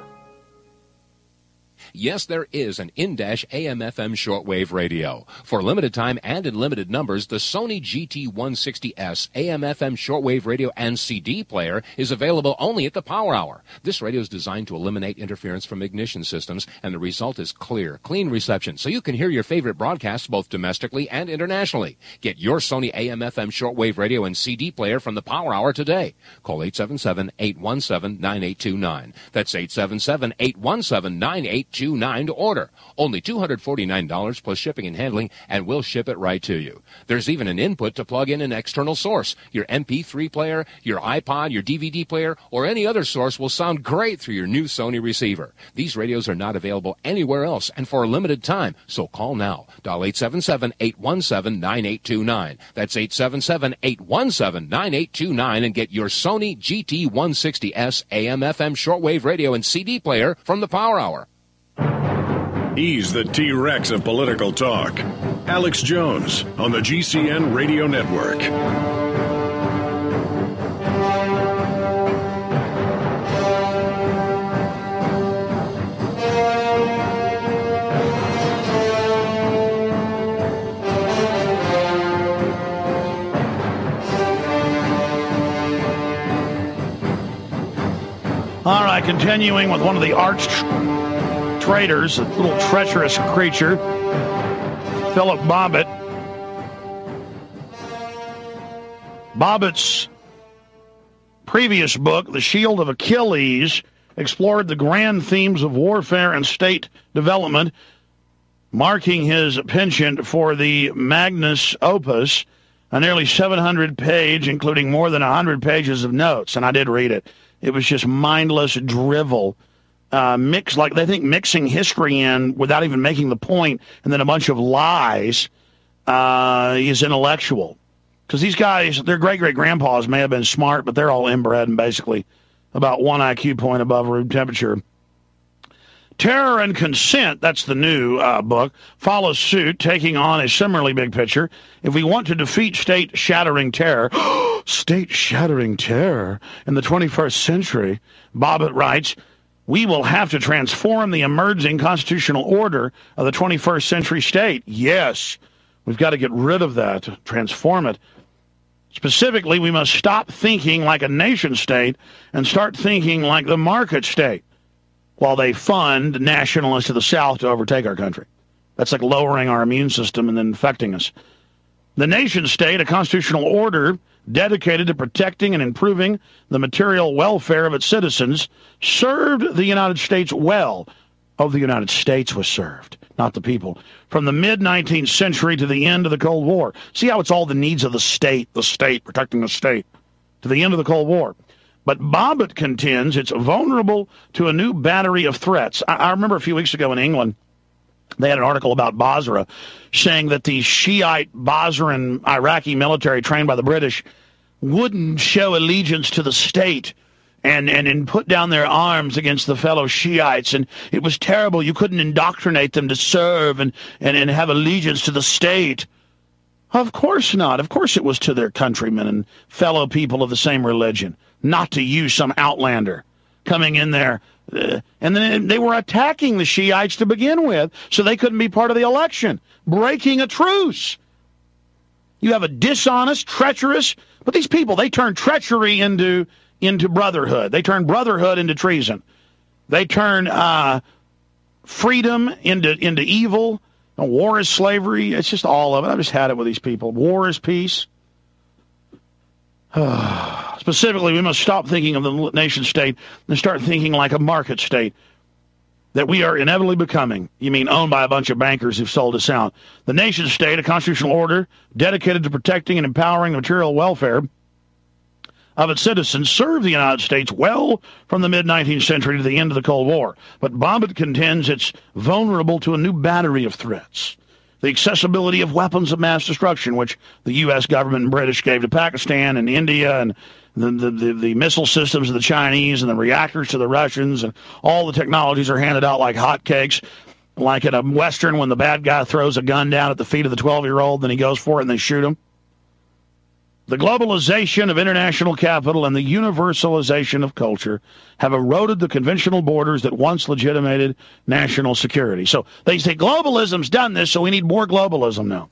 Yes, there is an in-AM/FM shortwave radio. For limited time and in limited numbers, the Sony GT160S AM/FM shortwave radio and CD player is available only at the Power Hour. This radio is designed to eliminate interference from ignition systems, and the result is clear, clean reception, so you can hear your favorite broadcasts both domestically and internationally. Get your Sony AM/FM shortwave radio and CD player from the Power Hour today. Call 877-817-9829. That's 877-817-9829. to order. Only $249 plus shipping and handling, and we'll ship it right to you. There's even an input to plug in an external source. Your MP3 player, your iPod, your DVD player, or any other source will sound great through your new Sony receiver. These radios are not available anywhere else and for a limited time, so call now. Dial 877-817-9829. That's 877-817-9829 and get your Sony GT160S AM/FM shortwave radio and CD player from the Power Hour. He's the T-Rex of political talk. Alex Jones on the GCN Radio Network. All right, continuing with one of the arch traitors, a little treacherous creature, Philip Bobbitt. Bobbitt's previous book, The Shield of Achilles, explored the grand themes of warfare and state development, marking his penchant for the magnus opus, a nearly 700-page, including more than 100 pages of notes, and I did read it. It was just mindless drivel. Mixing history in without even making the point, and then a bunch of lies is intellectual. Because these guys, their great-great-grandpas may have been smart, but they're all inbred and basically about 1 IQ point above room temperature. Terror and Consent, that's the new book, follows suit, taking on a similarly big picture. If we want to defeat state-shattering terror, state-shattering terror in the 21st century, Bobbitt writes, we will have to transform the emerging constitutional order of the 21st century state. Yes, we've got to get rid of that, transform it. Specifically, we must stop thinking like a nation state and start thinking like the market state while they fund nationalists of the South to overtake our country. That's like lowering our immune system and then infecting us. The nation state, a constitutional order dedicated to protecting and improving the material welfare of its citizens, served the United States well of the United States was served, not the people. From the mid-19th century to the end of the Cold War. See how it's all the needs of the state, protecting the state, to the end of the Cold War. But Bobbitt contends it's vulnerable to a new battery of threats. I remember a few weeks ago in England, they had an article about Basra saying that the Shiite Basran Iraqi military trained by the British wouldn't show allegiance to the state and put down their arms against the fellow Shiites, and it was terrible. You couldn't indoctrinate them to serve and have allegiance to the state. Of course not. Of course it was to their countrymen and fellow people of the same religion, not to you, some outlander, coming in there. And then they were attacking the Shiites to begin with, so they couldn't be part of the election, breaking a truce. You have a dishonest, treacherous, but these people, they turn treachery into brotherhood. They turn brotherhood into treason. They turn freedom into evil. War is slavery. It's just all of it. I've just had it with these people. War is peace. Specifically, we must stop thinking of the nation state and start thinking like a market state that we are inevitably becoming. You mean owned by a bunch of bankers who've sold us out. The nation state, a constitutional order dedicated to protecting and empowering the material welfare of its citizens, served the United States well from the mid-19th century to the end of the Cold War. But Bobbitt contends it's vulnerable to a new battery of threats. The accessibility of weapons of mass destruction, which the U.S. government and British gave to Pakistan and India, and the missile systems of the Chinese and the reactors to the Russians, and all the technologies are handed out like hotcakes, like in a Western when the bad guy throws a gun down at the feet of the 12-year-old, then he goes for it and they shoot him. The globalization of international capital and the universalization of culture have eroded the conventional borders that once legitimated national security. So they say globalism's done this, so we need more globalism now.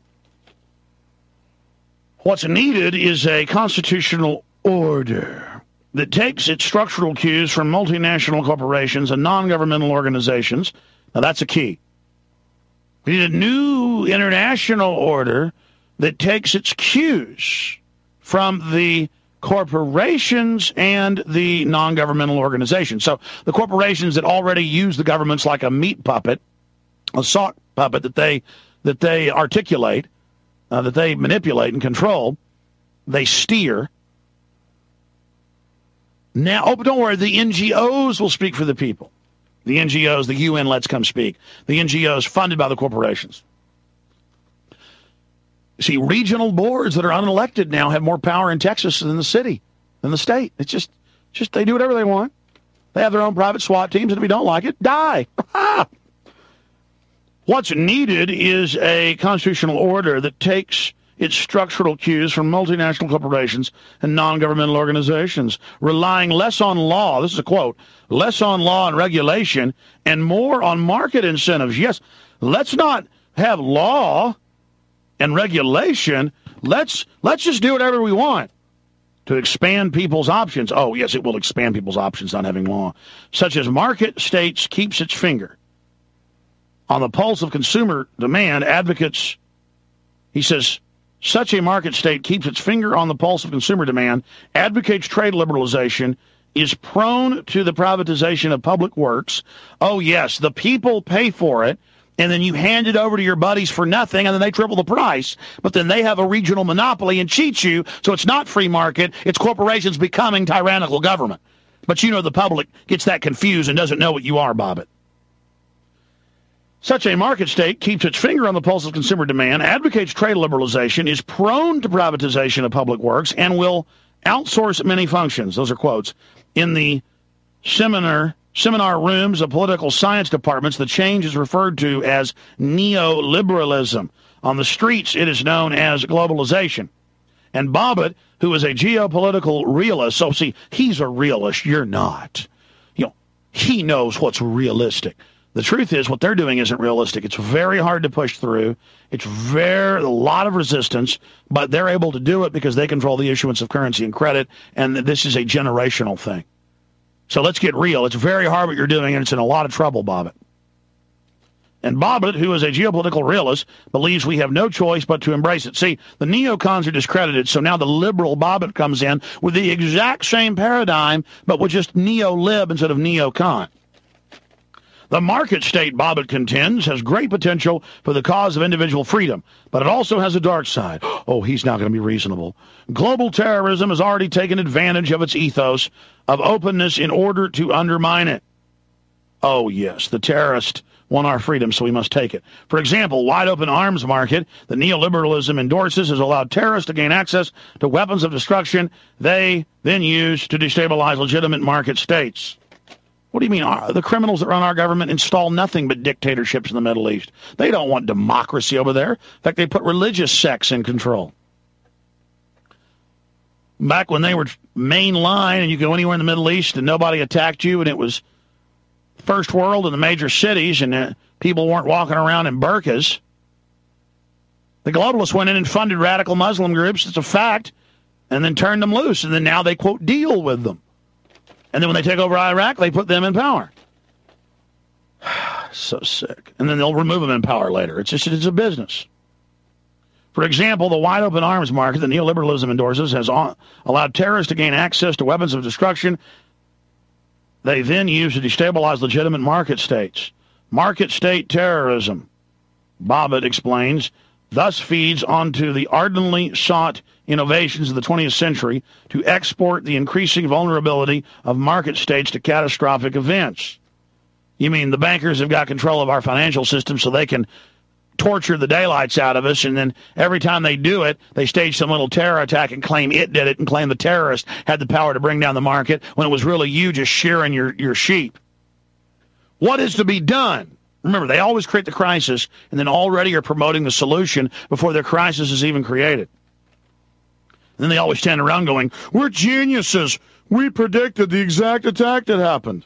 What's needed is a constitutional order that takes its structural cues from multinational corporations and non-governmental organizations. Now, that's a key. We need a new international order that takes its cues from the corporations and the non-governmental organizations. So the corporations that already use the governments like a meat puppet, a sock puppet that they articulate, that they manipulate and control, they steer. Now, but don't worry, the NGOs will speak for the people. The NGOs, the UN lets come speak. The NGOs funded by the corporations. See, regional boards that are unelected now have more power in Texas than the state. It's just they do whatever they want. They have their own private SWAT teams, and if you don't like it, die. What's needed is a constitutional order that takes its structural cues from multinational corporations and non-governmental organizations, relying less on law, this is a quote, less on law and regulation and more on market incentives. Yes, let's not have law and regulation. Let's just do whatever we want to expand people's options. Oh, yes, it will expand people's options, not having law. Such as market states keeps its finger on the pulse of consumer demand. Advocates, he says, such a market state keeps its finger on the pulse of consumer demand, advocates trade liberalization, is prone to the privatization of public works. Oh, yes, the people pay for it, and then you hand it over to your buddies for nothing, and then they triple the price. But then they have a regional monopoly and cheat you, so it's not free market. It's corporations becoming tyrannical government. But you know the public gets that confused and doesn't know what you are, Bobbitt. Such a market state keeps its finger on the pulse of consumer demand, advocates trade liberalization, is prone to privatization of public works, and will outsource many functions. Those are quotes. In the seminar rooms of political science departments, the change is referred to as neoliberalism. On the streets, it is known as globalization. And Bobbitt, who is a geopolitical realist, so see, he's a realist, you're not. You know, he knows what's realistic. The truth is, what they're doing isn't realistic. It's very hard to push through. It's a lot of resistance, but they're able to do it because they control the issuance of currency and credit, and this is a generational thing. So let's get real. It's very hard what you're doing, and it's in a lot of trouble, Bobbitt. And Bobbitt, who is a geopolitical realist, believes we have no choice but to embrace it. See, the neocons are discredited, so now the liberal Bobbitt comes in with the exact same paradigm, but with just neo-lib instead of neocon. The market state, Bobbitt contends, has great potential for the cause of individual freedom, but it also has a dark side. Oh, he's not going to be reasonable. Global terrorism has already taken advantage of its ethos of openness in order to undermine it. Oh, yes, the terrorists want our freedom, so we must take it. For example, wide-open arms market that neoliberalism endorses has allowed terrorists to gain access to weapons of destruction they then use to destabilize legitimate market states. What do you mean? The criminals that run our government install nothing but dictatorships in the Middle East. They don't want democracy over there. In fact, they put religious sects in control. Back when they were mainline and you go anywhere in the Middle East and nobody attacked you and it was first world in the major cities and people weren't walking around in burqas, the globalists went in and funded radical Muslim groups, it's a fact, and then turned them loose. And then now they, quote, deal with them. And then when they take over Iraq, they put them in power. So sick. And then they'll remove them in power later. It's a business. For example, the wide-open arms market that neoliberalism endorses has allowed terrorists to gain access to weapons of destruction they then use to destabilize legitimate market states. Market state terrorism, Bobbitt explains, thus feeds onto the ardently sought innovations of the 20th century to export the increasing vulnerability of market states to catastrophic events. You mean the bankers have got control of our financial system so they can torture the daylights out of us, and then every time they do it, they stage some little terror attack and claim it did it and claim the terrorist had the power to bring down the market when it was really you just shearing your sheep. What is to be done? Remember, they always create the crisis and then already are promoting the solution before their crisis is even created. And then they always stand around going, we're geniuses. We predicted the exact attack that happened.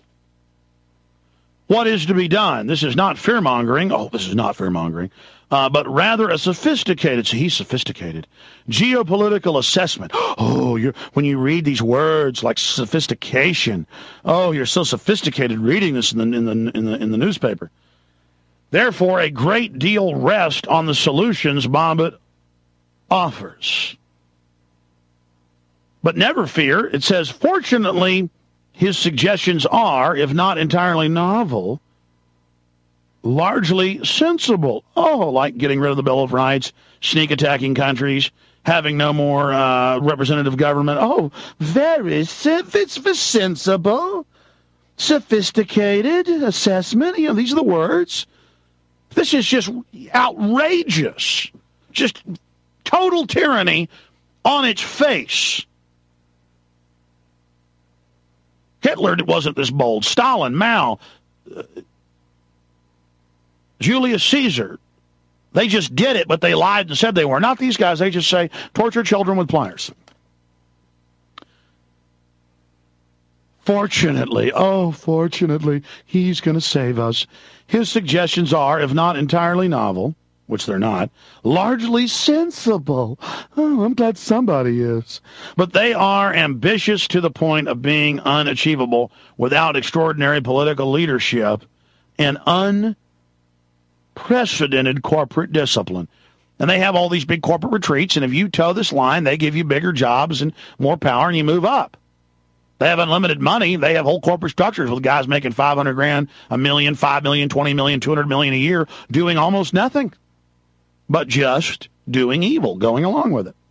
What is to be done? This is not fear-mongering. Oh, this is not fear-mongering. But rather a sophisticated, see, he's sophisticated, geopolitical assessment. Oh, when you read these words like sophistication, oh, you're so sophisticated reading this in the newspaper. Therefore, a great deal rests on the solutions Bobbitt offers. But never fear, it says, fortunately, his suggestions are, if not entirely novel, largely sensible. Oh, like getting rid of the Bill of Rights, sneak attacking countries, having no more representative government. Oh, very sensible, sophisticated assessment. You know, these are the words. This is just outrageous. Just total tyranny on its face. Hitler wasn't this bold. Stalin, Mao, Julius Caesar, they just did it, but they lied and said they were. Not these guys. They just say, torture children with pliers. Fortunately, he's going to save us. His suggestions are, if not entirely novel, which they're not, largely sensible. Oh, I'm glad somebody is. But they are ambitious to the point of being unachievable without extraordinary political leadership and unprecedented corporate discipline. And they have all these big corporate retreats, and if you toe this line, they give you bigger jobs and more power, and you move up. They have unlimited money. They have whole corporate structures with guys making $500,000, $1 million, $5 million, $20 million, $200 million a year, doing almost nothing, but just doing evil, going along with it.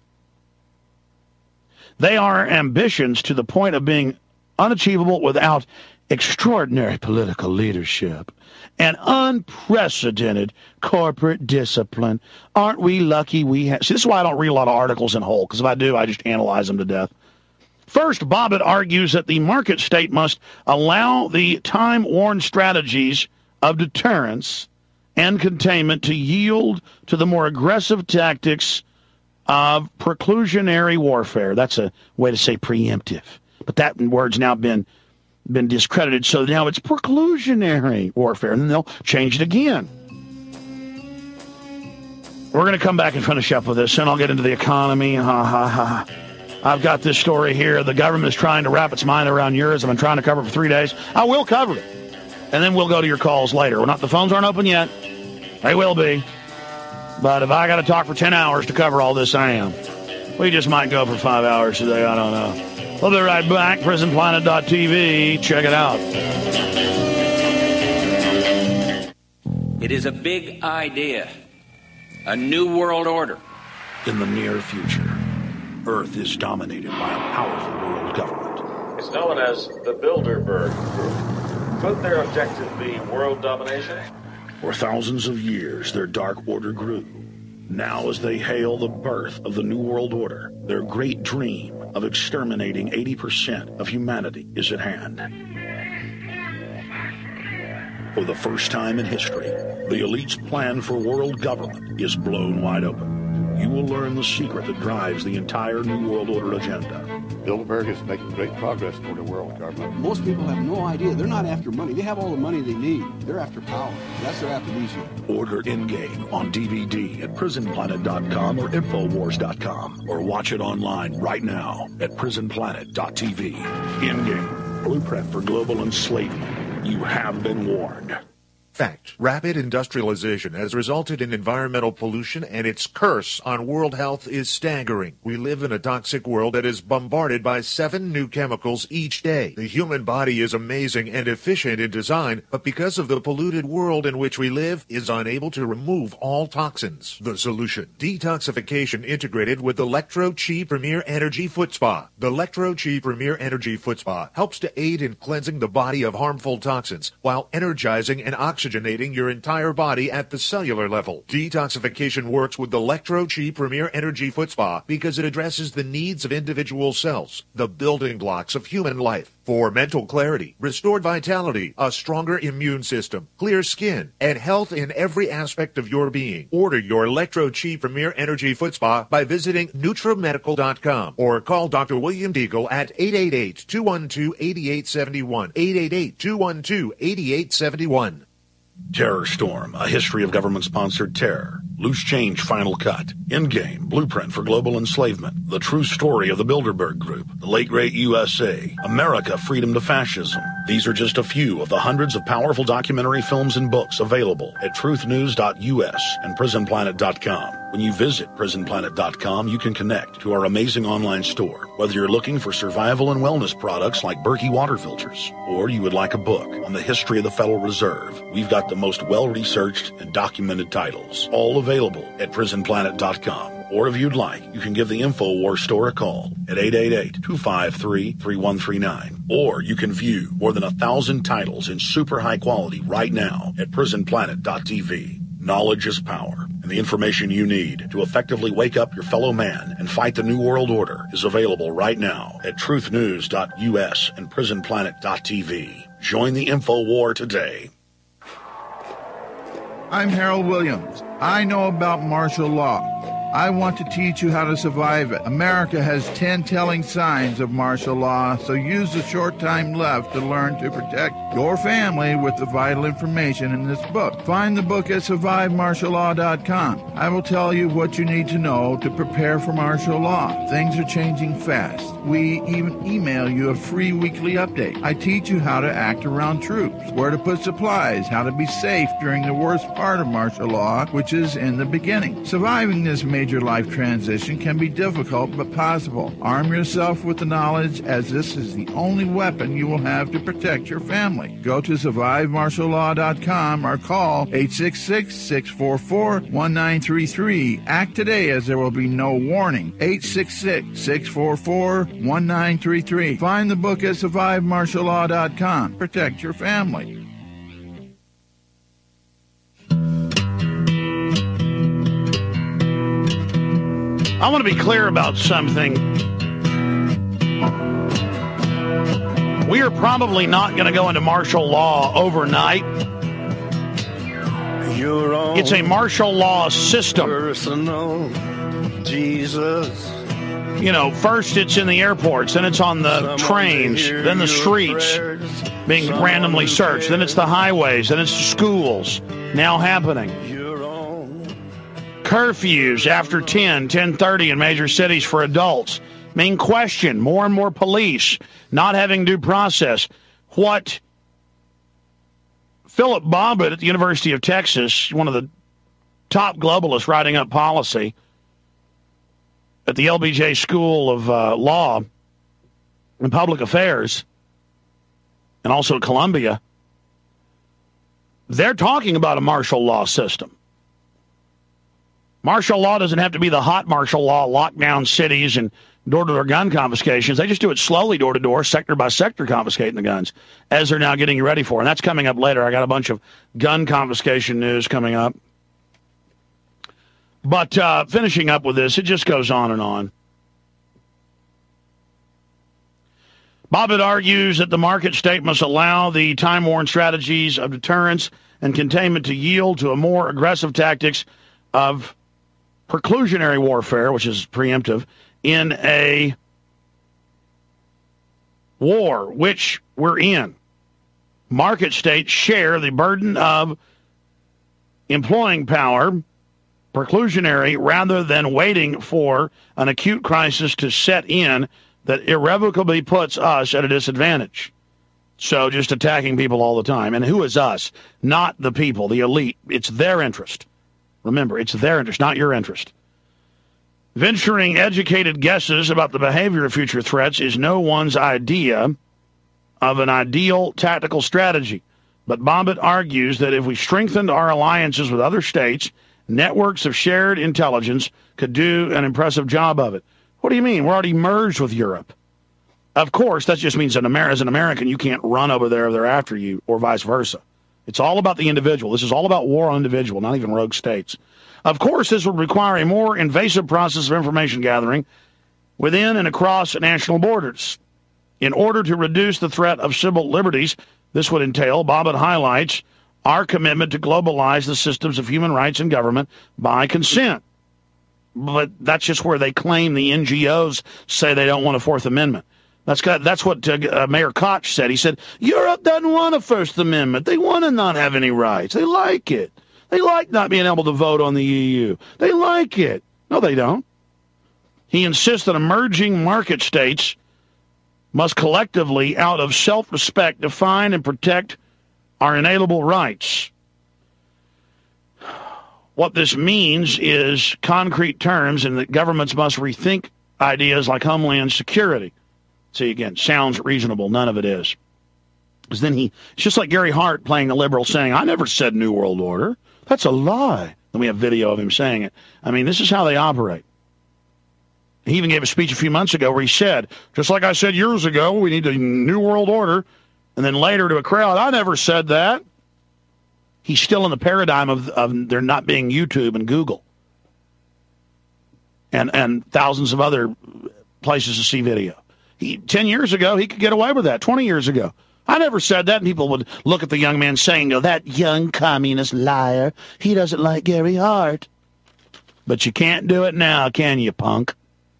They are ambitions to the point of being unachievable without extraordinary political leadership and unprecedented corporate discipline. Aren't we lucky we have? See, this is why I don't read a lot of articles in whole, because if I do, I just analyze them to death. First, Bobbitt argues that the market state must allow the time-worn strategies of deterrence and containment to yield to the more aggressive tactics of preclusionary warfare. That's a way to say preemptive. But that word's now been discredited, so now it's preclusionary warfare, and then they'll change it again. We're going to come back and finish up with this, and I'll get into the economy. I've got this story here. The government is trying to wrap its mind around yours. I've been trying to cover it for 3 days. I will cover it. And then we'll go to your calls later. The phones aren't open yet. They will be. But if I got to talk for 10 hours to cover all this, I am. We just might go for 5 hours today. I don't know. We'll be right back. PrisonPlanet.tv. Check it out. It is a big idea. A new world order. In the near future, Earth is dominated by a powerful world government. It's known as the Bilderberg Group. Could their objective be world domination? For thousands of years, their dark order grew. Now, as they hail the birth of the New World Order, their great dream of exterminating 80% of humanity is at hand. For the first time in history, the elite's plan for world government is blown wide open. You will learn the secret that drives the entire New World Order agenda. Bilderberg is making great progress toward a world government. Most people have no idea. They're not after money. They have all the money they need. They're after power. That's their aphrodisiac. Order In-Game on DVD at prisonplanet.com or Infowars.com, or watch it online right now at prisonplanet.tv. In-Game, blueprint for global enslavement. You have been warned. Fact. Rapid industrialization has resulted in environmental pollution, and its curse on world health is staggering. We live in a toxic world that is bombarded by 7 new chemicals each day. The human body is amazing and efficient in design, but because of the polluted world in which we live, is unable to remove all toxins. The solution: detoxification integrated with Electro-Chi Premier Energy Foot Spa. The Electro-Chi Premier Energy Foot Spa helps to aid in cleansing the body of harmful toxins while energizing and oxygenating your entire body at the cellular level. Detoxification works with the Electro-Chi Premier Energy Foot Spa because it addresses the needs of individual cells, the building blocks of human life. For mental clarity, restored vitality, a stronger immune system, clear skin, and health in every aspect of your being. Order your Electro-Chi Premier Energy Foot Spa by visiting NutraMedical.com or call Dr. William Deagle at 888-212-8871. 888-212-8871. Terror Storm, a history of government-sponsored terror. Loose Change Final Cut. In-Game, Blueprint for Global Enslavement. The True Story of the Bilderberg Group. The Late Great USA. America, Freedom to Fascism. These are just a few of the hundreds of powerful documentary films and books available at truthnews.us and prisonplanet.com. When you visit prisonplanet.com, you can connect to our amazing online store. Whether you're looking for survival and wellness products like Berkey water filters, or you would like a book on the history of the Federal Reserve, we've got the most well-researched and documented titles, all available at prisonplanet.com. Or if you'd like, you can give the InfoWars store a call at 888-253-3139. Or you can view more than 1,000 titles in super high quality right now at prisonplanet.tv. Knowledge is power, and the information you need to effectively wake up your fellow man and fight the New World Order is available right now at truthnews.us and prisonplanet.tv. Join the Info War today. I'm Harold Williams. I know about martial law. I want to teach you how to survive it. America has 10 telling signs of martial law, so use the short time left to learn to protect your family with the vital information in this book. Find the book at survivemartiallaw.com. I will tell you what you need to know to prepare for martial law. Things are changing fast. We even email you a free weekly update. I teach you how to act around troops, where to put supplies, how to be safe during the worst part of martial law, which is in the beginning. Surviving this major life transition can be difficult but possible. Arm yourself with the knowledge, as this is the only weapon you will have to protect your family. Go to survivemartiallaw.com or call 866-644-1933. Act today, as there will be no warning. 866-644-1933. Find the book at survivemartiallaw.com. Protect your family. I want to be clear about something. We are probably not going to go into martial law overnight. It's a martial law system. Personal Jesus. You know, first it's in the airports, then it's on the trains, then the streets being randomly searched, then it's the highways, then it's the schools now happening. Curfews after 10:30 in major cities for adults mean question. More and more police not having due process. What Philip Bobbitt at the University of Texas, one of the top globalists writing up policy at the LBJ School of Law and Public Affairs, and also at Columbia, they're talking about a martial law system. Martial law doesn't have to be the hot martial law, lockdown cities and door-to-door gun confiscations. They just do it slowly, door-to-door, sector by sector, confiscating the guns, as they're now getting ready for. And that's coming up later. I got a bunch of gun confiscation news coming up. But finishing up with this, it just goes on and on. Bobbitt argues that the market state must allow the time-worn strategies of deterrence and containment to yield to a more aggressive tactics of preclusionary warfare, which is preemptive, in a war which we're in. Market states share the burden of employing power, preclusionary, rather than waiting for an acute crisis to set in that irrevocably puts us at a disadvantage. So just attacking people all the time. And who is us? Not the people, the elite. It's their interest. Remember, it's their interest, not your interest. Venturing educated guesses about the behavior of future threats is no one's idea of an ideal tactical strategy. But Bobbitt argues that if we strengthened our alliances with other states, networks of shared intelligence could do an impressive job of it. What do you mean? We're already merged with Europe. Of course, that just means that as an American, you can't run over there if they're after you, or vice versa. It's all about the individual. This is all about war on individual, not even rogue states. Of course, this would require a more invasive process of information gathering within and across national borders. In order to reduce the threat of civil liberties, this would entail, Bobbitt highlights, our commitment to globalize the systems of human rights and government by consent. But that's just where they claim the NGOs say they don't want a Fourth Amendment. That's what Mayor Koch said. He said, Europe doesn't want a First Amendment. They want to not have any rights. They like it. They like not being able to vote on the EU. They like it. No, they don't. He insists that emerging market states must collectively, out of self-respect, define and protect our inalienable rights. What this means is concrete terms, and that governments must rethink ideas like homeland security. See, again, sounds reasonable. None of it is. Because then it's just like Gary Hart playing the liberal saying, I never said New World Order. That's a lie. Then we have video of him saying it. I mean, this is how they operate. He even gave a speech a few months ago where he said, just like I said years ago, we need a New World Order. And then later to a crowd, I never said that. He's still in the paradigm of there not being YouTube and Google and thousands of other places to see video. 10 years ago, he could get away with that. 20 years ago. I never said that. And people would look at the young man saying, that young communist liar. He doesn't like Gary Hart. But you can't do it now, can you, punk?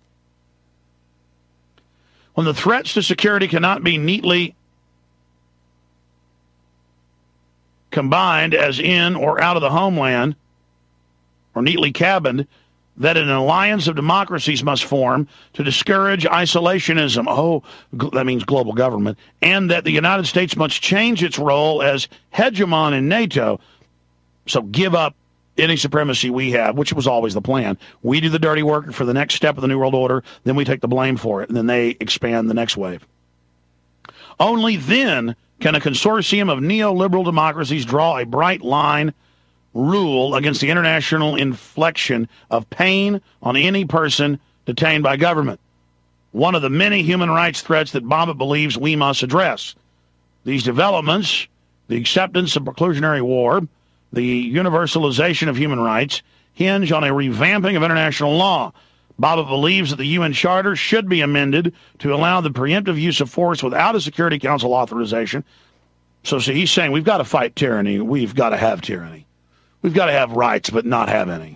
When the threats to security cannot be neatly combined as in or out of the homeland, or neatly cabined, that an alliance of democracies must form to discourage isolationism. Oh, that means global government. And that the United States must change its role as hegemon in NATO. So give up any supremacy we have, which was always the plan. We do the dirty work for the next step of the New World Order, then we take the blame for it, and then they expand the next wave. Only then can a consortium of neoliberal democracies draw a bright line rule against the international infliction of pain on any person detained by government. One of the many human rights threats that Bobbitt believes we must address. These developments, the acceptance of preclusionary war, the universalization of human rights, hinge on a revamping of international law. Bobbitt believes that the UN Charter should be amended to allow the preemptive use of force without a Security Council authorization. So he's saying we've got to fight tyranny. We've got to have tyranny. We've got to have rights, but not have any.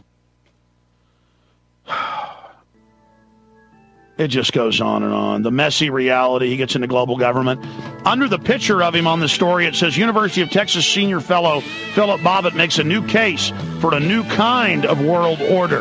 It just goes on and on. The messy reality, he gets into global government. Under the picture of him on the story, it says University of Texas senior fellow Philip Bobbitt makes a new case for a new kind of world order.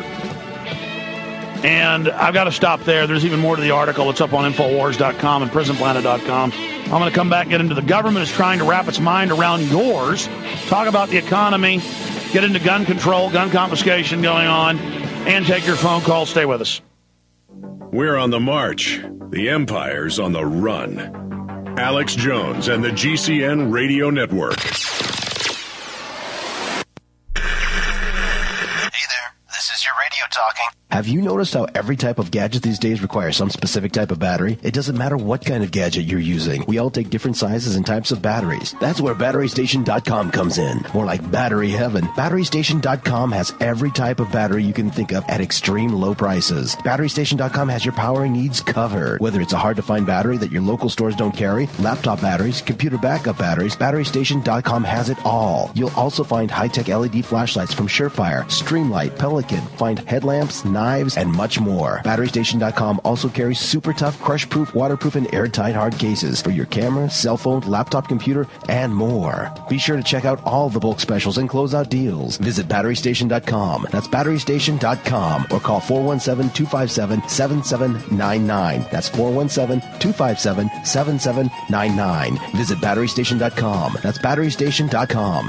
And I've got to stop there. There's even more to the article. It's up on Infowars.com and PrisonPlanet.com. I'm going to come back and get into the government is trying to wrap its mind around yours, talk about the economy, get into gun control, gun confiscation going on, and take your phone call. Stay with us. We're on the march. The empire's on the run. Alex Jones and the GCN Radio Network. Have you noticed how every type of gadget these days requires some specific type of battery? It doesn't matter what kind of gadget you're using. We all take different sizes and types of batteries. That's where BatteryStation.com comes in. More like battery heaven. BatteryStation.com has every type of battery you can think of at extreme low prices. BatteryStation.com has your powering needs covered. Whether it's a hard-to-find battery that your local stores don't carry, laptop batteries, computer backup batteries, BatteryStation.com has it all. You'll also find high-tech LED flashlights from Surefire, Streamlight, Pelican, find headlamps, knives, and much more. BatteryStation.com also carries super tough, crush-proof, waterproof, and airtight hard cases for your camera, cell phone, laptop, computer, and more. Be sure to check out all the bulk specials and closeout deals. Visit BatteryStation.com. That's BatteryStation.com or call 417-257-7799. That's 417-257-7799. Visit BatteryStation.com. That's BatteryStation.com.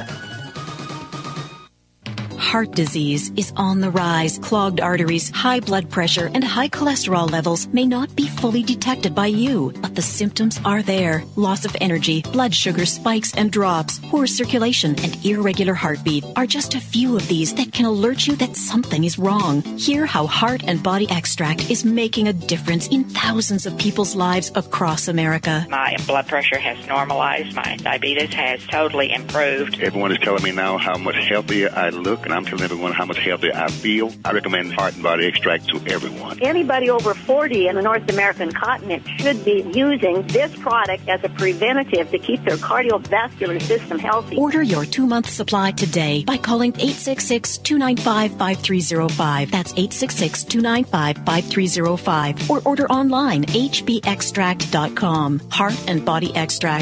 Heart disease is on the rise. Clogged arteries, high blood pressure, and high cholesterol levels may not be fully detected by you, but the symptoms are there. Loss of energy, blood sugar spikes and drops, poor circulation, and irregular heartbeat are just a few of these that can alert you that something is wrong. Hear how Heart and Body Extract is making a difference in thousands of people's lives across America. My blood pressure has normalized. My diabetes has totally improved. Everyone is telling me now how much healthier I look, and I'm telling everyone how much healthier I feel. I recommend Heart and Body Extract to everyone. Anybody over 40 in the North American continent should be using this product as a preventative to keep their cardiovascular system healthy. Order your 2-month supply today by calling 866-295-5305. That's 866-295-5305. Or order online, hbextract.com. Heart and Body Extract,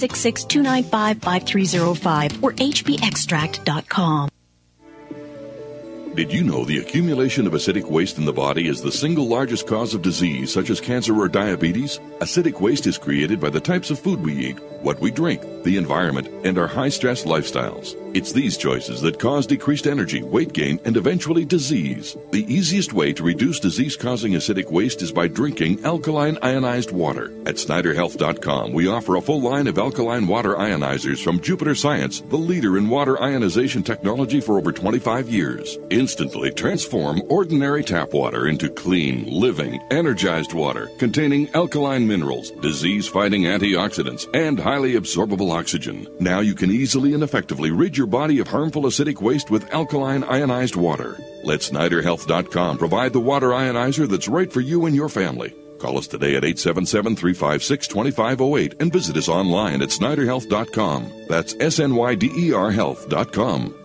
866-295-5305 or hbextract.com. Did you know the accumulation of acidic waste in the body is the single largest cause of disease such as cancer or diabetes? Acidic waste is created by the types of food we eat, what we drink, the environment, and our high-stress lifestyles. It's these choices that cause decreased energy, weight gain, and eventually disease. The easiest way to reduce disease-causing acidic waste is by drinking alkaline ionized water. At SnyderHealth.com, we offer a full line of alkaline water ionizers from Jupiter Science, the leader in water ionization technology for over 25 years. Instantly transform ordinary tap water into clean, living, energized water containing alkaline minerals, disease-fighting antioxidants, and highly absorbable oxygen. Now you can easily and effectively rid your body of harmful acidic waste with alkaline ionized water. Let SnyderHealth.com provide the water ionizer that's right for you and your family. Call us today at 877-356-2508 and visit us online at SnyderHealth.com. That's SNYDER Health.com.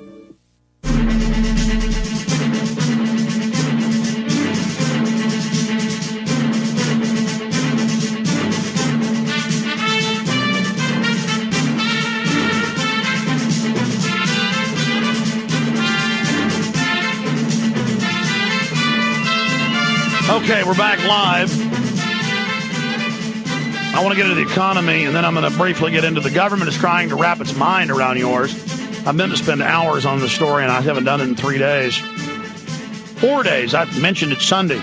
Okay, we're back live. I want to get into the economy, and then I'm going to briefly get into the government is trying to wrap its mind around yours. I've been to spend hours on the story, and I haven't done it in 3 days. 4 days. I mentioned it Sunday.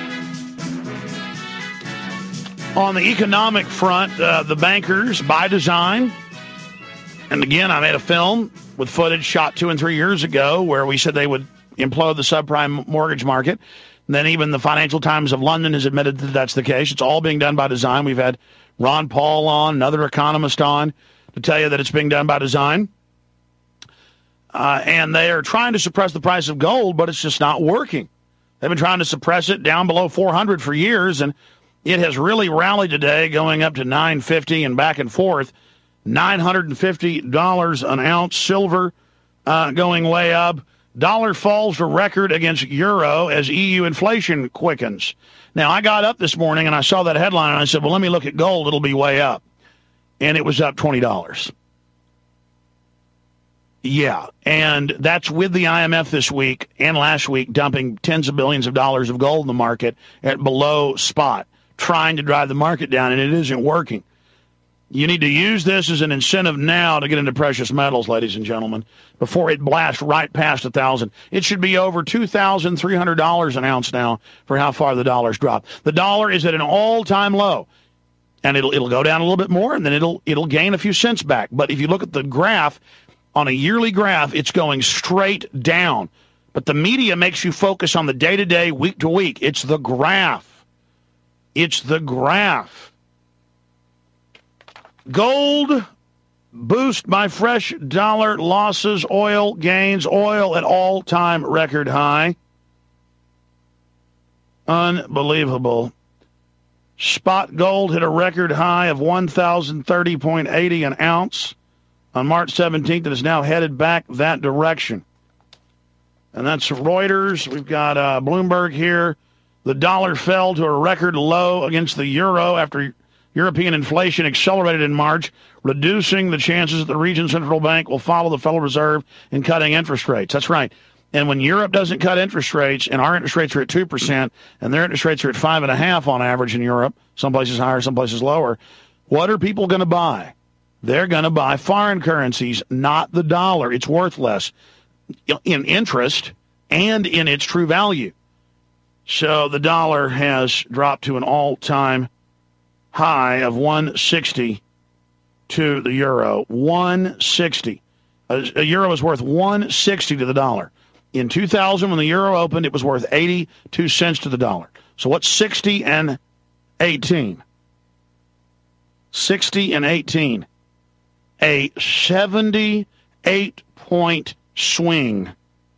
On the economic front, the bankers, by design, and again, I made a film with footage shot 2 and 3 years ago where we said they would implode the subprime mortgage market. And then even the Financial Times of London has admitted that that's the case. It's all being done by design. We've had Ron Paul on, another economist on, to tell you that it's being done by design. And they are trying to suppress the price of gold, but it's just not working. They've been trying to suppress it down below 400 for years, and it has really rallied today, going up to $950 and back and forth. $950 an ounce. Silver going way up. Dollar falls to record against euro as EU inflation quickens. Now, I got up this morning and I saw that headline and I said, well, let me look at gold. It'll be way up. And it was up $20. Yeah, and that's with the IMF this week and last week dumping tens of billions of dollars of gold in the market at below spot, trying to drive the market down, and it isn't working. You need to use this as an incentive now to get into precious metals, ladies and gentlemen, before it blasts right past 1,000. It should be over $2,300 an ounce now for how far the dollar's dropped. The dollar is at an all-time low, and it'll go down a little bit more, and then it'll gain a few cents back. But if you look at the graph, on a yearly graph, it's going straight down. But the media makes you focus on the day-to-day, week-to-week. It's the graph. It's the graph. Gold boost by fresh dollar losses, oil gains, oil at all-time record high. Unbelievable. Spot gold hit a record high of 1,030.80 an ounce on March 17th and is now headed back that direction. And that's Reuters. We've got Bloomberg here. The dollar fell to a record low against the euro after European inflation accelerated in March, reducing the chances that the region's central bank will follow the Federal Reserve in cutting interest rates. That's right. And when Europe doesn't cut interest rates, and our interest rates are at 2%, and their interest rates are at 5.5% on average in Europe, some places higher, some places lower, what are people going to buy? They're going to buy foreign currencies, not the dollar. It's worth less in interest and in its true value. So the dollar has dropped to an all-time high of 160 to the euro. 160. A euro is worth 160 to the dollar. In 2000, when the euro opened, it was worth 82 cents to the dollar. So what's 60 and 18? 60 and 18. A 78-point swing.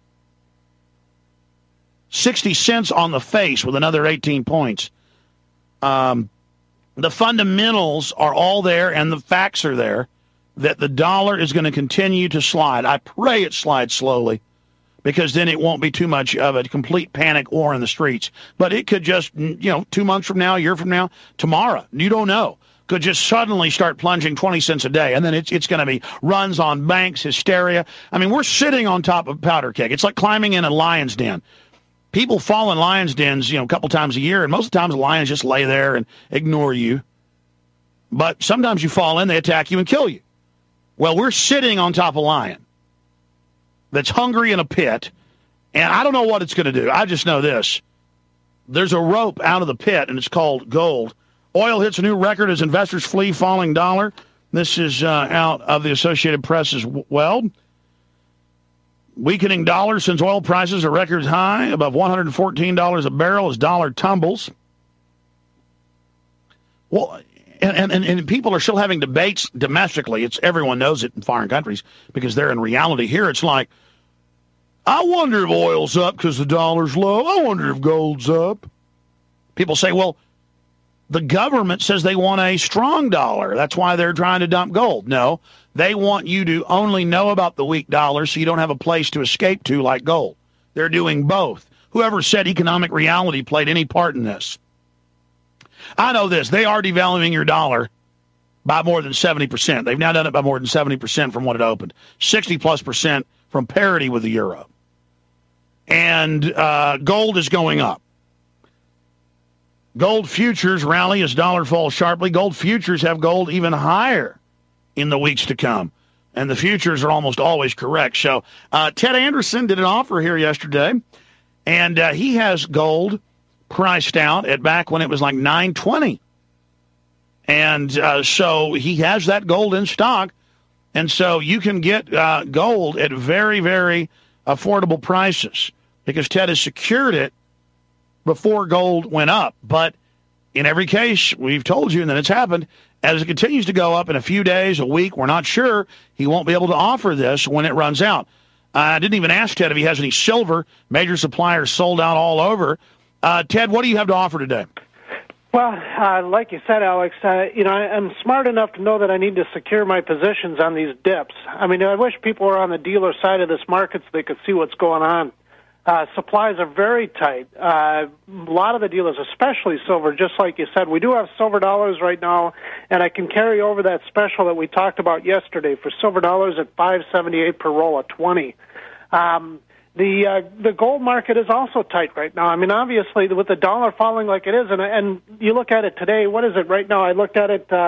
60 cents on the face with another 18 points. The fundamentals are all there, and the facts are there, that the dollar is going to continue to slide. I pray it slides slowly, because then it won't be too much of a complete panic war in the streets. But it could just, 2 months from now, a year from now, tomorrow, you don't know, could just suddenly start plunging 20 cents a day. And then it's going to be runs on banks, hysteria. I mean, we're sitting on top of powder keg. It's like climbing in a lion's den. People fall in lions' dens, a couple times a year, and most of the times the lions just lay there and ignore you. But sometimes you fall in, they attack you and kill you. Well, we're sitting on top of a lion that's hungry in a pit, and I don't know what it's going to do. I just know this. There's a rope out of the pit, and it's called gold. Oil hits a new record as investors flee falling dollar. This is out of the Associated Press as well. Weakening dollar sends oil prices a record high, above $114 a barrel as dollar tumbles. Well, and people are still having debates domestically. Everyone knows it in foreign countries because they're in reality. Here it's like, I wonder if oil's up because the dollar's low. I wonder if gold's up. People say, well, the government says they want a strong dollar. That's why they're trying to dump gold. No, they want you to only know about the weak dollar so you don't have a place to escape to like gold. They're doing both. Whoever said economic reality played any part in this? I know this. They are devaluing your dollar by more than 70%. They've now done it by more than 70% from when it opened. 60+% from parity with the euro. And gold is going up. Gold futures rally as dollar falls sharply. Gold futures have gold even higher in the weeks to come. And the futures are almost always correct. So Ted Anderson did an offer here yesterday, and he has gold priced out at back when it was like $920. And so he has that gold in stock. And so you can get gold at very, very affordable prices because Ted has secured it before gold went up. But in every case, we've told you, and then it's happened, as it continues to go up in a few days, a week, we're not sure, he won't be able to offer this when it runs out. I didn't even ask Ted if he has any silver. Major suppliers sold out all over. Ted, what do you have to offer today? Well, like you said, Alex, I'm smart enough to know that I need to secure my positions on these dips. I mean, I wish people were on the dealer side of this market so they could see what's going on. Supplies are very tight. A lot of the dealers, especially silver, just like you said, we do have silver dollars right now, and I can carry over that special that we talked about yesterday for silver dollars at $5.78 per roll of 20. The gold market is also tight right now. I mean, obviously, with the dollar falling like it is, and you look at it today, what is it right now? I looked at it,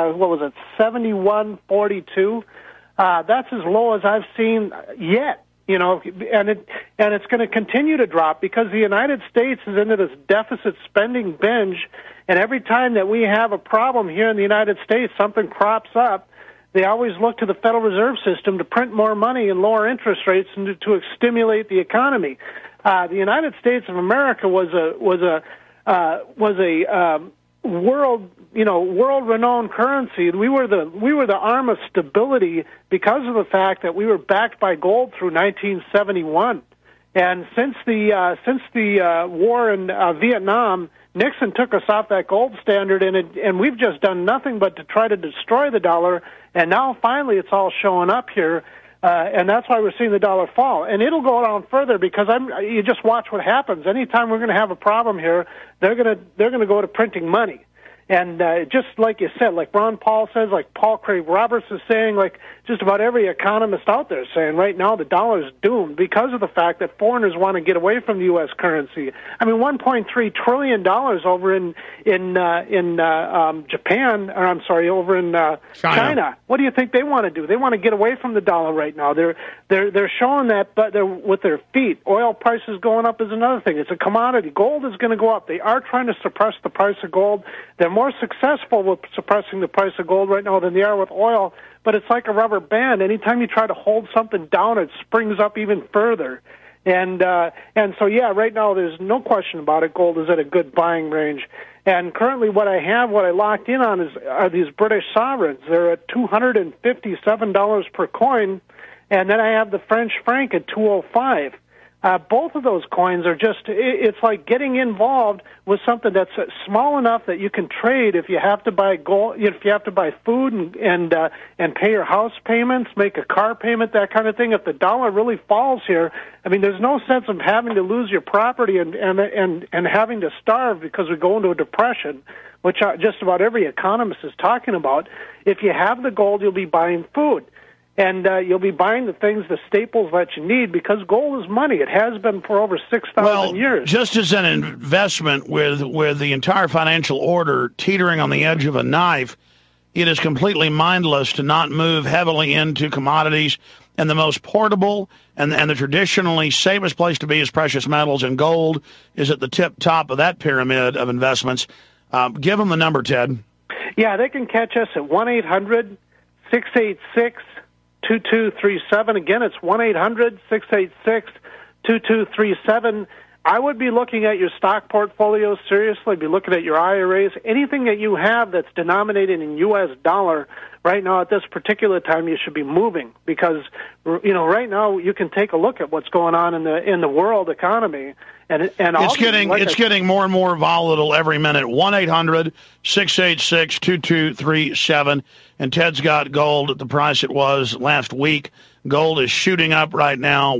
71.42. That's as low as I've seen yet. And it's going to continue to drop because the United States is into this deficit spending binge, and every time that we have a problem here in the United States, something crops up, they always look to the Federal Reserve System to print more money and lower interest rates and to stimulate the economy. the United States of America was a world-renowned currency. We were the arm of stability because of the fact that we were backed by gold through 1971. And since the war in Vietnam, Nixon took us off that gold standard, and we've just done nothing but to try to destroy the dollar. And now finally, it's all showing up here, and that's why we're seeing the dollar fall. And it'll go down further because you just watch what happens. Anytime we're going to have a problem here, they're going to go to printing money. And just like you said, like Ron Paul says, like Paul Craig Roberts is saying, like just about every economist out there is saying right now the dollar is doomed because of the fact that foreigners want to get away from the U.S. currency. I mean, $1.3 trillion over in Japan, or I'm sorry, over in China. What do you think they want to do? They want to get away from the dollar right now. They're showing that, but they're with their feet. Oil prices going up is another thing. It's a commodity. Gold is going to go up. They are trying to suppress the price of gold. They're more successful with suppressing the price of gold right now than they are with oil, but it's like a rubber band. Anytime you try to hold something down, it springs up even further. And so, yeah, right now there's no question about it. Gold is at a good buying range. And currently what I locked in on are these British sovereigns. They're at $257 per coin, and then I have the French franc at $205. Both of those coins are it's like getting involved with something that's small enough that you can trade if you have to buy gold, if you have to buy food and pay your house payments, make a car payment, that kind of thing. If the dollar really falls here, I mean, there's no sense of having to lose your property and having to starve because we go into a depression, which just about every economist is talking about. If you have the gold, you'll be buying food. And you'll be buying the things, the staples that you need, because gold is money. It has been for over 6,000 years. Just as an investment with the entire financial order teetering on the edge of a knife, it is completely mindless to not move heavily into commodities. And the most portable and the traditionally safest place to be is precious metals, and gold is at the top of that pyramid of investments. Give them the number, Ted. Yeah, they can catch us at 1-800-686-2237. Again, it's 1-800-686-2237. I would be looking at your stock portfolio seriously, be looking at your IRAs, anything that you have that's denominated in U.S. dollar. Right now, at this particular time, you should be moving because, right now you can take a look at what's going on in the world economy, and it's getting more and more volatile every minute. 1-800-686-2237, and Ted's got gold at the price it was last week. Gold is shooting up right now.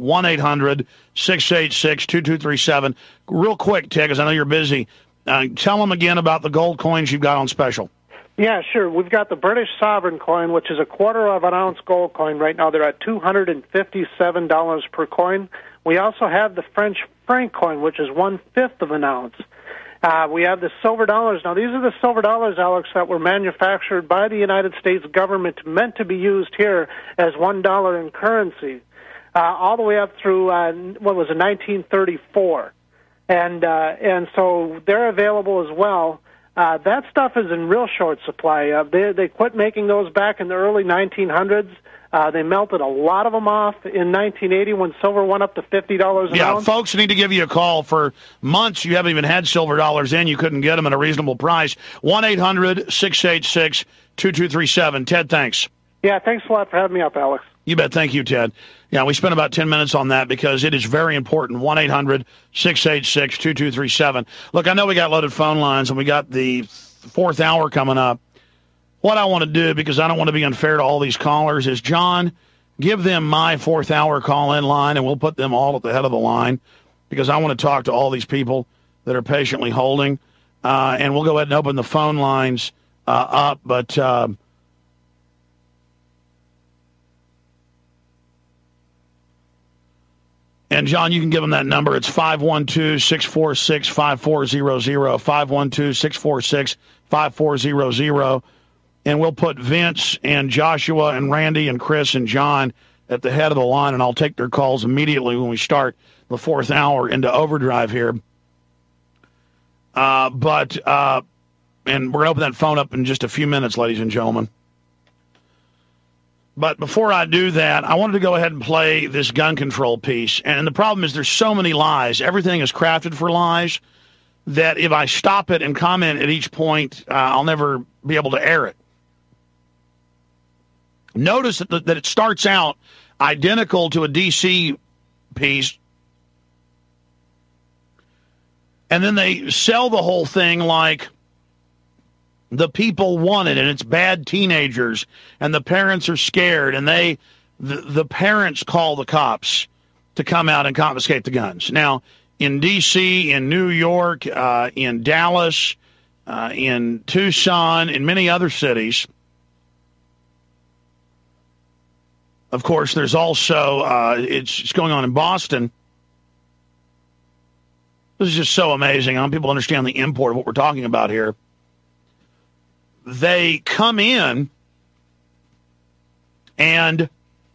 1-800-686-2237. Real quick, Ted, because I know you're busy. Tell them again about the gold coins you've got on special. Yeah, sure. We've got the British sovereign coin, which is a quarter of an ounce gold coin. Right now they're at $257 per coin. We also have the French franc coin, which is 1/5 of an ounce. We have the silver dollars. Now, these are the silver dollars, Alex, that were manufactured by the United States government, meant to be used here as $1 in currency, all the way up through, 1934. And so they're available as well. That stuff is in real short supply. They quit making those back in the early 1900s. They melted a lot of them off in 1980 when silver went up to $50 an ounce. Yeah, folks need to give you a call. For months, you haven't even had silver dollars in. You couldn't get them at a reasonable price. 1-800-686-2237. Ted, thanks. Yeah, thanks a lot for having me up, Alex. You bet. Thank you, Ted. Yeah, we spent about 10 minutes on that because it is very important. 1-800-686-2237. Look, I know we got loaded phone lines and we got the fourth hour coming up. What I want to do, because I don't want to be unfair to all these callers, is, John, give them my fourth hour call-in line, and we'll put them all at the head of the line, because I want to talk to all these people that are patiently holding. And we'll go ahead and open the phone lines up. But and, John, you can give them that number. It's 512-646-5400, 512-646-5400. And we'll put Vince and Joshua and Randy and Chris and John at the head of the line, and I'll take their calls immediately when we start the fourth hour into overdrive here. And we're going to open that phone up in just a few minutes, ladies and gentlemen. But before I do that, I wanted to go ahead and play this gun control piece. And the problem is there's so many lies. Everything is crafted for lies that if I stop it and comment at each point, I'll never be able to air it. Notice that it starts out identical to a D.C. piece, and then they sell the whole thing like the people want it, and it's bad teenagers, and the parents are scared, and the parents call the cops to come out and confiscate the guns. Now, in D.C., in New York, in Dallas, in Tucson, in many other cities, of course, there's also, it's going on in Boston. This is just so amazing. I want people to understand the import of what we're talking about here. They come in and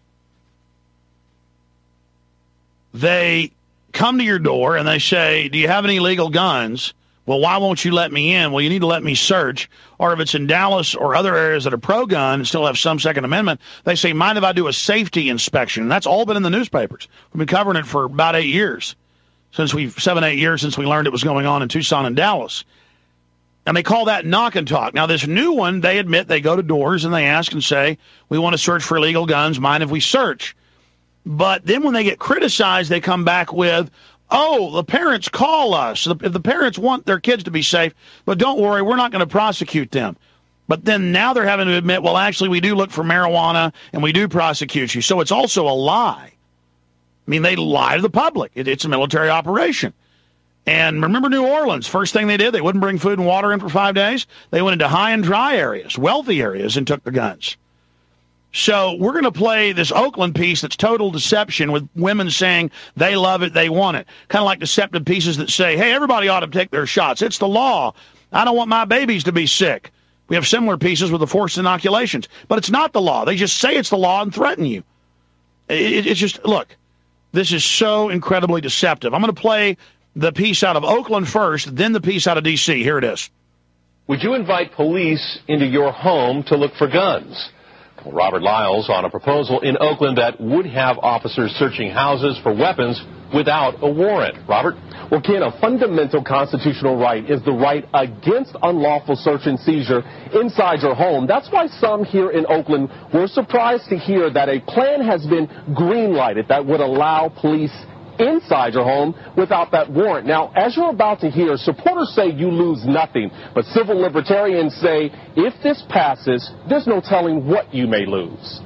they come to your door and they say, do you have any legal guns? Well, why won't you let me in? Well, you need to let me search. Or if it's in Dallas or other areas that are pro-gun and still have some Second Amendment, they say, mind if I do a safety inspection? And that's all been in the newspapers. We've been covering it for about 8 years, 7-8 years since we learned it was going on in Tucson and Dallas. And they call that knock and talk. Now, this new one, they admit they go to doors and they ask and say, we want to search for illegal guns. Mind if we search? But then when they get criticized, they come back with, oh, the parents call us. If the parents want their kids to be safe, but don't worry, we're not going to prosecute them. But then now they're having to admit, well, actually, we do look for marijuana and we do prosecute you. So it's also a lie. I mean, they lie to the public. It's a military operation. And remember New Orleans, first thing they did, they wouldn't bring food and water in for 5 days. They went into high and dry areas, wealthy areas, and took the guns. So we're going to play this Oakland piece that's total deception with women saying they love it, they want it. Kind of like deceptive pieces that say, hey, everybody ought to take their shots. It's the law. I don't want my babies to be sick. We have similar pieces with the forced inoculations. But it's not the law. They just say it's the law and threaten you. It's just, look, this is so incredibly deceptive. I'm going to play the piece out of Oakland first, then the piece out of D.C. Here it is. Would you invite police into your home to look for guns? Well, Robert Lyles on a proposal in Oakland that would have officers searching houses for weapons without a warrant. Robert? Well, Ken, a fundamental constitutional right is the right against unlawful search and seizure inside your home. That's why some here in Oakland were surprised to hear that a plan has been green-lighted that would allow police inside your home without that warrant. Now, as you're about to hear, supporters say you lose nothing, but civil libertarians say if this passes, there's no telling what you may lose.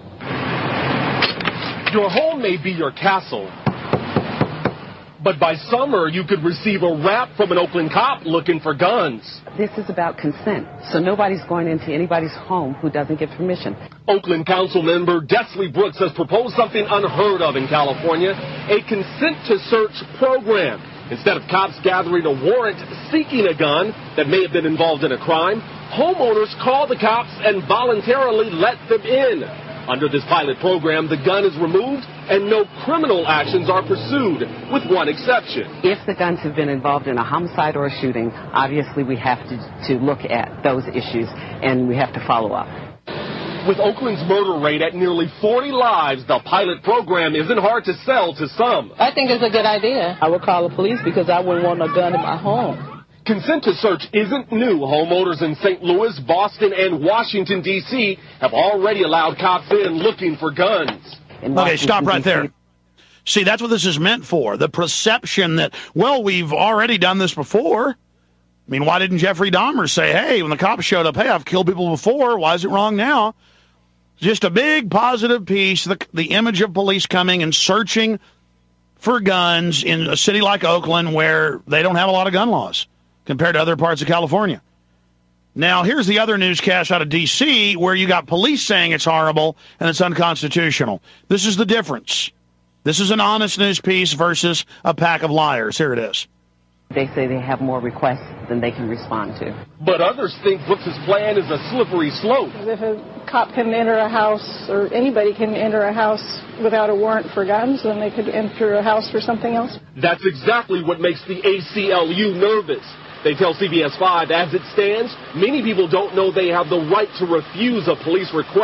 Your home may be your castle, but by summer you could receive a rap from an Oakland cop looking for guns. This is about consent, so nobody's going into anybody's home who doesn't get permission. Oakland Council member Desley Brooks has proposed something unheard of in California, a consent-to-search program. Instead of cops gathering a warrant seeking a gun that may have been involved in a crime, homeowners call the cops and voluntarily let them in. Under this pilot program, the gun is removed and no criminal actions are pursued, with one exception. If the guns have been involved in a homicide or a shooting, obviously we have to look at those issues and we have to follow up. With Oakland's murder rate at nearly 40 lives, the pilot program isn't hard to sell to some. I think it's a good idea. I would call the police because I wouldn't want a gun in my home. Consent to search isn't new. Homeowners in St. Louis, Boston, and Washington, D.C. have already allowed cops in looking for guns. Okay, stop right there. See, that's what this is meant for. The perception that, well, we've already done this before. I mean, why didn't Jeffrey Dahmer say, hey, when the cops showed up, hey, I've killed people before. Why is it wrong now? Just a big positive piece, the image of police coming and searching for guns in a city like Oakland where they don't have a lot of gun laws compared to other parts of California. Now, here's the other newscast out of D.C. where you got police saying it's horrible and it's unconstitutional. This is the difference. This is an honest news piece versus a pack of liars. Here it is. They say they have more requests than they can respond to. But others think Brooks' plan is a slippery slope. If a cop can enter a house, or anybody can enter a house without a warrant for guns, then they could enter a house for something else. That's exactly what makes the ACLU nervous. They tell CBS 5, as it stands, many people don't know they have the right to refuse a police request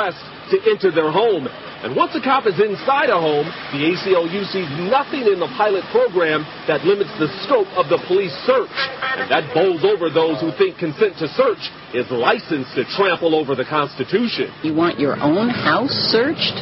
to enter their home. And once a cop is inside a home, the ACLU sees nothing in the pilot program that limits the scope of the police search. And that bowls over those who think consent to search is licensed to trample over the Constitution. You want your own house searched?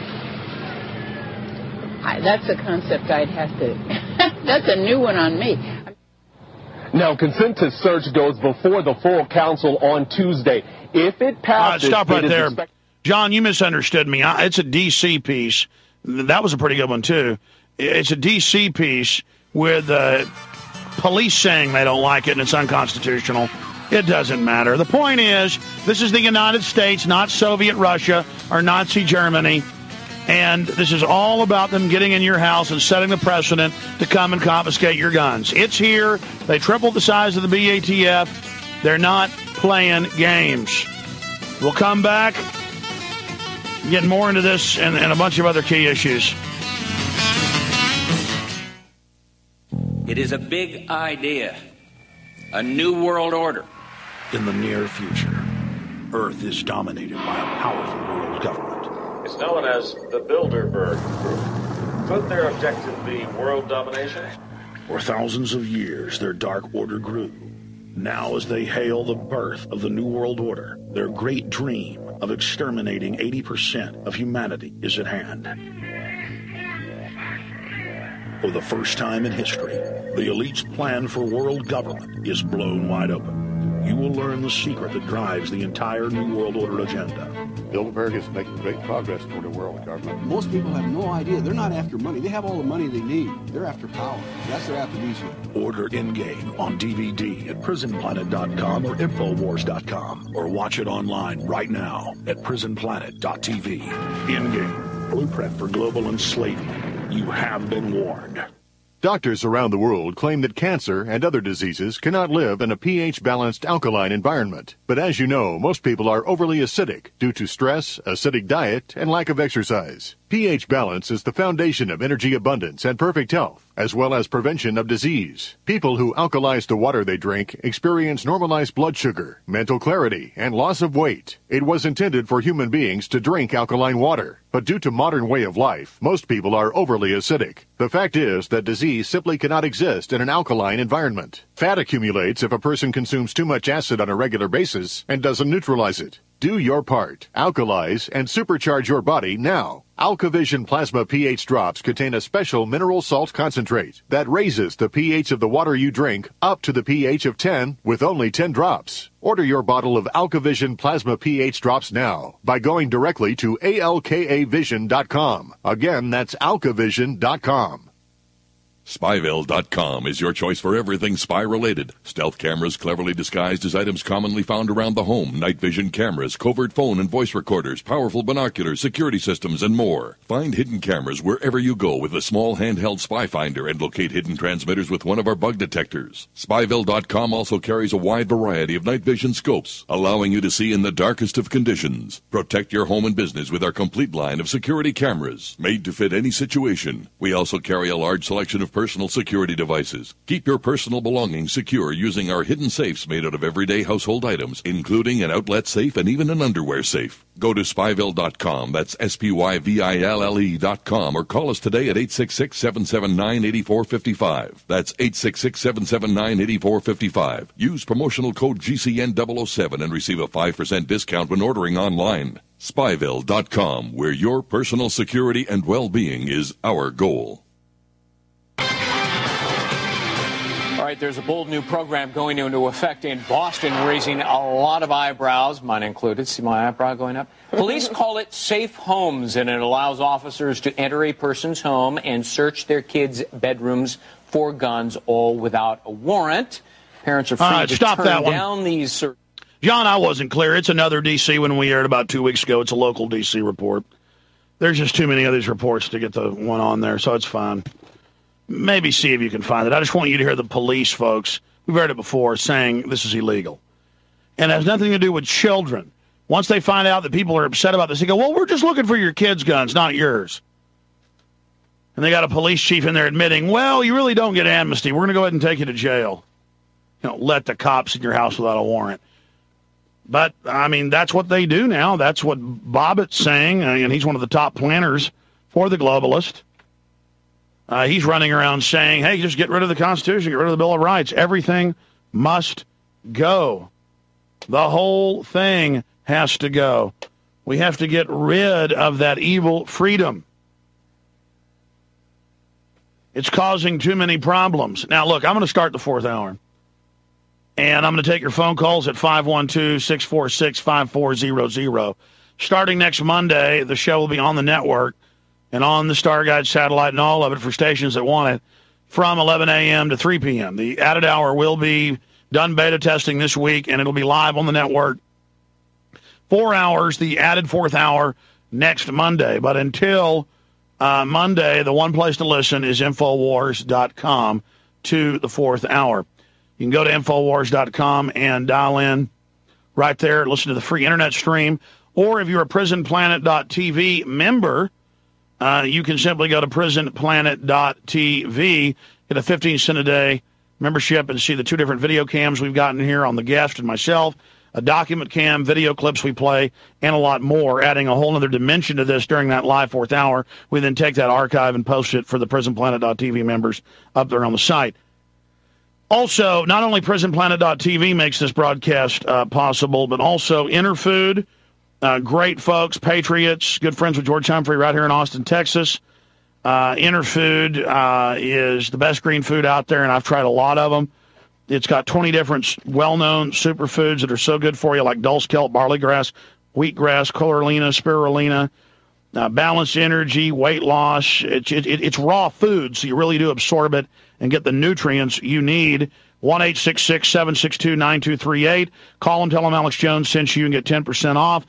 That's a concept I'd have to... That's a new one on me. Now, consent to search goes before the full council on Tuesday. If it passes... Stop right there. John, you misunderstood me. It's a D.C. piece. That was a pretty good one, too. It's a D.C. piece with police saying they don't like it and it's unconstitutional. It doesn't matter. The point is, this is the United States, not Soviet Russia or Nazi Germany. And this is all about them getting in your house and setting the precedent to come and confiscate your guns. It's here. They tripled the size of the BATF. They're not playing games. We'll come back, get more into this and a bunch of other key issues. It is a big idea, a new world order. In the near future, Earth is dominated by a powerful world government. It's known as the Bilderberg Group. Could their objective be world domination? For thousands of years, their dark order grew. Now, as they hail the birth of the New World Order, their great dream of exterminating 80% of humanity is at hand. For the first time in history, the elite's plan for world government is blown wide open. You will learn the secret that drives the entire New World Order agenda. Bilderberg is making great progress toward a world government. Most people have no idea. They're not after money. They have all the money they need. They're after power. That's their aphrodisiac. Order Endgame on DVD at prisonplanet.com or Infowars.com, or watch it online right now at prisonplanet.tv. Endgame, blueprint for global enslavement. You have been warned. Doctors around the world claim that cancer and other diseases cannot live in a pH-balanced alkaline environment. But as you know, most people are overly acidic due to stress, acidic diet, and lack of exercise. pH balance is the foundation of energy abundance and perfect health, as well as prevention of disease. People who alkalize the water they drink experience normalized blood sugar, mental clarity, and loss of weight. It was intended for human beings to drink alkaline water, but due to modern way of life, most people are overly acidic. The fact is that disease simply cannot exist in an alkaline environment. Fat accumulates if a person consumes too much acid on a regular basis and doesn't neutralize it. Do your part. Alkalize and supercharge your body now. AlkaVision Plasma pH drops contain a special mineral salt concentrate that raises the pH of the water you drink up to the pH of 10 with only 10 drops. Order your bottle of AlkaVision Plasma pH drops now by going directly to alkavision.com. Again, that's alkavision.com. Spyville.com is your choice for everything spy-related. Stealth cameras cleverly disguised as items commonly found around the home, night vision cameras, covert phone and voice recorders, powerful binoculars, security systems, and more. Find hidden cameras wherever you go with a small handheld spy finder and locate hidden transmitters with one of our bug detectors. Spyville.com also carries a wide variety of night vision scopes, allowing you to see in the darkest of conditions. Protect your home and business with our complete line of security cameras, made to fit any situation. We also carry a large selection of personal security devices. Keep your personal belongings secure using our hidden safes made out of everyday household items, including an outlet safe and even an underwear safe. Go to Spyville.com, that's SPYVILLE.com, or call us today at 866-779-8455. That's 866-779-8455. Use promotional code GCN007 and receive a 5% discount when ordering online. Spyville.com, where your personal security and well-being is our goal. All right, there's a bold new program going into effect in Boston, raising a lot of eyebrows, mine included. See my eyebrow going up? Police call it Safe Homes, and it allows officers to enter a person's home and search their kids' bedrooms for guns, all without a warrant. Parents are free to turn down these searches. John, I wasn't clear. It's another D.C. one we aired about 2 weeks ago. It's a local D.C. report. There's just too many of these reports to get the one on there, so it's fine. Maybe see if you can find it. I just want you to hear the police, folks. We've heard it before, saying this is illegal. And it has nothing to do with children. Once they find out that people are upset about this, they go, well, we're just looking for your kids' guns, not yours. And they got a police chief in there admitting, well, you really don't get amnesty. We're going to go ahead and take you to jail. You know, let the cops in your house without a warrant. But, I mean, that's what they do now. That's what Bobbitt's saying, and he's one of the top planners for the globalist. He's running around saying, hey, just get rid of the Constitution, get rid of the Bill of Rights. Everything must go. The whole thing has to go. We have to get rid of that evil freedom. It's causing too many problems. Now, look, I'm going to start the fourth hour. And I'm going to take your phone calls at 512-646-5400. Starting next Monday, the show will be on the network and on the Starguide satellite and all of it for stations that want it from 11 a.m. to 3 p.m. The added hour will be done beta testing this week, and it'll be live on the network. 4 hours, the added fourth hour next Monday. But until Monday, the one place to listen is Infowars.com to the fourth hour. You can go to Infowars.com and dial in right there, listen to the free internet stream. Or if you're a PrisonPlanet.tv member, you can simply go to PrisonPlanet.tv, get a 15-cent a day membership, and see the two different video cams we've gotten here on the guest and myself, a document cam, video clips we play, and a lot more, adding a whole other dimension to this during that live fourth hour. We then take that archive and post it for the PrisonPlanet.tv members up there on the site. Also, not only PrisonPlanet.tv makes this broadcast possible, but also Interfood, great folks, patriots, good friends with George Humphrey right here in Austin, Texas. Interfood is the best green food out there, and I've tried a lot of them. It's got 20 different well-known superfoods that are so good for you, like dulse kelp, barley grass, wheatgrass, chlorella, spirulina, balanced energy, weight loss. It's raw food, so you really do absorb it and get the nutrients you need. 1-866-762-9238. Call them, tell them Alex Jones sent you and get 10% off.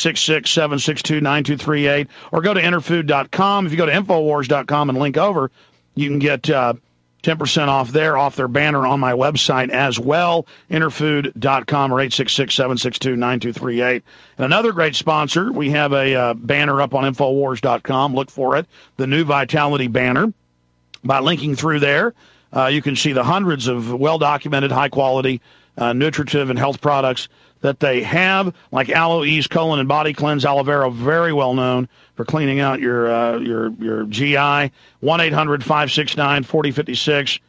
866-762-9238. Or go to Interfood.com. If you go to Infowars.com and link over, you can get 10% off there, off their banner on my website as well, Interfood.com or 866-762-9238. And another great sponsor, we have a banner up on Infowars.com. Look for it, the new Vitality banner. By linking through there, you can see the hundreds of well-documented, high-quality, nutritive and health products that they have, like Aloe Ease Colon and Body Cleanse. Aloe vera, very well known for cleaning out your GI. 1-800-569-4056.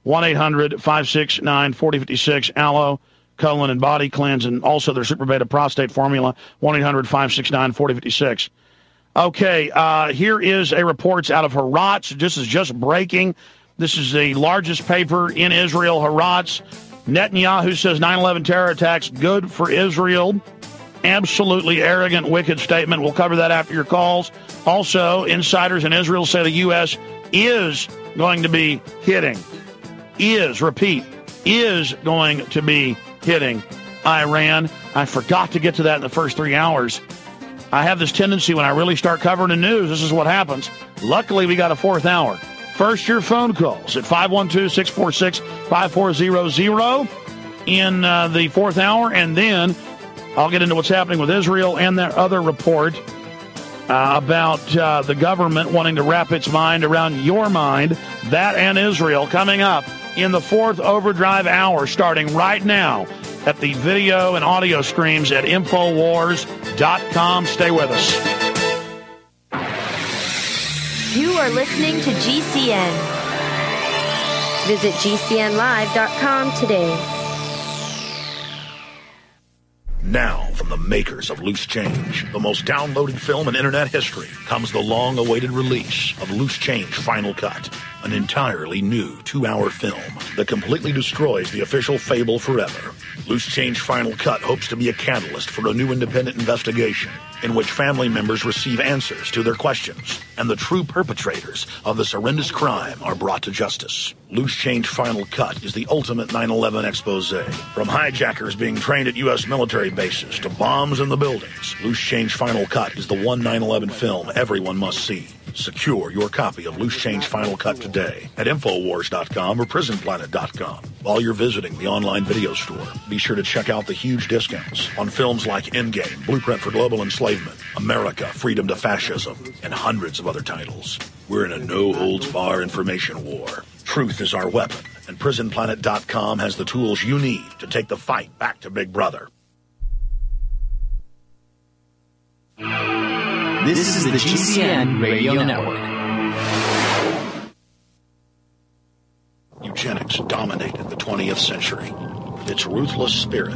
1-800-569-4056. Aloe, Colon, and Body Cleanse, and also their Super Beta Prostate Formula. 1-800-569-4056. Okay, here is a report out of Haaretz. This is just breaking. This is the largest paper in Israel, Haaretz. Netanyahu says 9/11 terror attacks good for Israel. Absolutely arrogant, wicked statement. We'll cover that after your calls. Also, insiders in Israel say the U.S. is going to be hitting. Is going to be hitting Iran. I forgot to get to that in the first 3 hours. I have this tendency when I really start covering the news, this is what happens. Luckily, we got a fourth hour. First, your phone calls at 512-646-5400 in the fourth hour, and then I'll get into what's happening with Israel and that other report about the government wanting to wrap its mind around your mind, that and Israel, coming up in the fourth overdrive hour, starting right now at the video and audio streams at Infowars.com. Stay with us. You are listening to GCN. Visit GCNlive.com today. Now, from the makers of Loose Change, the most downloaded film in internet history, comes the long-awaited release of Loose Change Final Cut, an entirely new 2-hour film that completely destroys the official fable forever. Loose Change Final Cut hopes to be a catalyst for a new independent investigation in which family members receive answers to their questions and the true perpetrators of this horrendous crime are brought to justice. Loose Change Final Cut is the ultimate 9/11 expose. From hijackers being trained at U.S. military bases to bombs in the buildings, Loose Change Final Cut is the one 9/11 film everyone must see. Secure your copy of Loose Change Final Cut today at Infowars.com or PrisonPlanet.com. While you're visiting the online video store, be sure to check out the huge discounts on films like Endgame, Blueprint for Global Enslavement, America, Freedom to Fascism, and hundreds of other titles. We're in a no-holds-bar information war. Truth is our weapon, and PrisonPlanet.com has the tools you need to take the fight back to Big Brother. This is the GCN Radio Network. Eugenics dominated the 20th century. Its ruthless spirit